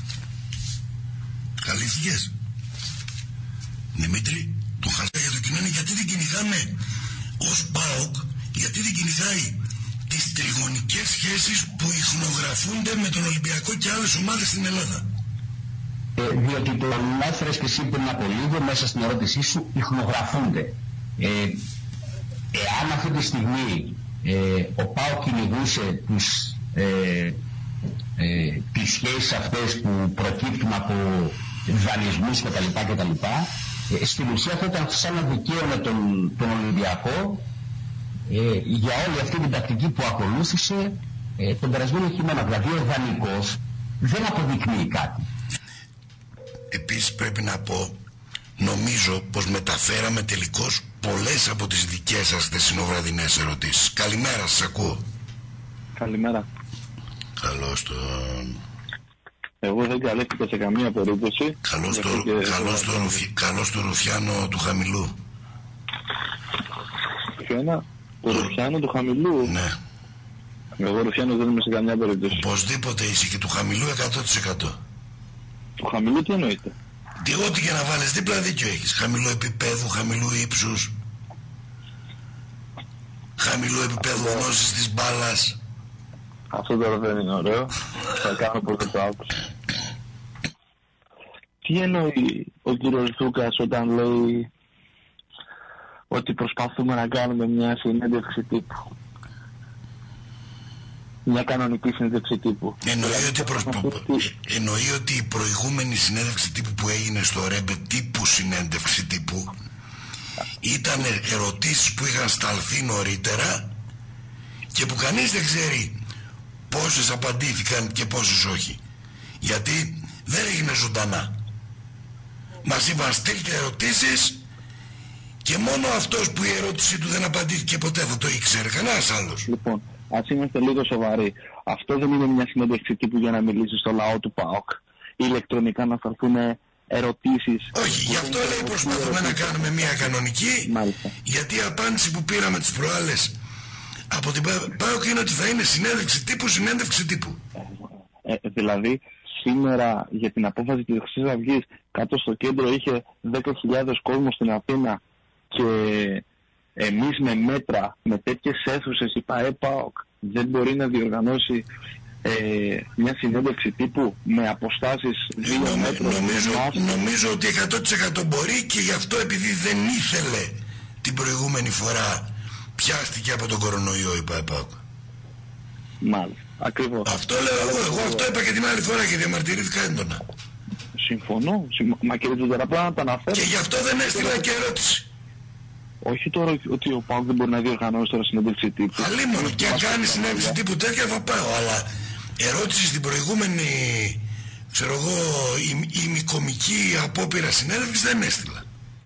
καλύφθηκες? Δημήτρη, το χασά για το κοινό είναι γιατί δεν κυνηγάμε ως ΠΑΟΚ, γιατί δεν κυνηγάει τις τριγωνικές σχέσεις που ιχνογραφούνται με τον Ολυμπιακό και άλλες ομάδες στην Ελλάδα. διότι το ανέφερες και εσύ πριν από λίγο μέσα στην ερώτησή σου, ιχνογραφούνται. Εάν αυτή τη στιγμή ο ΠΑΟΚ κυνηγούσε τις σχέσεις αυτές που προκύπτουν από δανεισμούς κτλ. Στην ουσία αυτό ήταν σαν να δικαίωνε τον Ολυμπιακό για όλη αυτή την τακτική που ακολούθησε τον περασμένο χειμώνα. Δηλαδή ο δανεικός δεν αποδεικνύει κάτι. Επίσης πρέπει να πω, νομίζω πως μεταφέραμε τελικώς πολλές από τις δικές σας θεσινοβραδινές ερωτήσεις. Καλημέρα, σας ακούω. Καλημέρα. Καλώς τον... Εγώ δεν καλέστηκα σε καμία περίπτωση. Καλώς το Ρουφιάνο του Χαμηλού. Ποιο το Ρουφιάνο του Χαμηλού? Ναι. Εγώ Ρουφιάνο δεν είμαι σε καμιά περίπτωση. Οπωσδήποτε είσαι και του Χαμηλού 100%. Του Χαμηλού τι εννοείται? Τι ό,τι για να βάλεις δίπλα δίκιο έχεις. Χαμηλού επίπεδου, χαμηλού ύψους, χαμηλού επίπεδου γνώσης της μπάλας. Αυτό τώρα δεν είναι ωραίο. Θα κάνω πρώτο το άκουσα. Τι εννοεί ο κύριος Δούκας όταν λέει ότι προσπαθούμε να κάνουμε μια συνέντευξη τύπου? Μια κανονική συνέντευξη τύπου. Εννοεί ότι η προηγούμενη συνέντευξη τύπου που έγινε στο Ρέμπε, τύπου συνέντευξη τύπου, ήταν ερωτήσεις που είχαν σταλθεί νωρίτερα και που κανείς δεν ξέρει πόσες απαντήθηκαν και πόσες όχι. Γιατί δεν έγινε ζωντανά. Μας είπαν στείλτε ερωτήσεις και μόνο αυτός που η ερώτησή του δεν απαντήθηκε ποτέ θα το ήξερε, κανένας άλλος. Λοιπόν, ας είμαστε λίγο σοβαροί. Αυτό δεν είναι μια συνέντευξη τύπου για να μιλήσει στο λαό του ΠΑΟΚ. Ηλεκτρονικά να σταθούν ερωτήσεις. Όχι, γι' αυτό λέει προσπαθούμε να κάνουμε μια κανονική. Μάλιστα. Γιατί η απάντηση που πήραμε τις προάλλες από την ΠΑΟΚ είναι ότι θα είναι συνέντευξη τύπου. Δηλαδή, σήμερα για την απόφαση της Χρυσής Αυγής κάτω στο κέντρο είχε 10.000 κόσμο στην Αθήνα και εμείς με μέτρα, με τέτοιες αίθουσες, η ΠΑΟΚ δεν μπορεί να διοργανώσει μια συνέντευξη τύπου με αποστάσεις 2 μέτρων. Νομίζω ότι 100% μπορεί και γι' αυτό επειδή δεν ήθελε την προηγούμενη φορά πιάστηκε από τον κορονοϊό η ΠΑΟΚ. Μάλιστα, ακριβώς. Αυτό λέω εγώ αυτό είπα και την άλλη φορά και διαμαρτυρήθηκα έντονα. Συμφωνώ, μα κύριε Τζουτζαραπλά να τα αναφέρω. Και γι' αυτό δεν έστειλα και ερώτηση. Όχι τώρα ότι ο ΠΑΟΚ δεν μπορεί να διοργανώσει τώρα συνέντευξη τύπου. Αλλήμον και αν κάνει συνέντευξη τύπου τέτοια θα πάω, αλλά ερώτηση στην προηγούμενη, ξέρω εγώ, ημικομική απόπειρα συνέντευξη δεν έστειλα.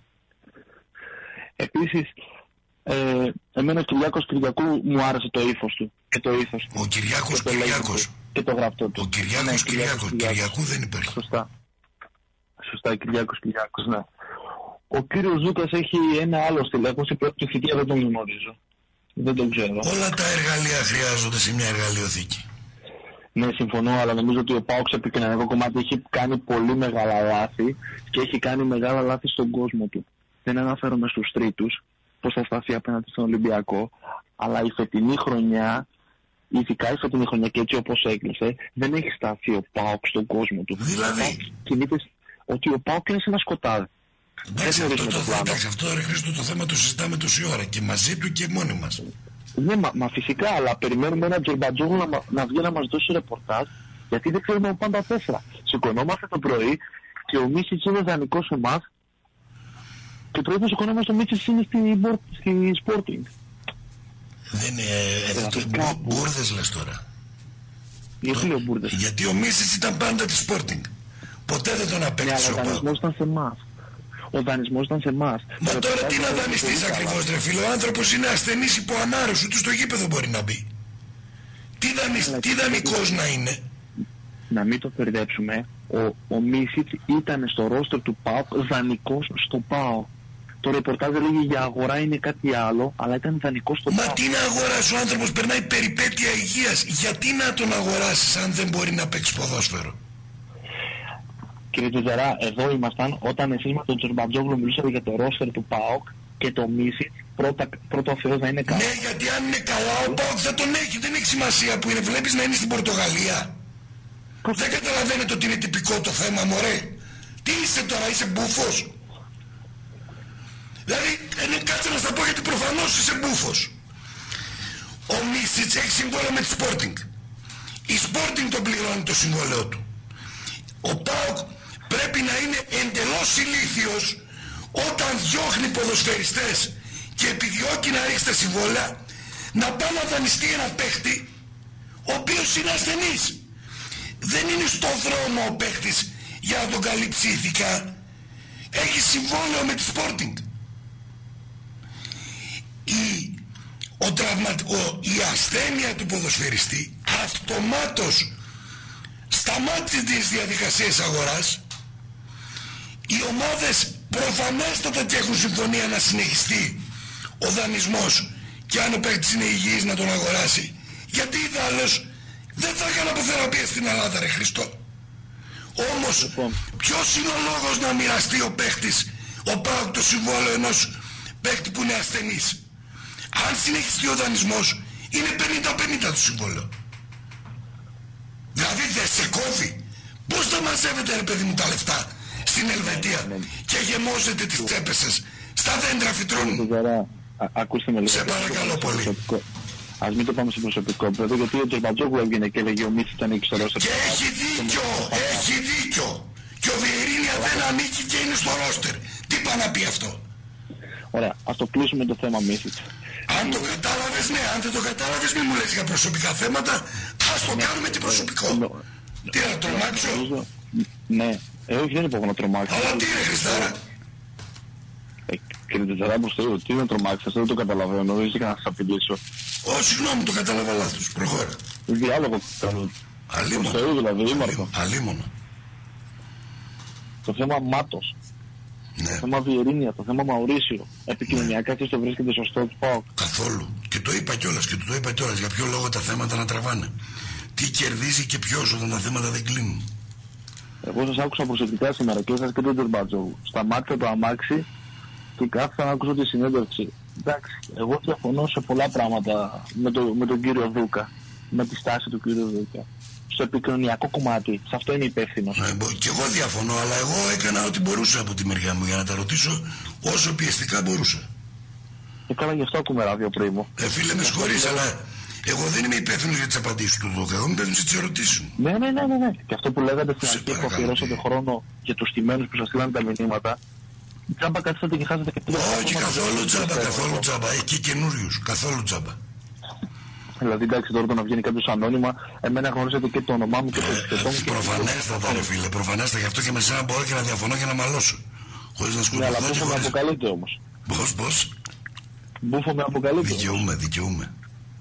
Επίσης, εμένα ο Κυριάκος Κυριακού μου άρεσε το ύφος του και το ήθος του. Ο Κυριάκος Κυριακός. Και το γραπτό του. Ο Κυριάκος Κυριακός. Κυριακού δεν υπάρχει. Σωστά, Κυριάκος Κυριακός, ναι. Ο κύριος Ζούκας έχει ένα άλλο στυλ. Εγώ στην πρώτη θητεία δεν τον γνωρίζω. Δεν τον ξέρω. Όλα τα εργαλεία χρειάζονται σε μια εργαλειοθήκη. Ναι, συμφωνώ, αλλά νομίζω ότι ο ΠΑΟΚ σε επικοινωνιακό κομμάτι έχει κάνει πολύ μεγάλα λάθη και έχει κάνει μεγάλα λάθη στον κόσμο του. Δεν αναφέρομαι στους τρίτους, πώς θα σταθεί απέναντι στον Ολυμπιακό, αλλά η φετινή χρονιά, ειδικά η φετινή χρονιά και έτσι όπως έκλεισε, δεν έχει σταθεί ο ΠΑΟΚ στον κόσμο του. Δηλαδή, κινείται ότι ο ΠΑΟΚ είναι σε ένα σκοτάδι. Εντάξει, αυτό ρε Χρήστο το θέμα το συζητάμε τόση ώρα και μαζί του και μόνοι μας. Ναι, μα φυσικά, αλλά περιμένουμε ένα Τζορμπατζόγλου να βγει να μας δώσει ρεπορτάζ, γιατί δεν ξέρουμε πάντα 4. Σηκωνόμαστε το πρωί και ο Μίσιτς είναι δανεικός σε εμάς και το πρωί που σηκωνόμαστε ο Μίσιτς είναι στη Sporting. Δεν είναι... Μπούρδες λες τώρα. Γιατί λέω μπούρδες? Γιατί ο Μίσιτς ήταν πάντα τη Sporting. Ποτέ δεν τον απέκτησε ο ΠΑΟΚ. Ο δανεισμός ήταν σε εμάς. Ο δανεισμός ήταν σε εμάς. Μα τώρα τι να δανειστείς ακριβώς ρε φίλο? Ο άνθρωπος είναι ασθενής υπό ανάρρωση, ούτε στο γήπεδο μπορεί να μπει. Τι δανεικός να είναι? Να μην το μπερδέψουμε. Ο Μίσιτς ήταν στο ρόστερ του ΠΑΟΚ δανεικός στο ΠΑΟΚ. Το ρεπορτάζ έλεγε για αγορά είναι κάτι άλλο, αλλά ήταν δανεικός στο ΠΑΟΚ. Μα τι να αγοράσει, ο άνθρωπος περνάει περιπέτεια υγείας. Γιατί να τον αγοράσεις αν δεν μπορεί να παίξει ποδόσφαιρο? Κύριε Τζουτζαρά, εδώ ήμασταν όταν εσείς με τον Τζορμπατζόγλου μιλούσατε για το ρόστερ του ΠΑΟΚ και το Μίσιτς πρώτο Θεός να είναι καλά. Ναι, γιατί αν είναι καλά ο ΠΑΟΚ θα τον έχει, δεν έχει σημασία που είναι. Βλέπεις να είναι στην Πορτογαλία. Δεν καταλαβαίνετε ότι είναι τυπικό το θέμα, μωρέ. Τι είσαι τώρα, είσαι μπούφος? Δηλαδή, κάτσε να στα πω γιατί προφανώς είσαι μπούφος. Ο Μίσιτς έχει συμβόλαιο με τη Sporting. Η Sporting τον πληρώνει το συμβόλαιο του. Ο ΠΑΟΚ πρέπει να είναι εντελώς ηλίθιος όταν διώχνει ποδοσφαιριστές και επιδιώκει να ρίξει τα συμβόλαια, να πάει να δανειστεί ένα παίχτη ο οποίος είναι ασθενής. Δεν είναι στο δρόμο ο παίχτης για να τον καλύψει ηθικά. Έχει συμβόλαιο με τη Sporting. Η ασθένεια του ποδοσφαιριστή αυτομάτως σταμάτησε τις διαδικασίες αγοράς. Οι ομάδες προφανέστατα και έχουν συμφωνία να συνεχιστεί ο δανεισμός και αν ο παίκτης είναι υγιής να τον αγοράσει. Γιατί ιδάλλως δεν θα έκανε αποθεραπεία στην Ελλάδα, ρε Χριστό. Όμως ποιος είναι ο λόγος να μοιραστεί ο παίκτης, ο ΠΑΟΚ, το συμβόλαιο ενός παίκτη που είναι ασθενής? Αν συνεχιστεί ο δανεισμός είναι 50-50 το συμβόλαιο. Δηλαδή δεν σε κόβει. Πώς θα μαζεύετε, ρε παιδί μου, τα λεφτά στην Ελβετία και γεμώσετε τις τσέπες σας στα δέντρα φυτρώνουν? Ακούστε με λίγο. Σε παρακαλώ πολύ. Ας μην το πάμε σε προσωπικό επίπεδο, γιατί ο Τζορμπατζόγλου έβγαινε και έλεγε ο Μίτσης ήταν εξωτερός. Και έχει δίκιο, έχει δίκιο. Και ο Βιερίνια δεν ανήκει και είναι στο ρόστερ. Τι πάει να πει αυτό? Ωραία, ας το κλείσουμε το θέμα Μίτσης. Αν το κατάλαβες, ναι, αν δεν το κατάλαβες μη μου λες για προσωπικά θέματα, ας το κάνουμε και προσωπικό. Τι να τρομάξω? Ναι, όχι δεν είπα να τρομάξω. Αλλά τι είναι, Χριστάρα? Κύριε Τετζαράπος, τι να τρομάξεις, δεν το καταλαβαίνω, δεν είχα να σας απειλήσω. Συγγνώμη, το κατάλαβα λάθος, προχώρα. Διάλογο κάνω. Αλίμονο. Θεού δηλαδή, ήμαρτο. Αλίμονο. Το θέμα Μάτος. Ναι. Το θέμα Βιερίνια, το θέμα Μαουρίσιο. Επικοινωνιακά τι το βρίσκεται σωστό του ΠΑΟΚ? Καθόλου. Και το είπα κιόλας και το είπα κιόλας. Για ποιο λόγο τα θέματα να τραβάνε? Τι κερδίζει και ποιος όταν τα θέματα δεν κλείνουν? Εγώ σας άκουσα προσεκτικά σήμερα και εσάς και τον Τζορμπατζόγλου. Σταμάτησα το αμάξι και κάθισα να ακούσω τη συνέντευξη. Εντάξει, εγώ διαφωνώ σε πολλά πράγματα με τον κύριο Δούκα, με τη στάση του κύριου Δούκα. Στο επικοινωνιακό κομμάτι, σε αυτό είμαι υπεύθυνος. Και εγώ διαφωνώ, αλλά εγώ έκανα ό,τι μπορούσα από τη μεριά μου για να τα ρωτήσω όσο πιεστικά μπορούσα. Έκανα γι' αυτό ακούμε ράδιο πρίμο. Φίλε, με συγχωρείς, αλλά εγώ δεν είμαι υπεύθυνος για τις απαντήσεις του Δούκα. Εγώ είμαι υπεύθυνος για τις ερωτήσεις μου. Ναι. Και αυτό που λέγατε στην αρχή που αφιερώσατε χρόνο για τους τιμένους που σας στείλαν τα μηνύματα. Τζάμπα καθίσατε και χάσατε και τρία. Όχι, καθόλου τζάμπα, καθόλου τζάμπα. Εκεί καινούριους, καθόλου τζάμπα. Δηλαδή, εντάξει, τώρα το να βγαίνει κάποιος ανώνυμα, εμένα γνωρίζετε και το όνομά μου και το επίπεδο μου. Προφανέστατα, ρε φίλε, προφανέστατα. Γι' αυτό και με σένα μπορώ και να διαφωνώ και να μαλώσω. Χωρίς να σκοτωθώ. Ναι, αλλά μπούφο με αποκαλείται όμως. Πώς? Μπούφο με αποκαλείται. Δικαιούμαι.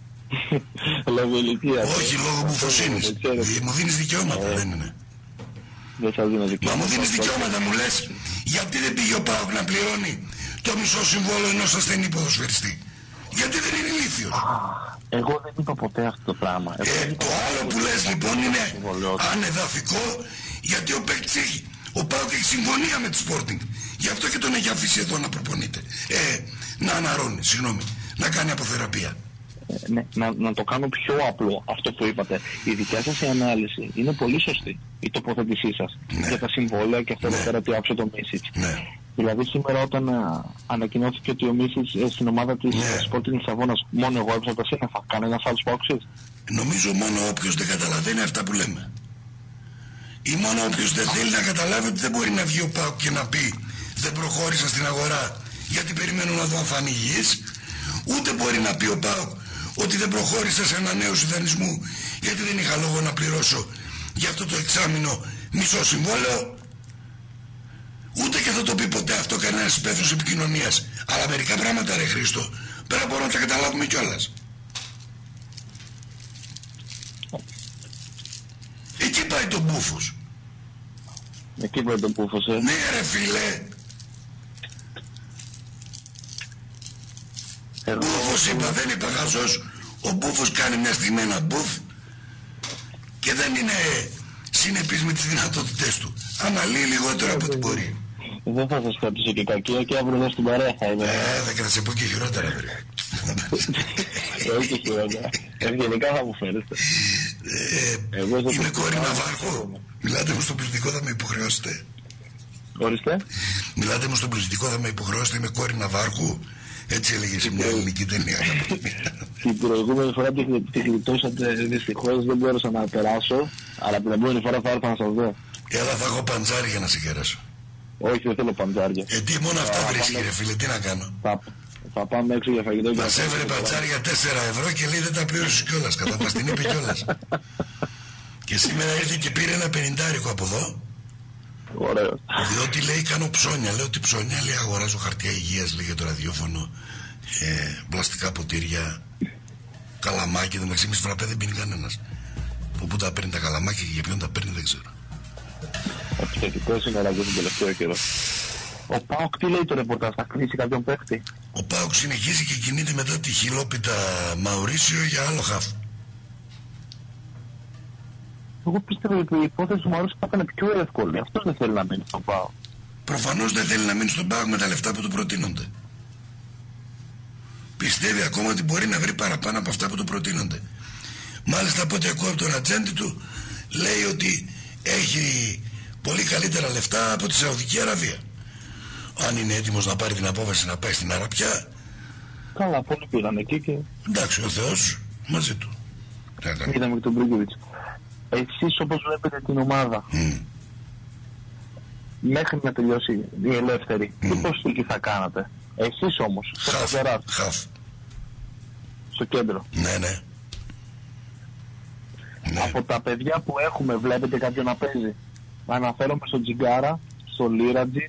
Λόγω ηλικίας. Όχι, λόγω μπουφοσύνης. Μου δίνεις δικαιώματα, δεν είναι? Δεν σας δίνω δικαιώματα. Μα μου δίνεις δικαιώματα, μου λες, γιατί δεν πήγε ο ΠΑΟΚ να πληρώνει το μισό συμβόλαιο ενός ασθενή ποδοσφαιριστή? Γιατί δεν είναι ηλίθιος? Εγώ δεν είπα ποτέ αυτό το πράγμα. Το άλλο που λες λοιπόν είναι ανεδαφικό, γιατί ο παίκτης έχει, ο ΠΑΟΚ έχει συμφωνία με τη Sporting. Γι' αυτό και τον έχει αφήσει εδώ να προπονείται. Να αναρρώνει, να κάνει αποθεραπεία. Ναι, να το κάνω πιο απλό αυτό που είπατε. Η δικιά σας η ανάλυση είναι πολύ σωστή, η τοποθέτησή σας για τα συμβόλαια και αυτό εδώ πέρα τι άψε το Μίσιτς. Δηλαδή σήμερα όταν ανακοινώθηκε ότι ο Μίσιτς στην ομάδα της Sporting Λισαβόνας, μόνο εγώ έψα τα σύννεφα, κανένας άλλος πόξης? Νομίζω μόνο όποιος δεν καταλαβαίνει αυτά που λέμε. Ή μόνο όποιος δεν θέλει να καταλάβει ότι δεν μπορεί να βγει ο ΠΑΟΚ και να πει δεν προχώρησα στην αγορά γιατί περιμένω να δω αν θα είναι υγιής. Ούτε μπορεί να πει ο ΠΑΟΚ ότι δεν προχώρησα σε ανανέωση δανεισμού γιατί δεν είχα λόγο να πληρώσω για αυτό το εξάμηνο μισό συμβόλαιο. Ούτε και θα το πει ποτέ αυτό κανένας υπεύθυνος επικοινωνίας. Αλλά μερικά πράγματα, ρε Χρήστο, πέρα μπορούμε να τα καταλάβουμε κιόλας. Εκεί πάει το μπούφος. Εκεί πάει το μπούφος, Ναι, ρε φίλε. Μπούφος είπα, δεν είπα χαζός. Ο μπούφος κάνει μια στιγμή ένα μπούφ και δεν είναι συνεπής με τις δυνατότητες του. Αναλύει λιγότερο από ό,τι μπορεί. Δεν θα σας κρατήσω και κακία και αύριο εδώ στην παρέα θα είμαι. Θα σε πω και χειρότερα, βρε. Όχι χειρότερα. Ευγενικά θα μου φέρετε. Είμαι κόρη Ναυάρχο. Μιλάτε μου στο πληθυντικό, θα με υποχρεώσετε. Ορίστε. Μιλάτε μου στον πληθυντικό, θα με υποχρεώσετε, είμαι κόρη Ναυάρχου. Έτσι έλεγε σε μια ελληνική ταινία. Την προηγούμενη φορά τη γλιτώσατε, δυστυχώς δεν μπόρεσα να περάσω. Αλλά την επόμενη φορά θα έρθω να σας δω. Έλα, θα έχω παντζάρι για να σε κεράσω. Όχι, δεν θέλω παντζάρια. Τι μόνο αυτά βρίσκει, ρε φίλε, τι να κάνω. Θα πάμε έξω για φαγητό. Μας έφερε παντζάρι για 4 ευρώ και λέει δεν τα πλήρωσες κιόλας. Κατά μας την είπε κιόλας. Και σήμερα ήρθε και πήρε ένα 50 από εδώ. Ωραίο. Διότι λέει κάνω ψώνια. Λέω τι ψώνια, λέει αγοράζω χαρτιά υγείας, λέει για το ραδιόφωνο, πλαστικά ποτήρια, καλαμάκι. Δεν μεταξύ εμείς φραπέ δεν πίνει κανένας. Πού τα παίρνει τα καλαμάκια και για ποιον τα παίρνει δεν ξέρω. Επιθετικός είναι αλλά τον τελευταίο καιρό. Ο ΠΑΟΚ τι λέει το ρεπορτάζ, θα κλείσει κάποιον παίκτη? Ο ΠΑΟΚ συνεχίζει και κινείται μετά τη χιλόπιτα Μαουρίσιο για άλλο χαφ. Εγώ πίστευα ότι η υπόθεση του Μαουρίσιο θα ήταν πιο εύκολη. Αυτός δεν θέλει να μείνει στον ΠΑΟΚ. Προφανώς δεν θέλει να μείνει στον ΠΑΟΚ με τα λεφτά που του προτείνονται. Πιστεύει ακόμα ότι μπορεί να βρει παραπάνω από αυτά που του προτείνονται. Μάλιστα από ό,τι ακούω από τον ατζέντη του, λέει ότι έχει πολύ καλύτερα λεφτά από τη Σαουδική Αραβία. Αν είναι έτοιμος να πάρει την απόφαση να πάει στην Αραπιά. Καλά, πολλοί πήγαν εκεί και... Εντάξει, ο Θεός μαζί του. Είδαμε και τον Μπρούγκοβιτς. Εσείς όπως βλέπετε την ομάδα, μέχρι να τελειώσει η ελεύθερη, τι προσθήκη θα κάνατε? Εσείς όμως, Χαφ. Στο κέντρο. Ναι. Από τα παιδιά που έχουμε βλέπετε κάποιον να παίζει? Αναφέρομαι στο Τζιγκάρα, στο Λίρατζι,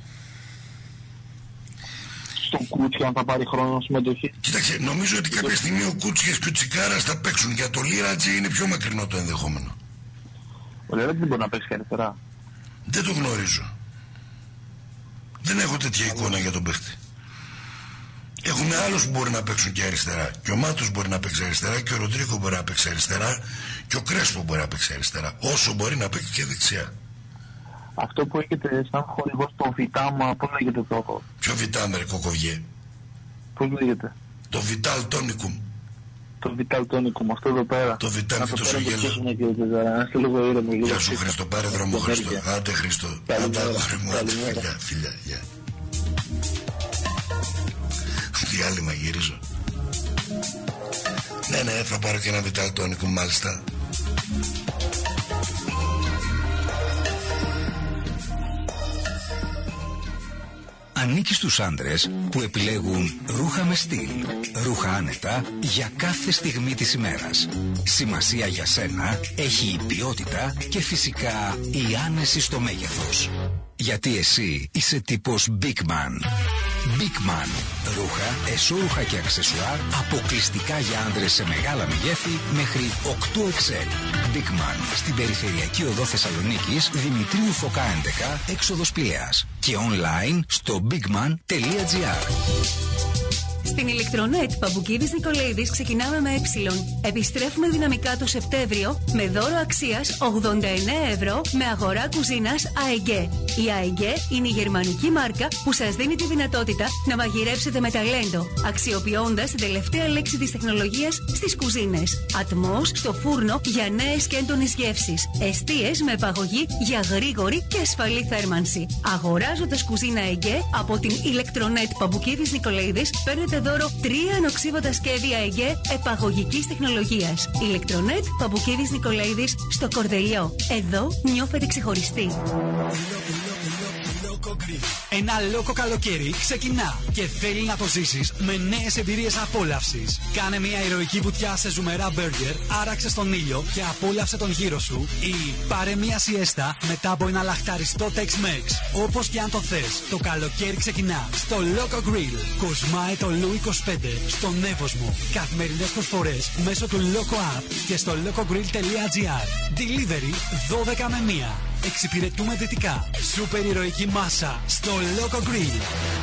στον Κούτσια αν θα πάρει χρόνο συμμετοχή. Κοίταξε, νομίζω ότι κάποια στιγμή ο Κούτσιας και ο Τσικάρας θα παίξουν. Για το Λίρατζι είναι πιο μακρινό το ενδεχόμενο. Ο Λίρατζι δεν μπορεί να παίξει και αριστερά. Δεν το γνωρίζω. Δεν έχω τέτοια εικόνα για τον παίχτη. Έχουμε άλλους που μπορεί να παίξουν και αριστερά. Και ο Μάτος μπορεί να παίξει αριστερά και ο Ροντρίκο μπορεί να παίξει αριστερά και ο Κρέσπο μπορεί να παίξει αριστερά. Όσο μπορεί να παίξει και δεξιά. Αυτό που έχετε σαν χορηγός το Βιτάμα, πώς λέγεται το? Ποιο Βιτάμα, ρε κοκοβιέ? Πώς λέγεται? Το Vital Tonicum. Το Vital Tonicum, αυτό εδώ πέρα. Το Vital τόσο γέλο. Γεια σου Χριστό, πάρε δρόμο Χριστό. Άντε Χριστό. Άντε αγόρι μου, άντε φιλιά. Διάλειμμα γυρίζω. Ναι, θα πάρω και ένα Vital Tonicum μάλιστα. Ανήκει στους άντρες που επιλέγουν ρούχα με στυλ, ρούχα άνετα για κάθε στιγμή της ημέρας. Σημασία για σένα έχει η ποιότητα και φυσικά η άνεση στο μέγεθος. Γιατί εσύ είσαι τύπος Big Man. Big Man. Ρούχα, εσώρουχα και αξεσουάρ αποκλειστικά για άντρες σε μεγάλα μεγέθη μέχρι 8XL. Big Man. Στην περιφερειακή οδό Θεσσαλονίκης, Δημητρίου Φωκά 11, έξοδος Πηλαίας. Και online στο bigman.gr. Στην ηλεκτρονέτ Παμπουκίδης Νικολαίδης ξεκινάμε με επιστρέφουμε δυναμικά το Σεπτέμβριο με δώρο αξίας 89 ευρώ με αγορά κουζίνας AEG. Η AEG είναι η γερμανική μάρκα που σας δίνει τη δυνατότητα να μαγειρέψετε με ταλέντο, αξιοποιώντας την τελευταία λέξη της τεχνολογίας στις κουζίνες. Ατμός στο φούρνο για νέες και έντονες γεύσεις. Εστίες με επαγωγή για γρήγορη και ασφαλή θέρμανση. Αγοράζοντας κουζίνα AEG από την ηλεκτρονέτ Παμπουκίδης Νικολαίδης παίρνετε δώρο 3 ανοξίβοντα σκεύη AEG επαγωγικής τεχνολογίας. Ηλεκτρονέτ Παμπουκίδης Νικολαίδης στο Κορδελιό. Εδώ νιώθετε ξεχωριστοί. Ένα λόκο καλοκαίρι ξεκινά και θέλει να το ζήσεις με νέες εμπειρίες απόλαυσης. Κάνε μια ηρωική βουτιά σε ζουμερά μπέργκερ, άραξε στον ήλιο και απόλαυσε τον γύρο σου ή πάρε μια σιέστα μετά από ένα λαχταριστό Tex-Mex. Όπως και αν το θες, το καλοκαίρι ξεκινά στο Loco Grill. Κοσμάει το Λου 25 στον Εύωσμο. Καθημερινές προσφορές μέσω του Loco App και στο locogrill.gr. Delivery 12 με 1. Εξυπηρετούμε δυτικά. Σούπερ ηρωική μάσα στο Loco Grill.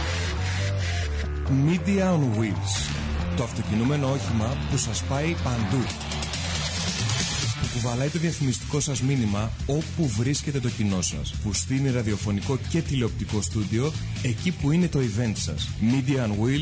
Media on Wheels. Το αυτοκινούμενο όχημα που σας πάει παντού. Που κουβαλάει το διαφημιστικό σας μήνυμα όπου βρίσκεται το κοινό σας. Που στείνει ραδιοφωνικό και τηλεοπτικό στούντιο εκεί που είναι το event σας.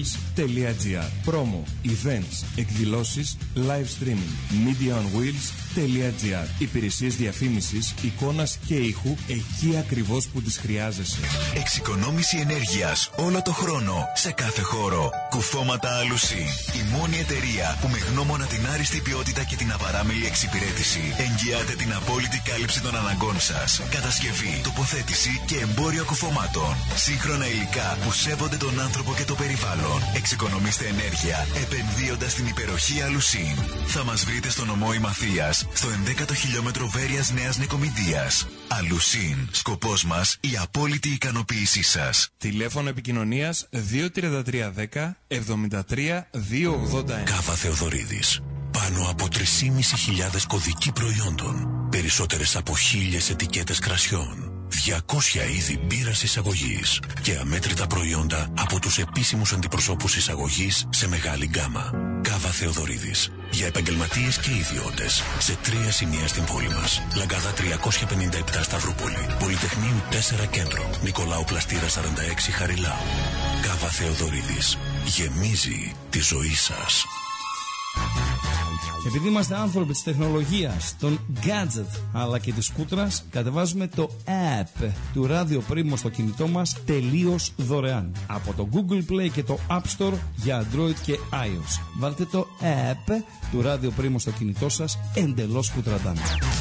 mediaonwheels.gr. Promo, events, εκδηλώσεις, live streaming. Media on Wheels Live.gr. Υπηρεσίες διαφήμισης, εικόνας και ήχου εκεί ακριβώς που τις χρειάζεσαι. Εξοικονόμηση ενέργειας όλο το χρόνο, σε κάθε χώρο. Κουφώματα Αλουσί. Η μόνη εταιρεία που με γνώμονα την άριστη ποιότητα και την απαράμιλη εξυπηρέτηση εγγυάται την απόλυτη κάλυψη των αναγκών σας. Κατασκευή, τοποθέτηση και εμπόριο κουφωμάτων. Σύγχρονα υλικά που σέβονται τον άνθρωπο και το περιβάλλον. Εξοικονομήστε ενέργεια επενδύοντας στην υπεροχή Αλουσίν. Θα μας βρείτε στο νομό Ημαθίας, στο 11ο χιλιόμετρο Βέρειας Νέας Νικομιδίας. Αλουσίν. Σκοπός μας η απόλυτη ικανοποίησή σας. Τηλέφωνο επικοινωνίας 23310 73 281. Κάβα Θεοδωρίδης. Πάνω από 3.500 κωδικοί προϊόντων. Περισσότερες από 1.000 ετικέτες κρασιών. 200 είδη μπύρας εισαγωγής και αμέτρητα προϊόντα από τους επίσημους αντιπροσώπους εισαγωγής σε μεγάλη γκάμα. Κάβα Θεοδωρίδης. Για επαγγελματίες και ιδιώτες. Σε 3 σημεία στην πόλη μας. Λαγκάδα 357 Σταυρούπολη. Πολυτεχνείου 4 Κέντρο. Νικολάου Πλαστήρα 46 Χαριλάου. Κάβα Θεοδωρίδης. Γεμίζει τη ζωή σας. Επειδή είμαστε άνθρωποι της τεχνολογίας, των gadget αλλά και της σκούτρας, κατεβάζουμε το app του Radio Primo στο κινητό μας τελείως δωρεάν. Από το Google Play και το App Store για Android και iOS. Βάλτε το app του Radio Primo στο κινητό σας εντελώς κουτραντάν.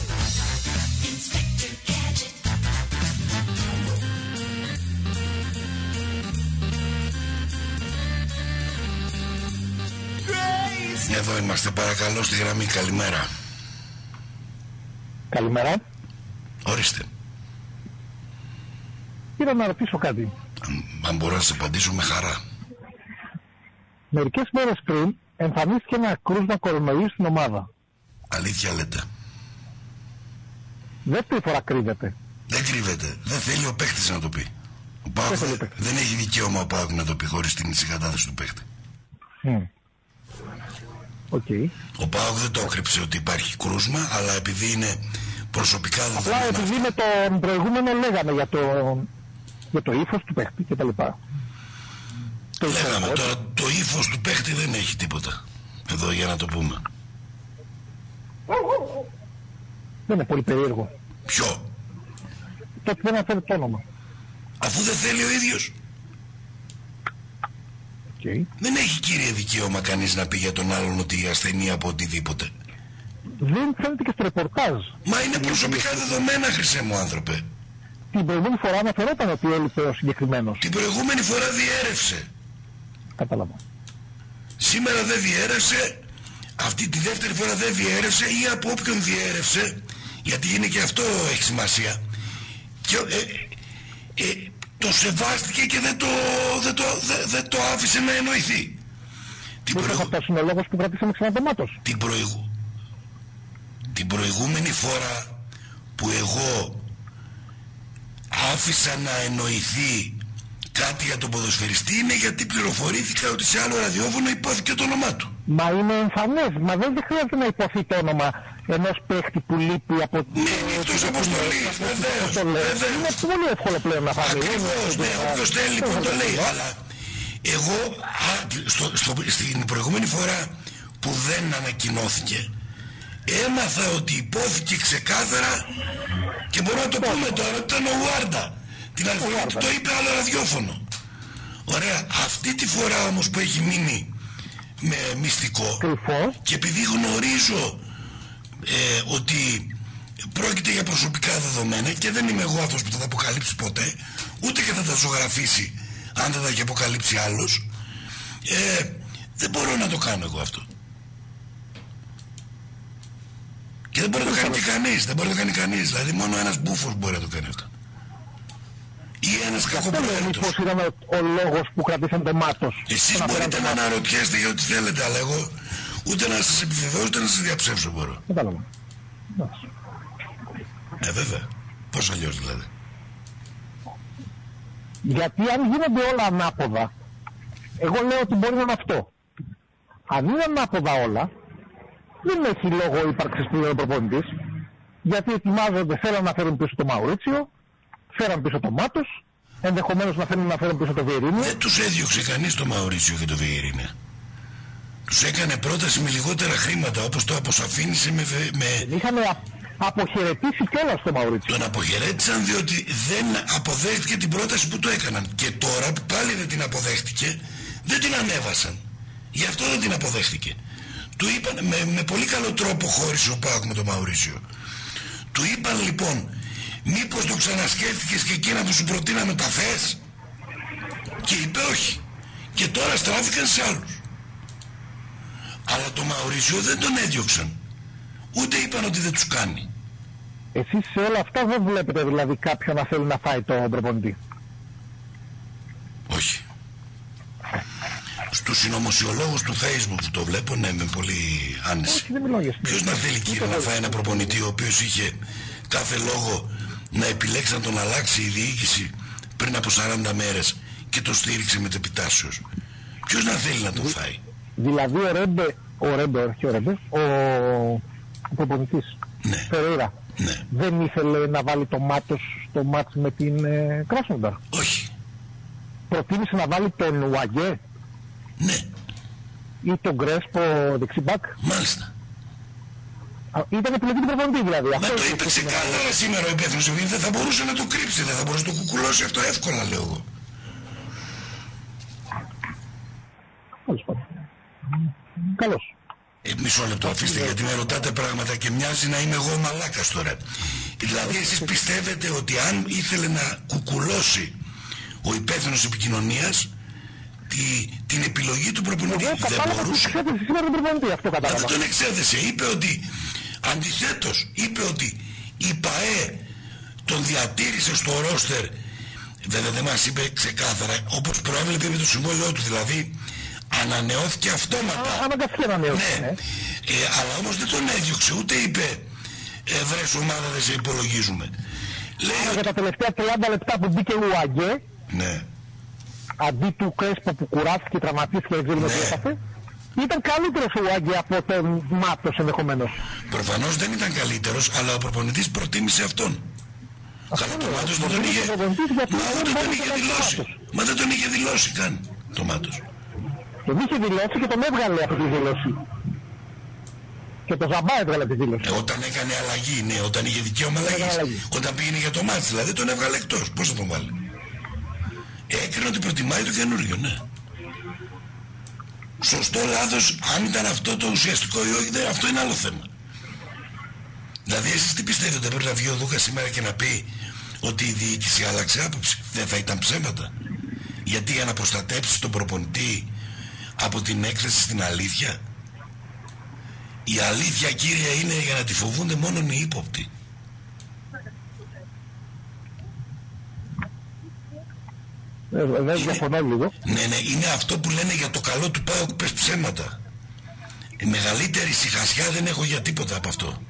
Εδώ είμαστε, παρακαλώ, στη γραμμή. Καλημέρα. Καλημέρα. Ορίστε. Ήθελα να ρωτήσω κάτι. Αν μπορώ να σε απαντήσω με χαρά. Μερικές μέρες πριν εμφανίστηκε ένα κρούσμα κορονοϊού στην ομάδα. Αλήθεια λέτε? Δεύτερη φορά κρύβεται. Δεν κρύβεται. Δεν θέλει ο παίχτης να το πει. Ο ΠΑΟΚ δεν έχει δικαίωμα ο ΠΑΟΚ να το πει χωρίς την συγκατάθεση του παίχτη. Okay. Ο ΠΑΟΚ δεν το έκρυψε ότι υπάρχει κρούσμα, αλλά επειδή είναι προσωπικά δεδομένα. Απλά επειδή με τον προηγούμενο λέγαμε για το ύφος του παίχτη και τα λοιπά. Λέγαμε τώρα, το ύφος του παίχτη δεν έχει τίποτα. Εδώ για να το πούμε. Δεν είναι πολύ περίεργο. Ποιο? Το ότι δεν αναφέρει το όνομα. Αφού δεν θέλει ο ίδιος. Okay. Δεν έχει, κύριε, δικαίωμα κανείς να πει για τον άλλον ότι ασθενεί από οτιδήποτε. Δεν φαίνεται και στο ρεπορτάζ. Μα είναι προσωπικά δεδομένα, χρυσέ μου άνθρωπε. Την προηγούμενη φορά αναφερόταν ότι έλειπε ο συγκεκριμένος. Την προηγούμενη φορά διέρευσε. Καταλαβαίνω. Σήμερα δεν διέρευσε. Αυτή τη δεύτερη φορά δεν διέρευσε, ή από όποιον διέρευσε, γιατί είναι και αυτό έχει σημασία. Και, το σεβάστηκε και δεν το άφησε να εννοηθεί. Αυτός είναι ο λόγος που κρατήσαμε ξαναδεμάτος. Την προηγούμενη φορά που εγώ άφησα να εννοηθεί κάτι για τον ποδοσφαιριστή είναι γιατί πληροφορήθηκα ότι σε άλλο ραδιόφωνο υπόθηκε το όνομά του. Μα είναι εμφανές, μα δεν χρειάζεται να υποθεί το όνομα ενός παίχτη που λείπει από την... Ναι, εκτός αποστολής, βεβαίως. Είναι πολύ εύκολο πλέον να φάμε. Ακριβώς, ναι, όποιος θέλει λοιπόν το λέει. Αλλά εγώ στην προηγούμενη φορά που δεν ανακοινώθηκε, έμαθα ότι υπόθηκε ξεκάθαρα και μπορώ να το πούμε τώρα, ήταν ο Γουάρντα. Την άλλη φορά το είπε άλλο ραδιόφωνο. Ωραία, αυτή τη φορά όμως που έχει μείνει με μυστικό και επειδή γνωρίζω ότι πρόκειται για προσωπικά δεδομένα και δεν είμαι εγώ αυτός που θα τα αποκαλύψει ποτέ, ούτε και θα τα ζωγραφίσει αν δεν τα έχει αποκαλύψει άλλος, δεν μπορώ να το κάνω εγώ αυτό. Και δεν μπορεί να το κάνει και κανείς, δεν μπορεί να το κάνει κανείς, δηλαδή μόνο ένας μπούφος μπορεί να το κάνει αυτό. Ή ένας κακοπροαίρετος. Μήπως ήταν ο λόγος που κρατήσαν το μάτος. Εσείς μπορείτε να αναρωτιέστε για ό,τι θέλετε, αλλά εγώ ούτε να σας επιβεβαιώσω ούτε να σας διαψεύσω μπορώ. Κατάλαβα. Βέβαια. Πώς αλλιώς δηλαδή? Γιατί αν γίνονται όλα ανάποδα, εγώ λέω ότι μπορεί να είναι αυτό. Αν είναι ανάποδα όλα, δεν έχει λόγο ύπαρξης πλέον προπονητής, γιατί ετοιμάζονται, θέλουν να φέρουν πίσω το Μαουρίτσιο, φέραν πίσω το Μάτος, ενδεχομένως να θέλουν να φέρουν πίσω το Βιερίνια. Δεν τους έδιωξε κανείς το Μαουρίτσιο και το Βιερίνια. Τους έκανε πρόταση με λιγότερα χρήματα, όπως το αποσαφήνισε με... Είχαν αποχαιρετήσει κιόλας το Μαουρίτσιο. Τον αποχαιρέτησαν διότι δεν αποδέχτηκε την πρόταση που του έκαναν. Και τώρα που πάλι δεν την αποδέχτηκε, δεν την ανέβασαν. Γι' αυτό δεν την αποδέχτηκε. Του είπαν, με πολύ καλό τρόπο χώρισε ο ΠΑΟΚ με τον Μαουρίσιο. Του είπαν λοιπόν, μήπως το ξανασκέφτηκες και εκείνα που σου προτείναμε τα θες? Και είπε όχι. Και τώρα στράφηκαν σε άλλους. Αλλά το Μαουρίσιο δεν τον έδιωξαν. Ούτε είπαν ότι δεν τους κάνει. Εσείς σε όλα αυτά δεν βλέπετε δηλαδή κάποιον να θέλει να φάει τον προπονητή? Όχι. Στους συνωμοσιολόγους του Facebook που το βλέπω, ναι, με πολύ άνεση. Ποιος να θέλει, κύριε, να φάει ένα προπονητή ο οποίος είχε κάθε λόγο να επιλέξει να τον αλλάξει η διοίκηση πριν από 40 μέρες και το στήριξε μετεπιτάσεως? Ποιος να θέλει να τον φάει? Δηλαδή ο προπονητής, ναι, Φερέιρα, ναι, δεν ήθελε να βάλει το μάτος στο μάτς με την Κράσνονταρ? Όχι. Προτίμησε να βάλει τον Ουαγκέ? Ναι. Ή τον Γκρέσπο δεξιμπάκ? Μάλιστα. Ήταν επιλογή του προπονητή δηλαδή. Μα το είπε ξεκάθαρα σήμερα ο υπεύθυνος, δεν θα μπορούσε να το κρύψει, δεν θα μπορούσε να το κουκουλώσει αυτό εύκολα, λέω εγώ. Καλώς. Μισό λεπτό, αφήστε, γιατί με ρωτάτε πράγματα και μοιάζει να είμαι εγώ μαλάκας τώρα. Δηλαδή εσείς πιστεύετε ότι αν ήθελε να κουκουλώσει ο υπεύθυνος επικοινωνίας την επιλογή του προπονητή, δεν μπορούσε? Μα δεν τον εξέδεσε. Είπε ότι, αντιθέτως, είπε ότι η ΠΑΕ τον διατήρησε στο ρόστερ. Βέβαια δεν μας είπε ξεκάθαρα, όπως προέβλεπε με το συμβόλαιό του, δηλαδή ανανεώθηκε αυτόματα. Ναι. Αλλά όμως δεν τον έδιωξε, ούτε είπε βρες ομάδα, δεν σε υπολογίζουμε. Άρα για τα τελευταία 30 λεπτά που μπήκε ο Ουαγκέ, ναι, αντί του Κρέσπο που κουράστηκε, τραυματίστηκε, δεν ξέρουμε τι έπαθε, ήταν καλύτερος ο Ουαγκέ από τον Μάτος ενδεχομένως. Προφανώς δεν ήταν καλύτερος, αλλά ο προπονητής προτίμησε αυτόν. Καλά, το Μάτος δεν τον είχε... Μα δεν τον είχε δηλώσει καν το Μάτος. Τον είχε δηλώσει και τον έβγαλε από τη δήλωση. Και το Ζαμπά έβγαλε τη δήλωση. Όταν έκανε αλλαγή, ναι, όταν είχε δικαίωμα αλλαγής. Όταν πήγαινε για το μάτς, δηλαδή τον έβγαλε εκτός. Πώς θα τον βάλει? Έκρινε ότι προτιμάει το καινούριο, ναι. Σωστό, λάθος, αν ήταν αυτό το ουσιαστικό ή όχι, αυτό είναι άλλο θέμα. Δηλαδή εσείς τι πιστεύετε, πρέπει να βγει ο Δούκας σήμερα και να πει ότι η διοίκηση άλλαξε άποψη? Δεν θα ήταν ψέματα? Γιατί για να προστατέψει τον προπονητή από την έκθεση στην αλήθεια. Η αλήθεια, κύριε, είναι για να τη φοβούνται μόνο οι ύποπτοι. Δεν διαφωνώ λίγο. Ναι, είναι αυτό που λένε για το καλό του ΠΑΟΚ, πες ψέματα. Μεγαλύτερη σιχασιά δεν έχω για τίποτα από αυτό.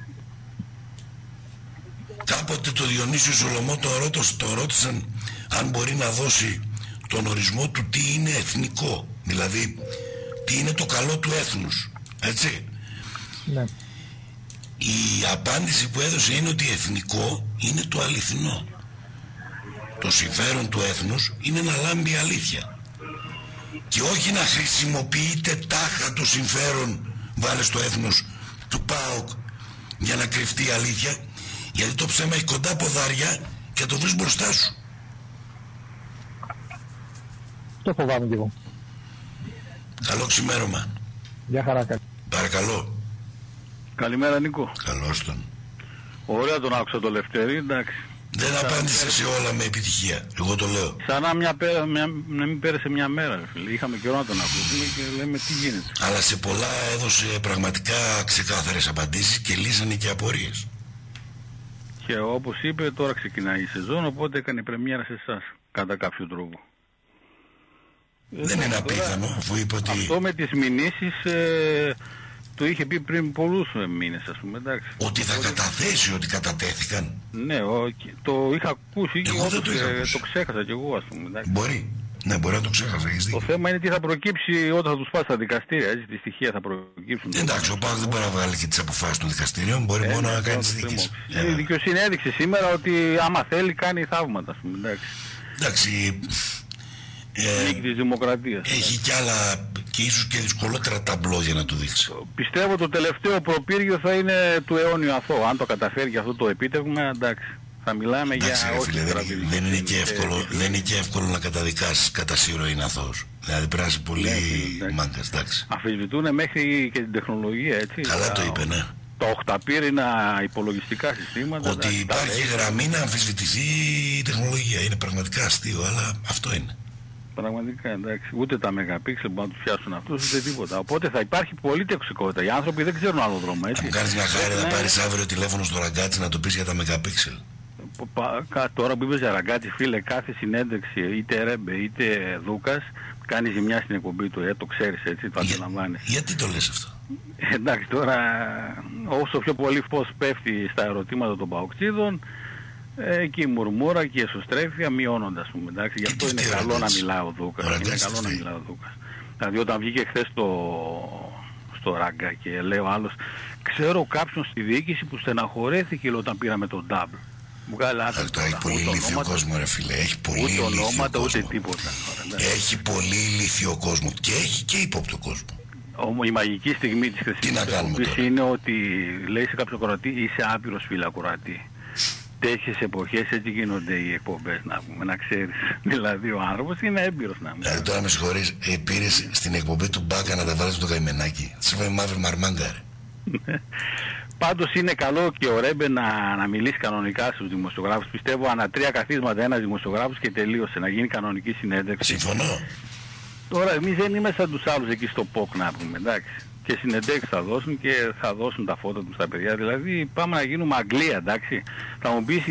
Κάποτε το Διονύσιο Σολομό το ρώτησαν αν μπορεί να δώσει τον ορισμό του τι είναι εθνικό. Δηλαδή, τι είναι το καλό του έθνους. Έτσι. Ναι. Η απάντηση που έδωσε είναι ότι εθνικό είναι το αληθινό. Το συμφέρον του έθνους είναι να λάμπει αλήθεια. Και όχι να χρησιμοποιείται τάχα το συμφέρον, βάλε στο έθνος του ΠΑΟΚ, για να κρυφτεί η αλήθεια, γιατί το ψέμα έχει κοντά ποδάρια και το βρεις μπροστά σου. Το φοβάμαι κι εγώ. Καλό ξημέρωμα. Γεια χαρά. Παρακαλώ. Μην Νίκο. Καλώς τον. Ωραία, τον άκουσα το Λευτέρη, εντάξει. Δεν απάντησε σε όλα με επιτυχία, εγώ το λέω. Σαν να μην πέρασε μια μέρα, φίλε. Είχαμε καιρό να τον ακούσουμε και λέμε τι γίνεται. Αλλά σε πολλά έδωσε πραγματικά ξεκάθαρες απαντήσεις και λύσανε και απορίες. Και όπως είπε, τώρα ξεκινάει η σεζόν, οπότε έκανε πρεμιέρα σε εσάς, κατά κάποιο τρόπο. Δεν είναι απίθανο, αφού είπε ότι... Αυτό με τις μηνύσεις το είχε πει πριν πολλούς μήνες, ας πούμε, εντάξει. Ότι θα καταθέσει, ότι κατατέθηκαν. Ναι, το είχα ακούσει και το ξέχασα κι εγώ, ας πούμε, εντάξει. Μπορεί. Ναι, μπορεί να το ξέχασα, έχεις δίκιο. Το θέμα είναι τι θα προκύψει όταν θα τους πας στα δικαστήρια, έτσι, τι στοιχεία θα προκύψουν. Εντάξει, ο ΠΑΟΚ δεν μπορεί να βγάλει και τις αποφάσεις των δικαστηρίων, μπορεί μόνο να κάνει τις δίκες. Η δικαιοσύνη έδειξε σήμερα ότι άμα θέλει κάνει θαύματα, ας πούμε, εντάξει. Εντάξει, νίκη της δημοκρατίας. Έχει κι άλλα, και ίσως και δυσκολότερα ταμπλό για να το δείξει. Πιστεύω το τελευταίο προπύργιο θα είναι του αιώνιου αθώου. Αν το καταφέρει αυτό το επίτευγμα, εντάξει. Θα μιλάμε εντάξει, για όχι δηλαδή, δεν είναι και εύκολο να καταδικάσεις κατά σύρο είναι αθώος. Δηλαδή πρέπει να είσαι πολύ μάγκας, εντάξει. Αφισβητούν μέχρι και την τεχνολογία, έτσι. Καλά το είπε, ναι. Τα οχταπύρινα υπολογιστικά συστήματα. Ότι υπάρχει γραμμή να αμφισβητηθεί η τεχνολογία. Είναι πραγματικά αστείο, αλλά αυτό είναι. Πραγματικά, εντάξει. Ούτε τα μεγαπίξελ μπορούν να τους πιάσουν αυτούς, ούτε τίποτα. Οπότε θα υπάρχει πολύ τοξικότητα. Οι άνθρωποι δεν ξέρουν άλλο δρόμο, έτσι. Θα μου κάνεις μια χάρη να πάρεις αύριο τηλέφωνο στο Ραγκάτσι να το πεις για τα μεγαπίξελ. Τώρα που είπες για Ραγκάτσι, φίλε, κάθε συνέντευξη, είτε Ρέμπε είτε Δούκας, κάνει ζημιά στην εκπομπή του, το ξέρεις, έτσι, το αντιλαμβάνεις. Γιατί το λες αυτό? Εντάξει, τώρα όσο πιο πολύ φως πέφτει στα ερωτήματα των παοξίδων, και η μουρμούρα και η εσωστρέφεια μειώνονται, ας πούμε, εντάξει. Γι' αυτό είναι καλό να μιλάει ο Δούκας. Είναι καλό να μιλάει ο Δούκας. Δηλαδή όταν βγήκε χθες στο Ράγκα και λέει ο άλλος, ξέρω κάποιον στη διοίκηση που στεναχωρέθηκε όταν πήραμε τον Double. Αυτό έχει πολύ ηλίθιο κόσμο, ρε φίλε. Έχει πολύ ούτε ονόματα ούτε τίποτα. Έχει πολύ ηλίθιο κόσμο και έχει και ύποπτο κόσμο. Η μαγική στιγμή της χρησιμής εκπομπής είναι ότι λέει σε κάποιο ακροατή, είσαι άπειρος φίλε ακροατή. Τέτοιες εποχές έτσι γίνονται οι εκπομπές, να πούμε, να ξέρεις. Δηλαδή ο άνθρωπος είναι έμπειρος, να πούμε. Δηλαδή τώρα με συγχωρείς, πήρες στην εκπομπή του Μπάκα να τα βάλεις με το καημενάκι. Σε φάει μαύρη μαρμάγκα, ρε. Πάντως είναι καλό και ο Ρέμπε να μιλήσει κανονικά στους δημοσιογράφους. Πιστεύω ανά 3 καθίσματα ένας δημοσιογράφος και τελείωσε, να γίνει κανονική συνέντευξη. Συμφωνώ. Τώρα εμείς δεν είμαστε σαν τους άλλους εκεί στο ΠΟΚ, να πούμε, εντάξει. Και συνεντεύξεις θα δώσουν και θα δώσουν τα φώτα τους στα παιδιά. Δηλαδή πάμε να γίνουμε Αγγλία, εντάξει. Θα μου πεις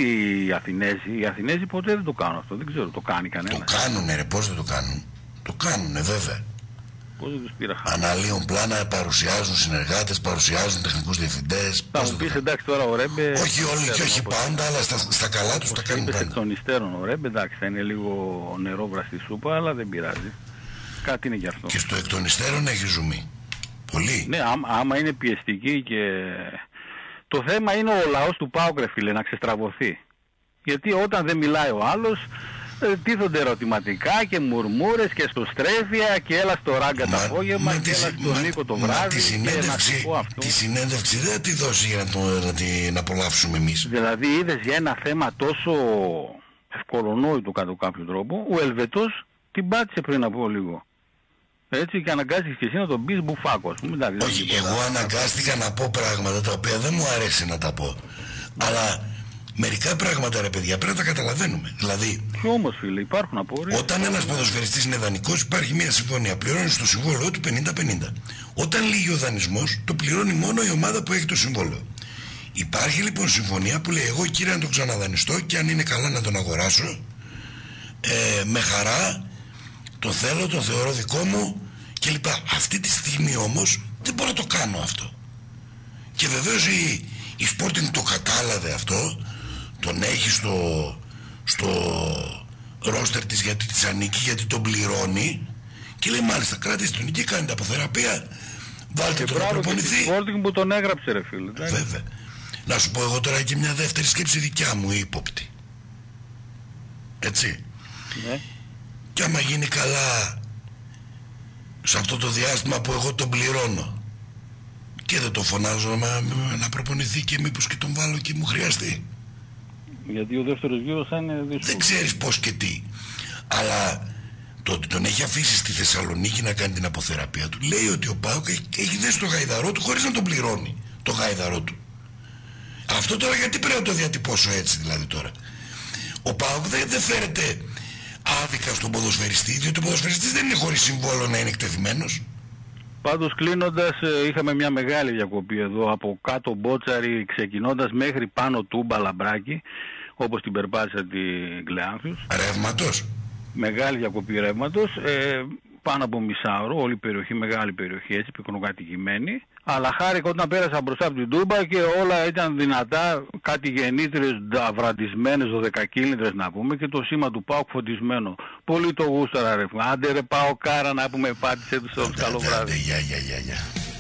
οι Αθηνέζοι ποτέ δεν το κάνουν αυτό. Δεν ξέρω, το κάνει κανένα. Το κάνουνε ρε, πώς δεν το κάνουν? Το κάνουνε βέβαια. Πώς δεν τους πήρα. Αναλύουν πλάνα, παρουσιάζουν συνεργάτες, παρουσιάζουν τεχνικούς διευθυντές. Θα μου πεις εντάξει τώρα ο Ρέμπε. Όχι όλοι και όχι πάντα, αλλά στα καλά τους τα κάνουν πάντα. Εκ των υστέρων ο Ρέμπε, εντάξει, θα είναι λίγο νερό στη σούπα, αλλά δεν πειράζει. Κάτι είναι γι' αυτό. Και στο εκ των υστέρων έχει ζουμί. Πολύ. Ναι, άμα είναι πιεστική και... Το θέμα είναι ο λαός του ΠΑΟΚ, ρε φίλε, να ξεστραβωθεί. Γιατί όταν δεν μιλάει ο άλλος, τίθονται ερωτηματικά και μουρμούρες και στο Στρέφεια και έλα στο Ράγκα το απόγευμα και έλα στον Νίκο το βράδυ. Τη συνέντευξη δεν θα τη δώσει για να την απολαύσουμε εμείς. Δηλαδή είδες για ένα θέμα τόσο ευκολονόητο κατά κάποιο τρόπο, ο Ελβετός την πάτησε πριν από λίγο. Έτσι και αναγκάστηκες και εσύ να τον πεις μπουφάκο, ας πούμε. Όχι, εγώ αναγκάστηκα να πω πράγματα τα οποία δεν μου αρέσει να τα πω. Αλλά μερικά πράγματα, ρε παιδιά, πρέπει να τα καταλαβαίνουμε. Δηλαδή, και όμως φίλε, υπάρχουν απορίες. Όταν ένας ποδοσφαιριστής είναι δανεικός, υπάρχει μια συμφωνία. Πληρώνει στο συμβόλαιο του 50-50. Όταν λύγει ο δανεισμός, το πληρώνει μόνο η ομάδα που έχει το συμβόλαιο. Υπάρχει λοιπόν συμφωνία που λέει: εγώ κύριε να τον ξαναδανιστώ και αν είναι καλά να τον αγοράσω, με χαρά. Το θέλω, το θεωρώ δικό μου κλπ. Αυτή τη στιγμή όμως δεν μπορώ να το κάνω αυτό. Και βεβαίως η Sporting το κατάλαβε αυτό, τον έχει στο ρόστερ της γιατί της ανήκει, γιατί τον πληρώνει και λέει μάλιστα κράτησε τον εκεί, κάνει τα αποθεραπεία, βάλτε τον να προπονηθεί. Και Sporting που τον έγραψε ρε φίλε. Βέβαια. Να σου πω εγώ τώρα και μια δεύτερη σκέψη δικιά μου ύποπτη. Έτσι. Ναι. Και άμα γίνει καλά σε αυτό το διάστημα που εγώ τον πληρώνω και δεν το φωνάζω να προπονηθεί και μήπως και τον βάλω και μου χρειαστεί. Γιατί ο δεύτερος γύρος θα είναι δύσκολο. Δεν ξέρεις πώς και τι. Αλλά το ότι τον έχει αφήσει στη Θεσσαλονίκη να κάνει την αποθεραπεία του λέει ότι ο ΠΑΟΚ έχει δέσει το γαϊδαρό του χωρίς να τον πληρώνει το γαϊδαρό του. Αυτό τώρα γιατί πρέπει να το διατυπώσω έτσι δηλαδή τώρα? Ο ΠΑΟΚ δεν φέρεται άδικα στον ποδοσφαιριστή, διότι ο ποδοσφαιριστής δεν είναι χωρίς συμβόλαιο να είναι εκτεθειμένος. Πάντως κλείνοντας, είχαμε μια μεγάλη διακοπή εδώ από κάτω Μπότσαρη ξεκινώντας μέχρι πάνω Τούμπα Λαμπράκη, όπως την περπάτησα την Κλεάνθους. Ρεύματος. Μεγάλη διακοπή ρεύματος, πάνω από μισάωρο, όλη η περιοχή, μεγάλη περιοχή έτσι, πυκνοκατοικημένη. Αλλά χάρηκα όταν πέρασα μπροστά από την Τούμπα και όλα ήταν δυνατά, κάτι γεννήτρες βραντισμένες, 12κίνητρες να πούμε και το σήμα του ΠΑΟΚ φωτισμένο. Πολύ το γούσταρα ρε. Άντε ρε ΠΑΟΚάρα να πούμε, πάτησε τους όλους καλό βράδυ. Γεια.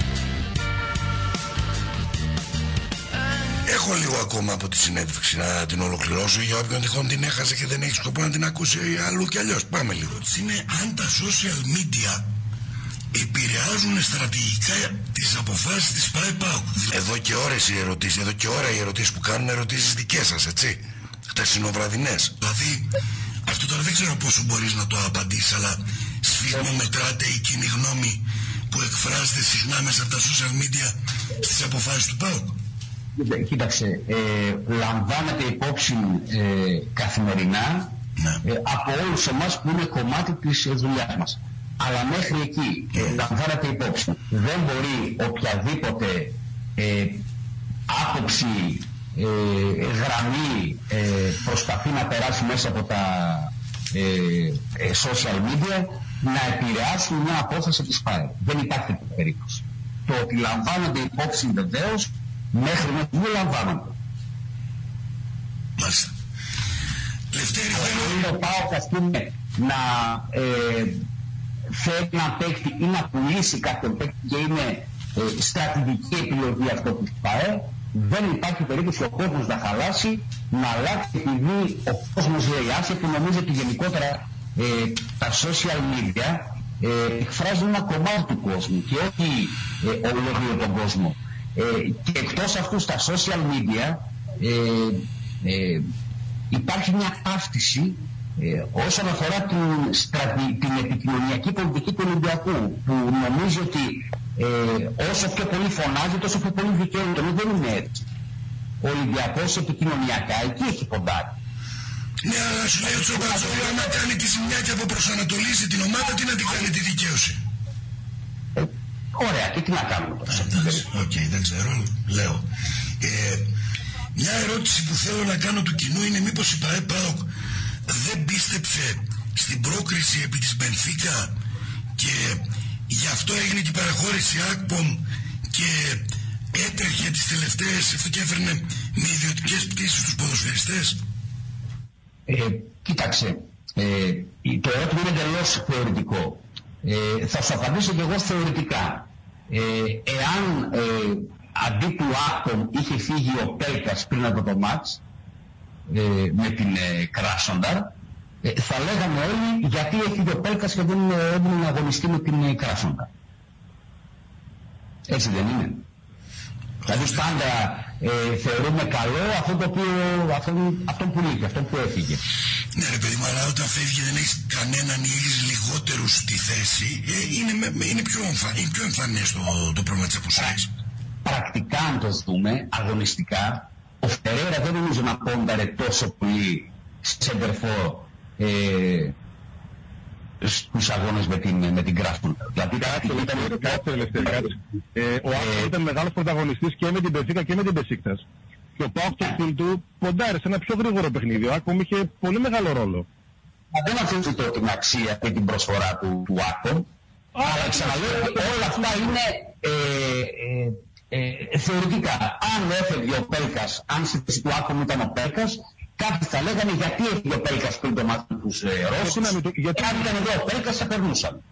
Έχω λίγο ακόμα από τη συνέντευξη να την ολοκληρώσω για όποιον τυχόν την έχασε και δεν έχει σκοπό να την ακούσει αλλού κι αλλιώς. Πάμε λίγο. Είναι αν τα social media επηρεάζουν στρατηγικά τις αποφάσεις της ΠΑΕ-ΠΑΟΚ. Εδώ και ώρες οι ερωτήσεις, εδώ και ώρα οι ερωτήσεις που κάνουν ερωτήσεις δικές σας, έτσι. Τα συνοβραδινές. Δηλαδή, αυτό τώρα δεν ξέρω πόσο μπορείς να το απαντήσεις, αλλά σφιγμομετράτε η κοινή γνώμη που εκφράζεται συχνά μέσα από τα social media στις αποφάσεις του ΠΑΟΚ. Κοίταξε, λαμβάνεται υπόψη καθημερινά από όλους εμάς που είναι κομμάτι της δουλειάς μας. Αλλά μέχρι εκεί λαμβάνεται υπόψη. Δεν μπορεί οποιαδήποτε άποψη, γραμμή προσπαθεί να περάσει μέσα από τα social media να επηρεάσουν μια απόφαση της ΠΑΕ. Δεν υπάρχει τέτοια περίπτωση. Το ότι λαμβάνονται υπόψη βεβαίως, μέχρι να δεν λαμβάνονται. Μάλιστα. Λευτέρη, αν το ΠΑΟΚ, ας πούμε, να θέλει να παίκτη ή να πουλήσει κάποιον παίκτη και είναι στρατηγική επιλογή αυτό που ΠΑΕ, δεν υπάρχει περίπτωση ο κόσμος να χαλάσει, να αλλάξει, επειδή ο κόσμος λέει άσε, που νομίζω ότι γενικότερα τα social media εκφράζουν ένα κομμάτι του κόσμου και όχι ολόκληρο τον κόσμο. Και εκτός αυτού στα social media υπάρχει μια ταύτιση όσον αφορά την επικοινωνιακή πολιτική του Ολυμπιακού, που νομίζει ότι όσο πιο πολύ φωνάζει τόσο πιο πολύ δικαιούται. Δεν είναι έτσι. Ο Ολυμπιακός επικοινωνιακά εκεί έχει ποντάρει. Ναι, αλλά σου λέει ο Τσοπατζόγλου, άμα κάνει τη ζημιά και αποπροσανατολίσει την ομάδα, τι να την κάνει τη δικαίωση. Ωραία, και τι να κάνουμε τώρα. Οκ, δεν ξέρω, λέω. Μια ερώτηση που θέλω να κάνω του κοινού είναι μήπως η ΠΑΕ-ΠΑΟΚ δεν πίστεψε στην πρόκριση επί της Μπενφίκα και γι' αυτό έγινε και η παραχώρηση ΑΚΠΟΜ και έτρεχε τις τελευταίες και έφερνε με ιδιωτικές πτήσεις τους ποδοσφαιριστές. Κοίταξε, το ερώτημα είναι εντελώς θεωρητικό. Θα σου απαντήσω και εγώ θεωρητικά. Εάν αντί του ΑΚΠΟΜ είχε φύγει ο Πέλκας πριν από το μάτς με την Κράσονταρ, θα λέγαμε όλοι γιατί έφυγε ο Πέλκας και δεν έμεινε να αγωνιστεί με την Κράσονταρ. Έτσι δεν είναι? Δηλαδή πάντα θεωρούμε καλό αυτό το οποίο, αυτό που λείπει, αυτό που έφυγε. Ναι ρε παιδί μου, αλλά όταν φεύγει δεν έχεις κανέναν ή έχεις λιγότερους στη θέση, είναι πιο εμφανές το πρόβλημα της απουσίας. Πρακτικά αν το δούμε, αγωνιστικά, ο Φερέρα δεν νομίζω να πόνταρε τόσο πολύ σεντερφόρ στους αγώνες με την Κράσονταρ. Δηλαδή κάτσε ελευθερικά. Ο Άκο ήταν μεγάλος πρωταγωνιστής και με την Μπενφίκα και με την Μπεσίκτας. Και ο ΠΑΟΚ στο στυλ του ποντάρε σε ένα πιο γρήγορο παιχνίδι. Ο Άκο είχε πολύ μεγάλο ρόλο. Δεν αφήνω την αξία και την προσφορά του Άκο. Αλλά ξαναλέω, όλα αυτά είναι θεωρητικά. Αν έφευγε ο Πέλκας, αν στη θέση του Άκο ήταν ο Πέλκας, κάποιοι θα λέγανε γιατί έφυγε ο Πέλκας πριν το μάτι τους Ρώσους, και αν ήταν εδώ ο Πέλκας θα περνούσαν.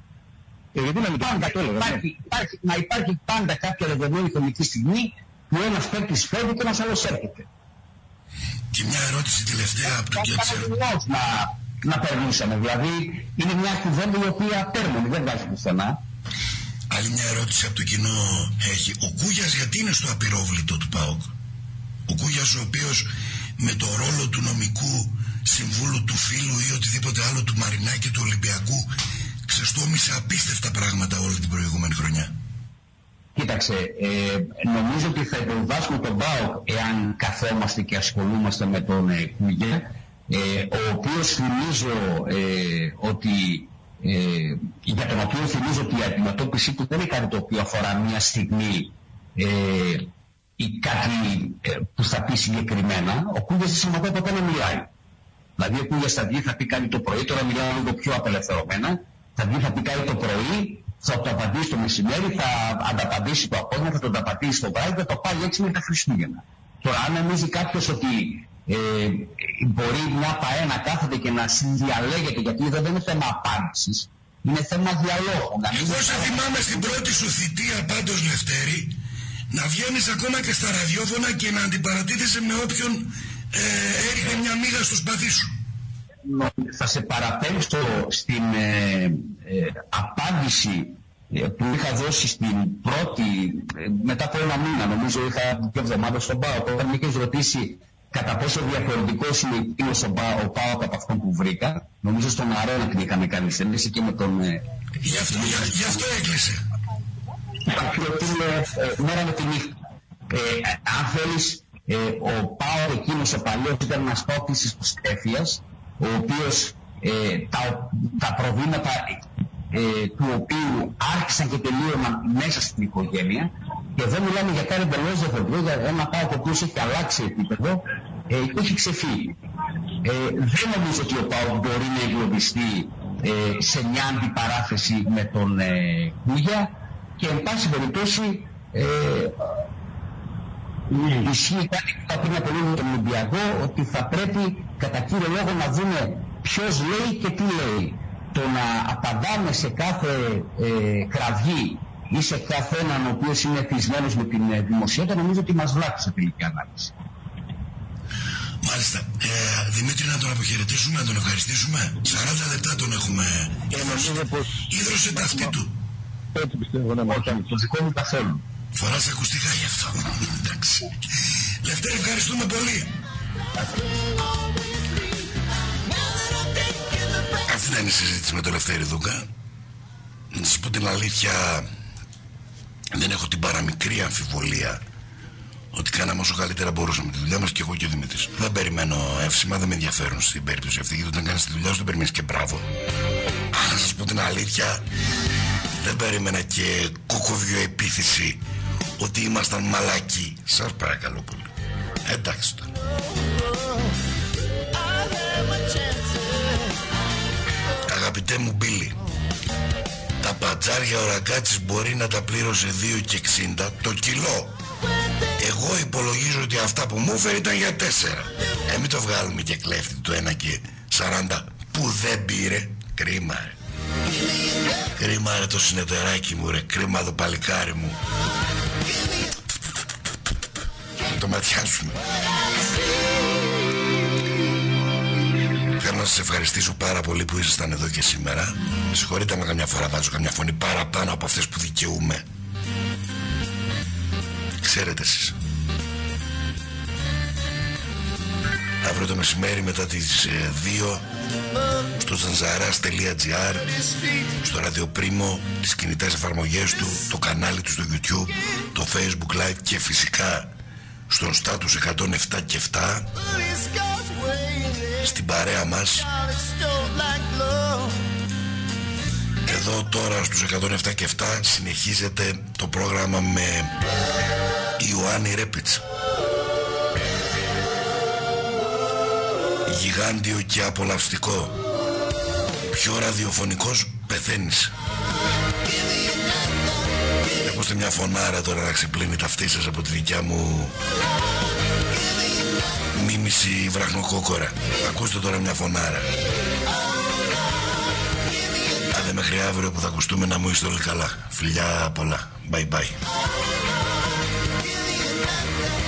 Να υπάρχει πάντα κάποια δεδομένη χρονική στιγμή που ένας παίκτης φεύγει και ένας άλλος έρχεται. Και μια ερώτηση τελευταία από τον Κέτσερ. Να περνούσαμε, δηλαδή είναι μια κουβέντα η οποία παίρνουν, δεν βγάζει πουθενά. Άλλη μια ερώτηση από το κοινό έχει. Ο Κούγιας γιατί είναι στο απειρόβλητο του ΠΑΟΚ? Ο Κούγιας ο οποίος με το ρόλο του νομικού συμβούλου του φίλου ή οτιδήποτε άλλο του Μαρινάκη του Ολυμπιακού ξεστόμησε απίστευτα πράγματα όλη την προηγούμενη χρονιά. Κοίταξε, νομίζω ότι θα υποβάσουμε τον ΠΑΟΚ εάν καθόμαστε και ασχολούμαστε με τον Κούγια, ο οποίος θυμίζω ότι για τον οποίο θυμίζω ότι η αντιμετώπιση του δεν είναι κάτι το οποίο αφορά μια στιγμή ή κάτι που θα πει συγκεκριμένα. Ο Κούγιας δεν σταματάει ποτέ να μιλάει. Δηλαδή ο Κούγιας θα βγει, θα πει κάτι το πρωί, τώρα μιλάω λίγο πιο απελευθερωμένα, θα βγει, θα πει κάτι το πρωί, θα το απαντήσει το μεσημέρι, θα ανταπαντήσει το απόγευμα, θα το ανταπαντήσει το βράδυ, θα το πάει έτσι με τα Χριστούγεννα. Τώρα αν νομίζει κάποιος ότι μπορεί μια ΠΑΕ να κάθεται και να συνδιαλέγεται, γιατί εδώ δεν είναι θέμα απάντησης, είναι θέμα διαλόγου. Εγώ σε θυμάμαι στην πρώτη σου θητεία πάντως, Λευτέρη, να βγαίνεις ακόμα και στα ραδιόφωνα και να αντιπαρατίθεσαι με όποιον έριχνε μια μύγα στο σπαθί σου. Θα σε παραπέμψω στην απάντηση που είχα δώσει στην πρώτη, μετά από ένα μήνα, νομίζω είχα 2 εβδομάδες στον ΠΑΟΚ, όταν με είχες ρωτήσει κατά πόσο διαφορετικός είναι ο ΠΑΟΚ από αυτόν που βρήκα, νομίζω στον Αρένα την είχαμε κάνει στενήση και με τον... Γι' αυτό έκλεισε. Διότι είναι μέρα με τη νύχτα. Αν θέλεις, ο ΠΑΟΚ εκείνος ο παλιός ήταν ένας ΠΑΟΚ της Ιστοσχέφειας, ο οποίος τα προβλήματα του οποίου άρχισαν και τελείωναν μέσα στην οικογένεια, και εδώ μιλάμε για κάτι εντελώς διαφορετικό, για ένα ΠΑΟΚ ο οποίος έχει αλλάξει επίπεδο και έχει ξεφύγει. Δεν νομίζω ότι ο ΠΑΟΚ μπορεί να εγκλωβιστεί σε μια αντιπαράθεση με τον Κούγια, και εν πάση περιπτώσει ισχύει κάτι που θα πριν από λίγο τον Ολυμπιακό, ότι θα πρέπει κατά κύριο λόγο να δούμε ποιος λέει και τι λέει. Το να απαντάμε σε κάθε κραυγή ή σε κάθε έναν ο οποίος είναι θυσμένος με την δημοσιότητα, νομίζω ότι μας βλάπτει σε τελική ανάλυση. Μάλιστα. Δημήτρη, να τον αποχαιρετήσουμε, να τον ευχαριστήσουμε. 40 λεπτά τον έχουμε. Ίδρωσε τα αυτή του. Έτσι πιστεύω, ναι, το δικό μου καθόλου. Φοράς ακουστικά γι' αυτό. Εντάξει. Λευτέρη, ευχαριστούμε πολύ. Αυτή ήταν η συζήτηση με τον Λευτέρη Δούκα. Να σας πω την αλήθεια, δεν έχω την παραμικρή αμφιβολία ότι κάναμε όσο καλύτερα μπορούσαμε τη δουλειά μας, και εγώ και ο Δημήτρης. Δεν περιμένω εύσημα, δεν με ενδιαφέρουν στην περίπτωση αυτή, γιατί όταν κάνεις τη δουλειά σου δεν περιμένεις και μπράβο. Να σας πω την αλήθεια, δεν περίμενα και κοκοβιοεπίθεση ότι ήμασταν μαλακοί. Σας παρακαλώ πολύ. Εντάξει τώρα. Αγαπητέ μου Μπίλι, τα πατζάρια ο Ραγκάτσης μπορεί να τα πλήρωσε 2,60 το κιλό. Εγώ υπολογίζω ότι αυτά που μου έφερε ήταν για 4. Μην το βγάλουμε και κλέφτη το 1,40 που δεν πήρε. Κρίμα ρε. Κρίμα ρε το συνεταιράκι μου ρε. Κρίμα το παλικάρι μου. Να το ματιάσουμε. Θέλω να σας ευχαριστήσω πάρα πολύ που ήσασταν εδώ και σήμερα. Συγχωρείτε με καμιά φορά βάζω καμιά φωνή παραπάνω από αυτές που δικαιούμαι. Ξέρετε εσείς, αύριο το μεσημέρι μετά τις 2 στο zanzaras.gr, στο ραδιοπρίμο, τις κινητές εφαρμογές του, το κανάλι του στο YouTube, το Facebook Live και φυσικά στον στάτους 107 και 7 στην παρέα μας. Εδώ τώρα στους 107 και 7 συνεχίζεται το πρόγραμμα με Ιωάννη Ρέπιτς. Γιγάντιο και απολαυστικό. Πιο ραδιοφωνικός πεθαίνεις. Ακούστε μια φωνάρα τώρα να ξυπλύνει τα αυτή σας από τη δικιά μου μίμηση βραχνοκόκορα. Ακούστε τώρα μια φωνάρα. Άντε μέχρι αύριο που θα ακουστούμε, να μου είστε όλοι καλά. Φιλιά πολλά. Bye bye.